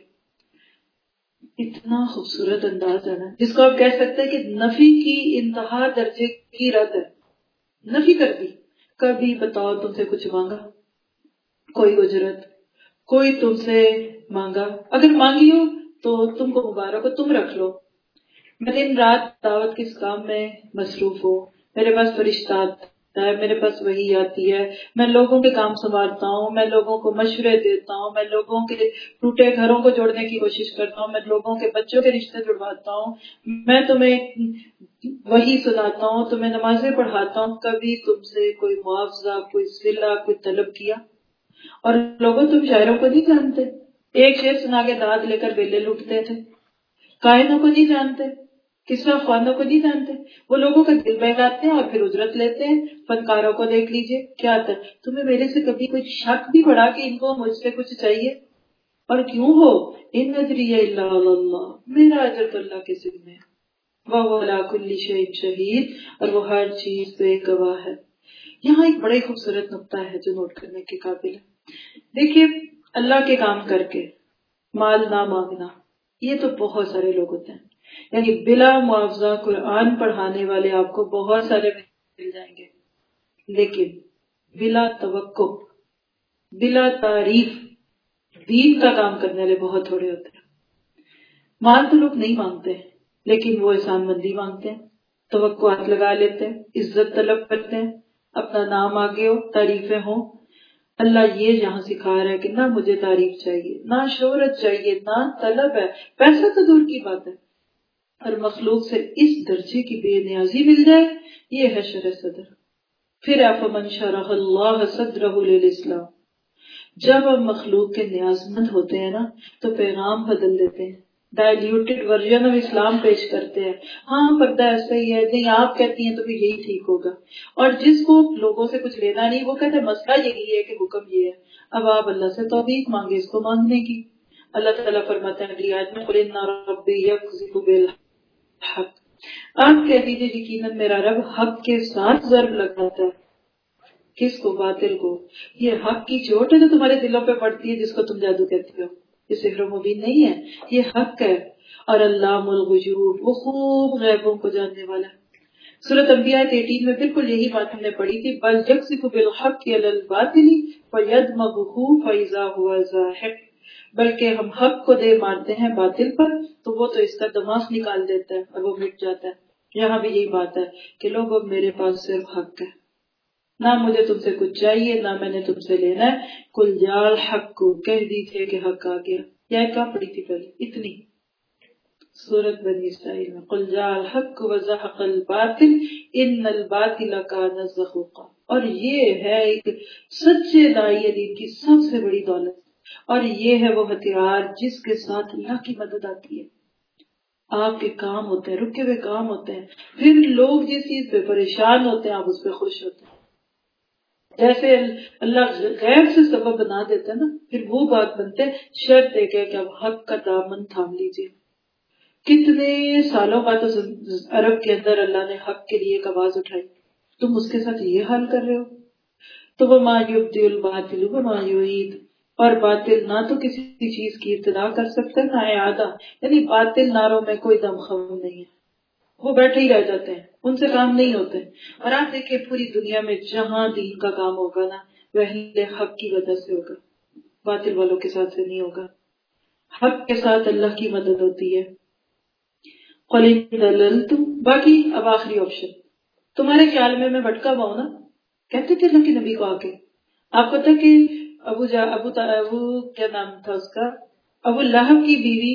S3: اتنا خوبصورت انداز ہے نا جس کو آپ کہہ سکتے ہیں کہ نفی کی انتہا درجے کی رد ہے. نفی کر دی. کبھی بتاؤ تم سے کچھ مانگا, کوئی اجرت, کوئی تم سے مانگا, اگر مانگی ہو تو تم کو مبارک ہو, تم رکھ لو. میں دن رات دعوت کے اس کام میں مصروف ہوں, میرے پاس فرشتہ آتا ہے, میرے پاس وحی آتی ہے, میں لوگوں کے کام سنوارتا ہوں, میں لوگوں کو مشورے دیتا ہوں, میں لوگوں کے ٹوٹے گھروں کو جوڑنے کی کوشش کرتا ہوں, میں لوگوں کے بچوں کے رشتے جڑواتا ہوں, میں تمہیں وحی سناتا ہوں, تمہیں نمازیں پڑھاتا ہوں. کبھی تم سے کوئی معاوضہ, کوئی صلہ, کوئی طلب کیا؟ اور لوگوں تم شاعروں کو نہیں جانتے, ایک شعر سنا کے داد لے کر بیلے لوٹتے تھے. کائنوں کو نہیں جانتے, کسرا خوانوں کو نہیں جانتے, وہ لوگوں کا دل بہلاتے ہیں اور پھر اجرت لیتے ہیں. فنکاروں کو دیکھ لیجئے, کیا آتا ہے تمہیں میرے سے کبھی کوئی شک بھی پڑا کہ ان کو مجھ سے کچھ چاہیے؟ اور کیوں ہو, ان اجری الا علی اللہ, میرا اجر تو اللہ کے ذمہ ہے. وَهُوَ عَلَىٰ كُلِّ شَيْءٍ شَهِيدٌ, اور وہ ہر چیز پہ گواہ ہے. یہاں ایک بڑا ہی خوبصورت نقطہ ہے جو نوٹ کرنے کے قابل ہے. دیکھیے, اللہ کے کام کر کے مال نہ مانگنا, یہ تو بہت سارے لوگ ہوتے ہیں. یعنی بلا معاوضہ قرآن پڑھانے والے آپ کو بہت سارے مل جائیں گے, لیکن بلا توقع, بلا تعریف دین کا کام کرنے والے بہت تھوڑے ہوتے ہیں. مال تو لوگ نہیں مانگتے, لیکن وہ احسان مندی مانگتے ہیں, توقعات لگا لیتے ہیں, عزت طلب کرتے ہیں, اپنا نام آگے ہو, تعریفیں ہوں. اللہ یہ یہاں سکھا رہا ہے کہ نہ مجھے تعریف چاہیے, نہ شہرت چاہیے, نہ طلب ہے, پیسہ تو دور کی بات ہے, اور مخلوق سے اس درجے کی بے نیازی مل جائے, یہ ہے شرح صدر. پھر افمن شرح اللہ صدرہ للاسلام, جب ہم مخلوق کے نیاز مند ہوتے ہیں نا تو پیغام بدل دیتے ہیں, ڈائلیوٹڈ ورژن آف اسلام پیش کرتے ہیں. ہاں پردہ ایسا ہی ہے, نہیں آپ کہتی ہیں تو پھر یہی ٹھیک ہوگا. اور جس کو لوگوں سے کچھ لینا نہیں, وہ کہتے ہیں مسئلہ یہی ہے کہ حکم یہ ہے. اب آپ اللہ سے توفیق مانگے اس کو مانگنے کی. اللہ تعالیٰ فرماتے ہیں اگلی آیت میں, قُلْ إِنَّ رَبِّي يَقْذِفُ بِالْحَقِّ, آپ کہہ دیجیے یقیناً میرا رب حق کے ساتھ ضرب لگاتا ہے. کس کو؟ باطل کو. یہ حق کی چوٹ ہے جو تمہارے دلوں پہ پڑتی ہے جس کو تم جادو کہتے ہو. یہ سحر و مبین نہیں ہے, یہ حق ہے. اور علام الغیوب, وہ خوب غیبوں کو جاننے والا ہے. سورۃ انبیاء اٹھارہ میں بالکل یہی بات ہم نے پڑھی تھی. بل یقذف بالحق علی الباطل فیدمغہ فاذا هو زاہق, بلکہ ہم حق کو دے مارتے ہیں باطل پر تو وہ تو اس کا دماغ نکال دیتا ہے اور وہ مٹ جاتا ہے. یہاں بھی یہی بات ہے کہ لوگوں میرے پاس صرف حق ہے, نہ مجھے تم سے کچھ چاہیے, نہ میں نے تم سے لینا ہے. کل جال حق کو, کہہ دیجیے کہ حق آ گیا. یا کیا پڑھی تھی پہلے اتنی سورۃ بنی اسرائیل میں, قل جاء الحق وزهق الباطل ان الباطل کان زہوقا. اور یہ ہے ایک سچے داعی دین کی سب سے بڑی دولت, اور یہ ہے وہ ہتھیار جس کے ساتھ اللہ کی مدد آتی ہے. آپ کے کام ہوتے ہیں, رکے ہوئے کام ہوتے ہیں, پھر لوگ جس چیز پہ پریشان ہوتے ہیں آپ اس پہ خوش ہوتے ہیں. جیسے اللہ غیر سے سبب بنا دیتا ہے نا, پھر وہ بات بنتے ہیں. شرط ایک ہے کہ اب حق کا دامن تھام لیجیے. کتنے سالوں بعد تو عرب کے اندر اللہ نے حق کے لیے ایک آواز اٹھائی, تم اس کے ساتھ یہ حال کر رہے ہو. تو وہ ما یبدی الباطل وما یعید, اور باطل نہ تو کسی چیز کی ابتدا کر سکتا ہے نہ اعادہ. یعنی باطل ناروں میں کوئی دم خم نہیں ہے, وہ بیٹھے ہی رہ جاتے ہیں, ان سے کام نہیں ہوتے. اور آپ دیکھیں پوری دنیا میں جہاں دین کا کام ہوگا نا وہ اہل حق کی وجہ سے ہوگا, باطل والوں کے ساتھ سے نہیں ہوگا. حق کے ساتھ اللہ کی مدد ہوتی ہے. قل ان ضللتم, باقی اب آخری آپشن, تمہارے خیال میں میں بھٹکا ہوا ہوں نا, کہتے تھے اللہ کے نبی کو آ کے. آپ پتہ کہ ابو جا ابو تا ابو کیا نام تھا اس کا, ابو لہب کی بیوی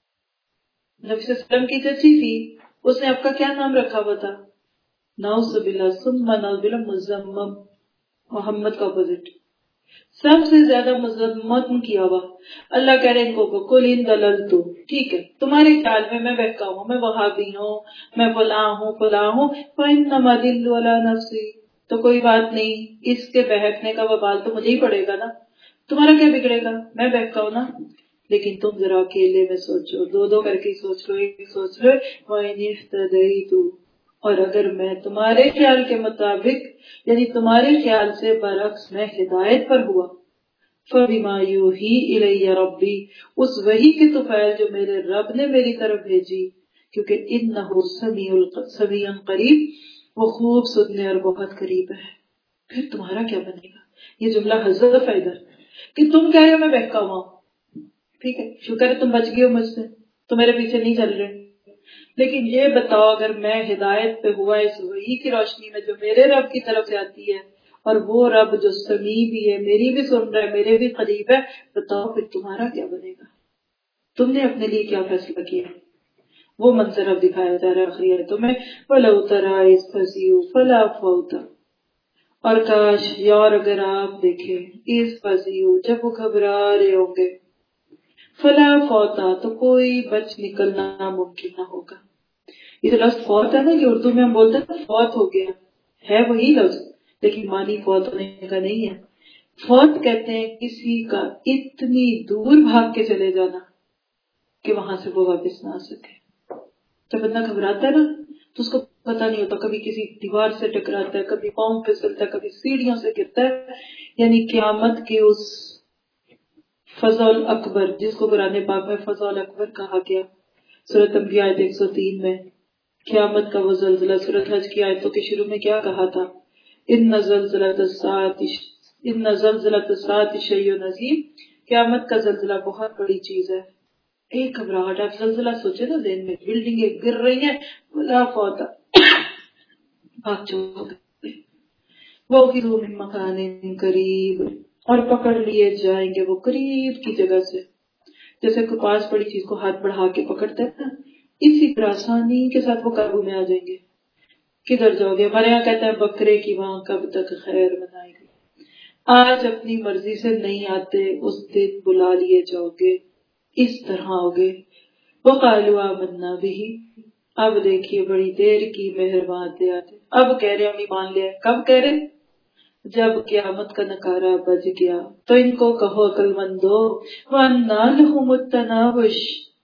S3: نبی صلی اللہ علیہ وسلم کی چچی تھی, اس نے آپ کا کیا نام رکھا ہوا تھا؟ نعوذ باللہ ثم نعوذ باللہ مزمم, محمد کا اپوزٹ, سب سے زیادہ مذمت کیا ہوا. اللہ کہہ رہے ان کو کل ان دللتو, ٹھیک ہے تمہارے خیال میں میں بہکا ہوں, میں وہابی ہوں, میں فلاں ہوں فلاں ہوں, فانما ادل علی نفسی, تو کوئی بات نہیں, اس کے بہکنے کا وبال تو مجھے ہی پڑے گا نا, تمہارا کیا بگڑے گا, میں بہکا ہوں نا. لیکن تم ذرا اکیلے میں سوچو, دو دو کر کے سوچ لو, ایک سوچ لو. وَإِنِ اهْتَدَيْتُ, اور اگر میں تمہارے خیال کے مطابق یعنی تمہارے خیال سے برعکس میں ہدایت پر ہوا, فَبِمَا يُوحِي إِلَيَّ رَبِّي، اس وحی کے طفیل جو میرے رب نے میری طرف بھیجی، کیونکہ انہ سمیع سمیع قریب، وہ خوب سننے اور بہت قریب ہے۔ پھر تمہارا کیا بنے گا؟ یہ جملہ حذف ہے ادھر کہ تم کہہ رہے ہو میں بہکا ہوا ہوں، ٹھیک ہے، شکر ہے تم بچ گئے ہو مجھ سے، تو میرے پیچھے نہیں چل رہے، لیکن یہ بتاؤ اگر میں ہدایت پہ ہوا اس وحی کی روشنی میں جو میرے رب کی طرف سے آتی ہے، اور وہ رب جو سمیع بھی ہے، میری بھی سن رہا ہے، میرے بھی قریب ہے، بتاؤ پھر تمہارا کیا بنے گا؟ تم نے اپنے لیے کیا فیصلہ کیا؟ وہ منظر اب دکھایا جا رہا ہے آخری آیتوں میں، وَلَوْ تَرَىٰ إِذْ فَزِعُوا فَلَا فَوْتَ، اور کاش یار اگر آپ دیکھیں اس فزیو جب وہ گھبرا رہے ہوں گے، فلا فوتا تو کوئی بچ نکلنا ممکن نہ ہوگا۔ یہ جو لفظ فوت ہے نا، یہ اردو میں ہم بولتے ہیں فوت ہو گیا، ہے وہی لفظ لیکن معنی فوت ہونے کا نہیں ہے۔ فوت کہتے ہیں کسی کا اتنی دور بھاگ کے چلے جانا کہ وہاں سے وہ واپس نہ آ سکے۔ جب بندہ گھبراتا ہے نا تو اس کو پتہ نہیں ہوتا، کبھی کسی دیوار سے ٹکراتا ہے، کبھی پاؤں پھسلتا ہے، کبھی سیڑھیوں سے گرتا ہے، یعنی قیامت کے اس فزع الاکبر جس کو قرآن پاک میں فزع الاکبر کہا گیا، سورۃ انبیاء آیت ایک سو تین میں، قیامت کا وہ زلزلہ۔ سورۃ حج کی آیتوں کے شروع میں کیا کہا تھا؟ ان زلزلۃ الساعۃ ان زلزلۃ الساعۃ شیء عظیم، قیامت کا زلزلہ بہت بڑی چیز ہے۔ ایک گھبراہٹ، آپ زلزلہ سوچے نا ذہن میں، بلڈنگیں گر رہی ہیں، بلا فوتا بھاگ چکو گے، وہ گرو من مکان قریب، اور پکڑ لیے جائیں گے وہ قریب کی جگہ سے، جیسے کوئی پاس بڑی چیز کو ہاتھ بڑھا کے پکڑتا ہے نا، اسی طرح آسانی کے ساتھ وہ قابو میں آ جائیں گے۔ کدھر جاؤ گے؟ ہمارے یہاں کہتے ہیں بکرے کی وہاں کب تک خیر منائے گی، آج اپنی مرضی سے نہیں آتے، اس دن بلا لیے جاؤ گے، اس طرح ہوگے۔ وَقَالُوا آمَنَّا بِهِ، اب دیکھیے بڑی دیر کی مہربان لے آتے، اب کہہ رہے ہم ایمان لے آئے، کب کہہ رہے؟ جب قیامت کا نکارہ بج گیا تو ان کو کہو عقل مندو، وَأَنَّىٰ لَهُمُ التَّنَاوُشُ،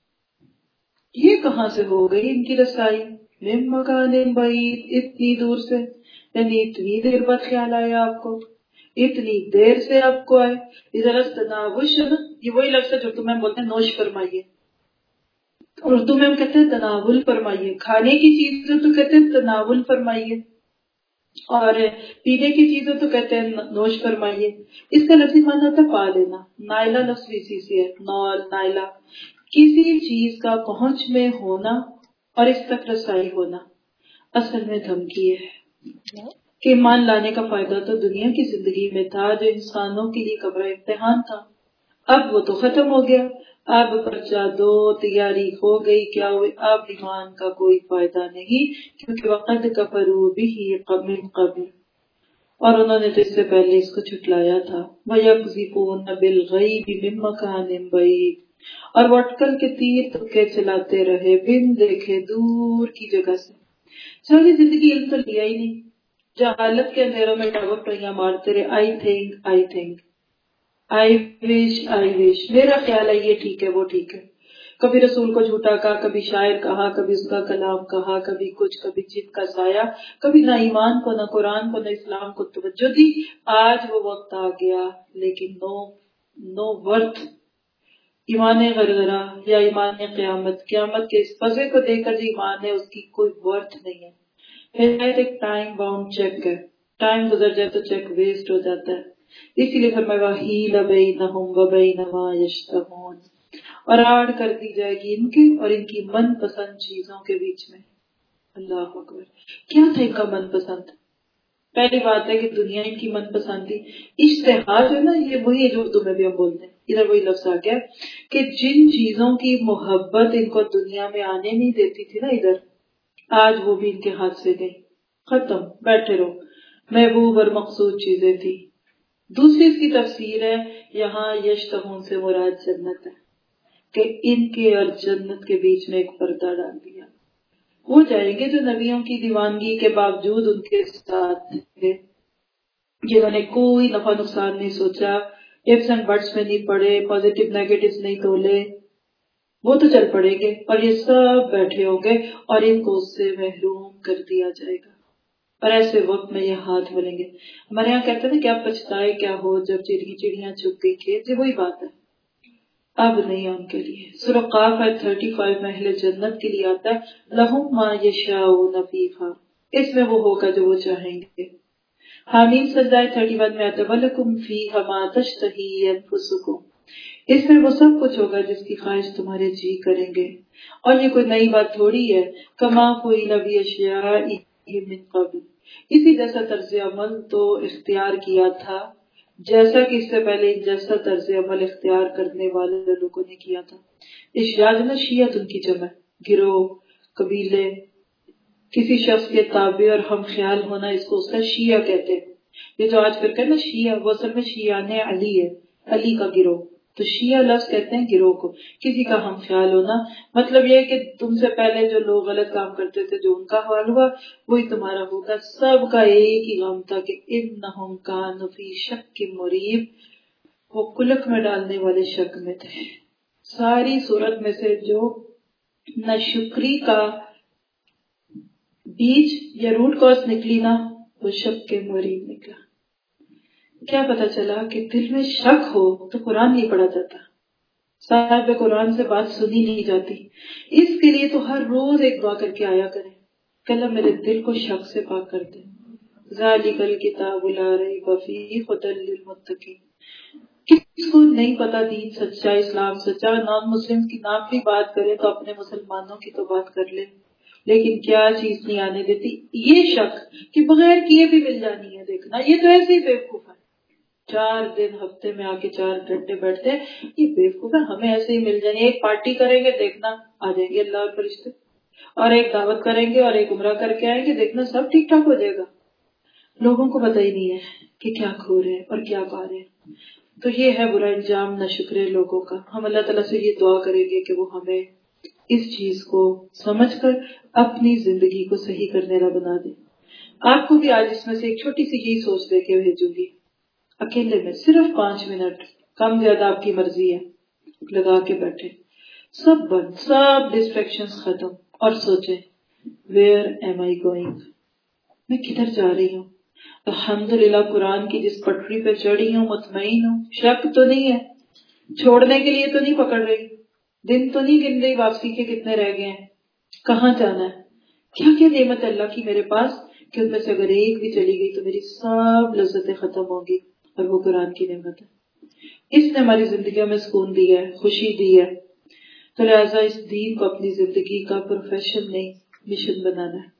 S3: یہ کہاں سے ہو گئی ان کی رسائی، مِن مَّكَانٍ بَعِيدٍ، اتنی دور سے، یعنی اتنی دیر بعد خیال آیا آپ کو، اتنی دیر سے آپ کو آئے۔ ادھر تناوش ہے نا، یہ وہی لفظ ہے جو اردو میں ہم بولتے ہیں نوش فرمائیے، اردو میں ہم کہتے ہیں تناول فرمائیے، کھانے کی چیزیں تو کہتے ہیں تناول فرمائیے، اور پینے کی چیزیں تو کہتے ہیں نوش فرمائیے۔ اس کا لفظی معنی ہوتا ہے پا لینا، نائلہ لفظ اسی سے ہے، نول نائلہ، کسی چیز کا پہنچ میں ہونا اور اس تک رسائی ہونا۔ اصل میں دھمکی ہے کہ ایمان لانے کا فائدہ تو دنیا کی زندگی میں تھا جو انسانوں کے لیے قبر امتحان تھا، اب وہ تو ختم ہو گیا، اب پرچہ دو، تیاری ہو گئی، کیا ہوئی، اب ایمان کا کوئی فائدہ نہیں، کیونکہ وقت کفروا بہ من قبل، اور انہوں نے تو اس سے پہلے اس کو جھٹلایا تھا۔ وَيَقْذِفُونَ بِالْغَيْبِ مِن مَّكَانٍ بَعِيدٍ، اور وہ اٹکل کے تیر تکے چلاتے رہے بن دیکھے دور کی جگہ سے۔ ساری زندگی علم تو لیا ہی نہیں، جہالت کے اندھیروں میں ڈبک ٹوئیاں مارتے رہے، I think I think I وش آئی وش، میرا خیال ہے یہ ٹھیک ہے وہ ٹھیک ہے، کبھی رسول کو جھوٹا کہا، کبھی شاعر کہا، کبھی اس کا کلام کہا، کبھی کچھ، کبھی جد کا سایہ، کبھی نہ ایمان کو نہ قرآن کو نہ اسلام کو توجہ دی۔ آج وہ وقت آ گیا لیکن نو نو ورتھ، ایمان غرغرہ یا ایمان قیامت، قیامت کے اس فضے کو دیکھ کر جو ایمان ہے اس کی کوئی ورتھ نہیں ہے۔ ہدایت ایک ٹائم باؤنڈ چیک ہے، ٹائم گزر جائے تو چیک ویسٹ ہو جاتا ہے، اسی لیے فرمایا وَحِیلَ بَیْنَهُمْ وَبَیْنَ مَا یَشْتَہُونَ، اور آڑ کر دی جائے گی ان کی اور ان کی من پسند چیزوں کے بیچ میں۔ اللہ اکبر، کیا تھا ان کا من پسند؟ پہلی بات ہے کہ دنیا ان کی من پسند تھی، اشتہا جو ہے نا، یہ وہی ہے جو اردو میں بھی ہم بولتے ہیں، ادھر وہی لفظ آ گیا کہ جن چیزوں کی محبت ان کو دنیا میں آنے نہیں دیتی تھی نا ادھر، آج وہ بھی ان کے ہاتھ سے گئی، ختم، بیٹھے رہو، محبوب اور مقصود چیزیں تھی۔ دوسری اس کی تفسیر ہے یہاں یشتہون سے مراد جنت ہے، کہ ان کے اور جنت کے بیچ میں ایک پردہ ڈال دیا، وہ جائیں گے جو نبیوں کی دیوانگی کے باوجود ان کے ساتھ تھے، جنہوں نے کوئی نفع نقصان نہیں سوچا، ifs اینڈ بٹس میں نہیں پڑے، پازیٹیو نیگیٹو نہیں تولے، وہ تو چل پڑیں گے، اور یہ سب بیٹھے ہوں گے اور ان کو اس سے محروم کر دیا جائے گا۔ اور ایسے وقت میں یہ ہاتھ ملیں گے. ہمارے یہاں کہتے ہیں کیا پچھتائے کیا ہو جب چڑی چڑیاں چھپ گئی کھیت. یہ وہی بات ہے، اب نہیں ہے ان کے لیے. سورہ قاف آیت پینتیس میں اہل جنت کے لیے آتا ہے لہم ما یشاؤون فیہا، اس میں وہ ہوگا جو وہ چاہیں گے. حامیم سجدہ آیت اکتیس میں آتا ہے وَلَکُمْ فِیہا مَا تَشْتَہِی أَنفُسُکُمْ، اس میں وہ سب کچھ ہوگا جس کی خواہش تمہارے جی کریں گے. اور یہ کوئی نئی بات تھوڑی ہے. کما کوئی نبی اشیاء من قبل، اسی جیسا طرز عمل تو اختیار کیا تھا جیسا کہ اس سے پہلے جیسا طرز عمل اختیار کرنے والے لوگوں نے کیا تھا. اشیاء جو شیعت ان کی جمع، گروہ، قبیلے، کسی شخص کے تابع اور ہم خیال ہونا، اس کو اس کا شیعہ کہتے ہیں. یہ جو آج فرقہ ہے نا شیعہ، وہ اصل میں شیعان علی ہے، علی کا گروہ. تو شیعہ لفظ کہتے ہیں گروہ کو، کسی کا ہم خیال ہونا. مطلب یہ ہے کہ تم سے پہلے جو لوگ غلط کام کرتے تھے جو ان کا حال ہوا وہی تمہارا ہوگا. سب کا ایک ہی غم تھا کہ انہم کانوا فی شک مریب، وہ کلک میں ڈالنے والے شک میں تھے. ساری صورت میں سے جو ناشکری کا بیج یا روٹ کاز نکلی نا وہ شک کے مریب نکلا. کیا پتا چلا کہ دل میں شک ہو تو قرآن نہیں پڑھا جاتا، صاحب قرآن سے بات سنی نہیں جاتی. اس کے لیے تو ہر روز ایک دعا کر کے آیا کریں کہ اللہ میرے دل کو شک سے پاک کر دے. ذالک الکتاب لا ریب فیہ ھدی للمتقین. کس کو نہیں پتا دین سچا، اسلام سچا، نان مسلم کی نام بھی بات کرے تو اپنے مسلمانوں کی تو بات کر لے، لیکن کیا چیز نہیں آنے دیتی یہ شک کہ بغیر کیے بھی مل جانی ہے. دیکھنا یہ تو ایسے ہی بیوقوف ہے، چار دن ہفتے میں آ کے چار گھنٹے بیٹھتے ہیں، یہ بیوقوف ہے، ہمیں ایسے ہی مل جائیں. ایک پارٹی کریں گے دیکھنا آ جائیں گے اللہ اور فرشتے، اور ایک دعوت کریں گے اور ایک عمرہ کر کے آئیں گے دیکھنا سب ٹھیک ٹھاک ہو جائے گا. لوگوں کو پتہ ہی نہیں ہے کہ کیا کھو رہے ہیں اور کیا پا رہے ہیں. تو یہ ہے برا انجام نہ شکرے لوگوں کا. ہم اللہ تعالیٰ سے یہ دعا کریں گے کہ وہ ہمیں اس چیز کو سمجھ کر اپنی زندگی کو صحیح کرنے والا بنا دے. آپ کو بھی آج اس میں سے ایک چھوٹی سی یہی سوچ دے کے بھیجوں گی، اکیلے میں صرف پانچ منٹ، کم زیادہ آپ کی مرضی ہے، لگا کے بیٹھے، سب بند، سب ڈسٹریکشنز ختم، اور سوچیں ویئر ایم آئی گوئنگ، میں کدھر جا رہی ہوں. الحمدللہ قرآن کی جس پٹری پہ چڑھی ہوں مطمئن ہوں، شک تو نہیں ہے، چھوڑنے کے لیے تو نہیں پکڑ رہی، دن تو نہیں گن رہی واپسی کے کتنے رہ گئے ہیں، کہاں جانا ہے، کیا کیا نعمت اللہ کی میرے پاس کہ ان میں سے اگر ایک بھی چلی گئی تو میری سب لذتیں ختم ہوں گی، اور وہ قرآن کی نعمت ہے. اس نے ہماری زندگیوں میں سکون دیا ہے، خوشی دی ہے. تو لہٰذا اس دین کو اپنی زندگی کا پروفیشن نہیں مشن بنانا ہے.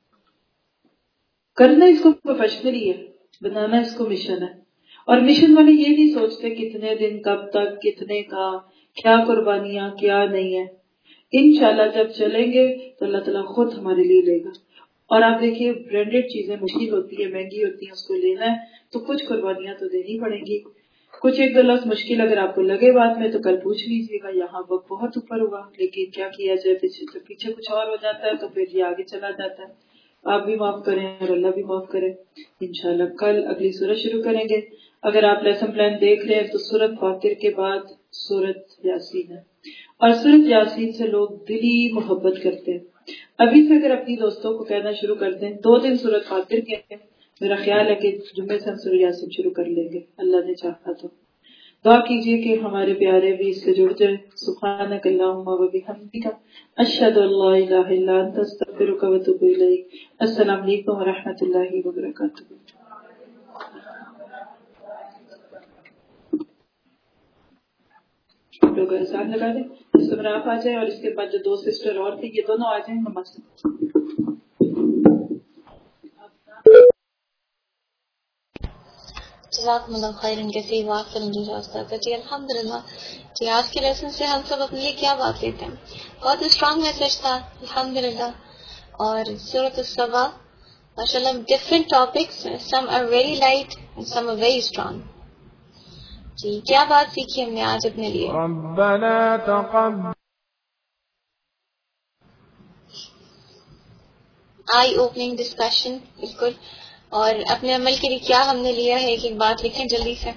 S3: کرنا اس کو پروفیشنلی ہے، بنانا اس کو مشن ہے. اور مشن والے یہ نہیں سوچتے کتنے دن، کب تک، کتنے کا، کیا قربانیاں، کیا نہیں ہے. انشاءاللہ جب چلیں گے تو اللہ تعالیٰ خود ہمارے لیے لے گا. اور آپ دیکھیے برانڈیڈ چیزیں مشکل ہوتی ہے، مہنگی ہوتی ہیں، اس کو لینا ہے تو کچھ قربانیاں تو دینی پڑیں گی. کچھ ایک دو لفظ مشکل اگر آپ کو لگے بات میں تو کل پوچھ لیجیے گا، یہاں وقت بہت اوپر ہوا، لیکن کیا کیا جائے، پیچھے پیچھے کچھ اور ہو جاتا ہے تو پھر یہ آگے چلا جاتا ہے. آپ بھی معاف کریں اور اللہ بھی معاف کرے. انشاءاللہ کل اگلی سورت شروع کریں گے. اگر آپ لیسن پلان دیکھ رہے ہیں تو سورت فاطر کے بعد سورت یاسین ہے، اور سورت یاسین سے لوگ دلی محبت کرتے ہیں. ابھی سے اگر اپنی دوستوں کو کہنا شروع کر دیں دو دن سورت فاطر کے ہیں، میرا خیال ہے کہ جمعے سے ہم سورہ یاسین شروع کر لیں گے اللہ نے چاہا تو. دعا کیجیے کہ ہمارے پیارے بھی اس سے جڑ جائیں. سبحانک اللہم و بحمدک، اشہد ان لا الہ الا انت، استغفرک و اتوب الیک. السلام علیکم و رحمۃ اللہ وبرکاتہ. لوگ احسان لگا دیں، اس میں آپ آ جائیں اور اس کے بعد جو دو سسٹر اور تھی یہ دونوں آ جائیں نماز سے.
S2: جزاکم اللہ خیرن کثیر واخر جزاک جی. الحمدللہ جی آج کے لیسن سے ہم سب اپنے لیے کیا بات لیتے ہیں. بہت اسٹرانگ میسج تھا الحمدللہ. اور سورۃ السبا ماشاءاللہ different topics, some are very light and some are very strong. جی کیا بات سیکھی ہم نے آج اپنے لیے.
S4: ربنا تقبل
S2: آئی اوپننگ ڈسکشن بالکل. اور اپنے عمل کے لیے کیا ہم نے لیا ہے، ایک ایک بات لکھیں جلدی سے.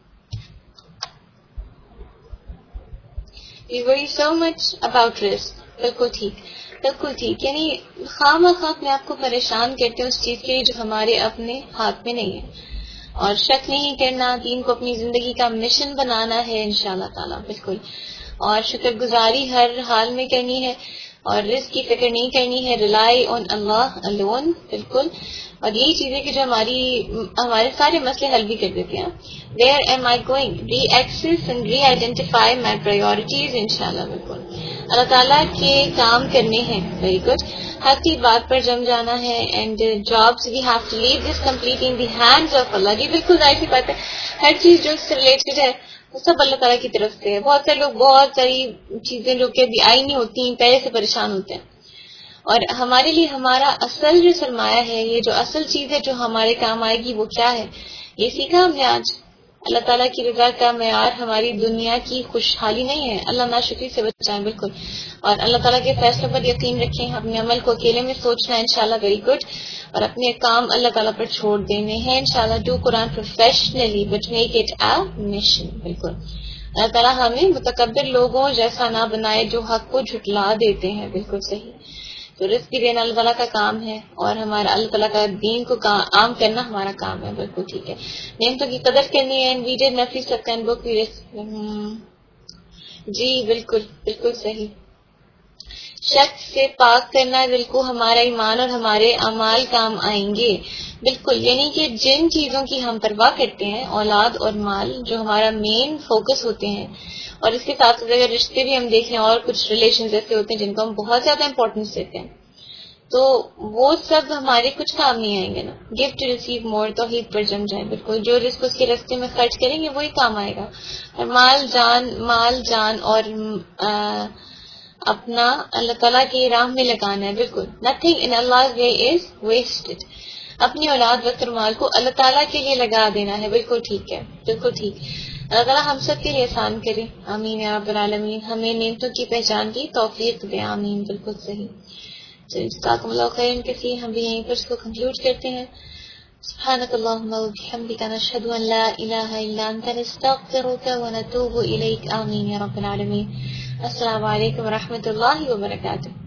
S2: We worry so much about risk. بالکل ٹھیک، بالکل ٹھیک. یعنی خواہ مخواہ اپنے آپ کو پریشان کرتے ہیں اس چیز کے لیے جو ہمارے اپنے ہاتھ میں نہیں ہے، اور شک نہیں کرنا، دین کو اپنی زندگی کا مشن بنانا ہے انشاءاللہ تعالیٰ. بالکل. اور شکر گزاری ہر حال میں کرنی ہے، اور رزق کی فکر نہیں کرنی ہے. ریلائی آن اللہ الون. بالکل. اور یہی چیزیں کہ جو ہماری ہمارے سارے مسئلے حل بھی کر دیتے ہیں. Where am I going, reassess and reidentify my priorities انشاءاللہ. بالکل اللہ تعالیٰ کے کام کرنے ہیں. Very good. ہر کی بات پر جم جانا ہے. And jobs we have to leave this complete in the hands of اللہ. جی بالکل ظاہر سی بات ہے، ہر چیز جو اس سے ریلیٹڈ ہے وہ سب اللہ تعالیٰ کی طرف سے ہے. بہت سارے لوگ بہت ساری چیزیں جو کہ ابھی آئی نہیں ہوتی ہیں پہلے سے پریشان ہوتے ہیں، اور ہمارے لیے ہمارا اصل جو سرمایہ ہے، یہ جو اصل چیز ہے جو ہمارے کام آئے گی، وہ کیا ہے؟ یہ سیکھا ہم نے آج. اللہ تعالیٰ کی رضا کا معیار ہماری دنیا کی خوشحالی نہیں ہے. اللہ ناشکری سے بچائیں. بالکل. اور اللہ تعالیٰ کے فیصلوں پر یقین رکھیں. اپنے عمل کو اکیلے میں سوچنا ہے انشاءاللہ. Very good. اور اپنے کام اللہ تعالیٰ پر چھوڑ دینے ہیں انشاءاللہ. ڈو قرآن professionally but make it a mission. بالکل. اللہ تعالیٰ ہمیں متکبر لوگوں جیسا نہ بنائے جو حق کو جھٹلا دیتے ہیں. بالکل صحیح. تو رزق دینا اللہ تعالیٰ کا کام ہے، اور ہمارا اللہ تعالیٰ کا دین کو عام کرنا ہمارا کام ہے. بالکل ٹھیک ہے. نعمتوں کی قدر کرنی ہے. ویڈیو نفی سکن بک جی بالکل بالکل صحیح. شک سے پاک کرنا دل کو ہمارا ایمان اور ہمارے اعمال کام آئیں گے. بالکل. یعنی کہ جن چیزوں کی ہم پرواہ کرتے ہیں، اولاد اور مال جو ہمارا مین فوکس ہوتے ہیں، اور اس کے ساتھ ساتھ اگر رشتے بھی ہم دیکھ لیں اور کچھ ریلیشنز ایسے ہوتے ہیں جن کو ہم بہت زیادہ امپورٹنس دیتے ہیں، تو وہ سب ہمارے کچھ کام نہیں آئیں گے نا. گیو ٹو ریسیو مور، توحید پر جم جائیں. بالکل. جو رزق اس کے راستے میں خرچ کریں گے وہی کام آئے گا. اور مال جان مال جان اور آ, اپنا اللہ تعالیٰ کی راہ میں لگانا ہے. بالکل. نتھنگ ان اللہ وے از ویسٹڈ. اپنی اولاد وقت اور مال کو اللہ تعالیٰ کے لیے لگا دینا ہے. بالکل ٹھیک ہے. بالکل ٹھیک. اللہ تعالیٰ ہم سب کے لیے آسان کرے. آمین یا رب العالمین. ہمیں نعمتوں کی پہچان کی توفیق دے. آمین. بالکل صحیح. جزاکم اللہ خیر. کسی ہم بھی یہیں پر اس کو کنکلوڈ کرتے ہیں. سبحانک اللہم و بحمدک نشہد ان لا الہ الا انت نستغفرک و نتوب الیک. آمین یا رب العالمین. السلام علیکم و رحمۃ اللہ وبرکاتہ.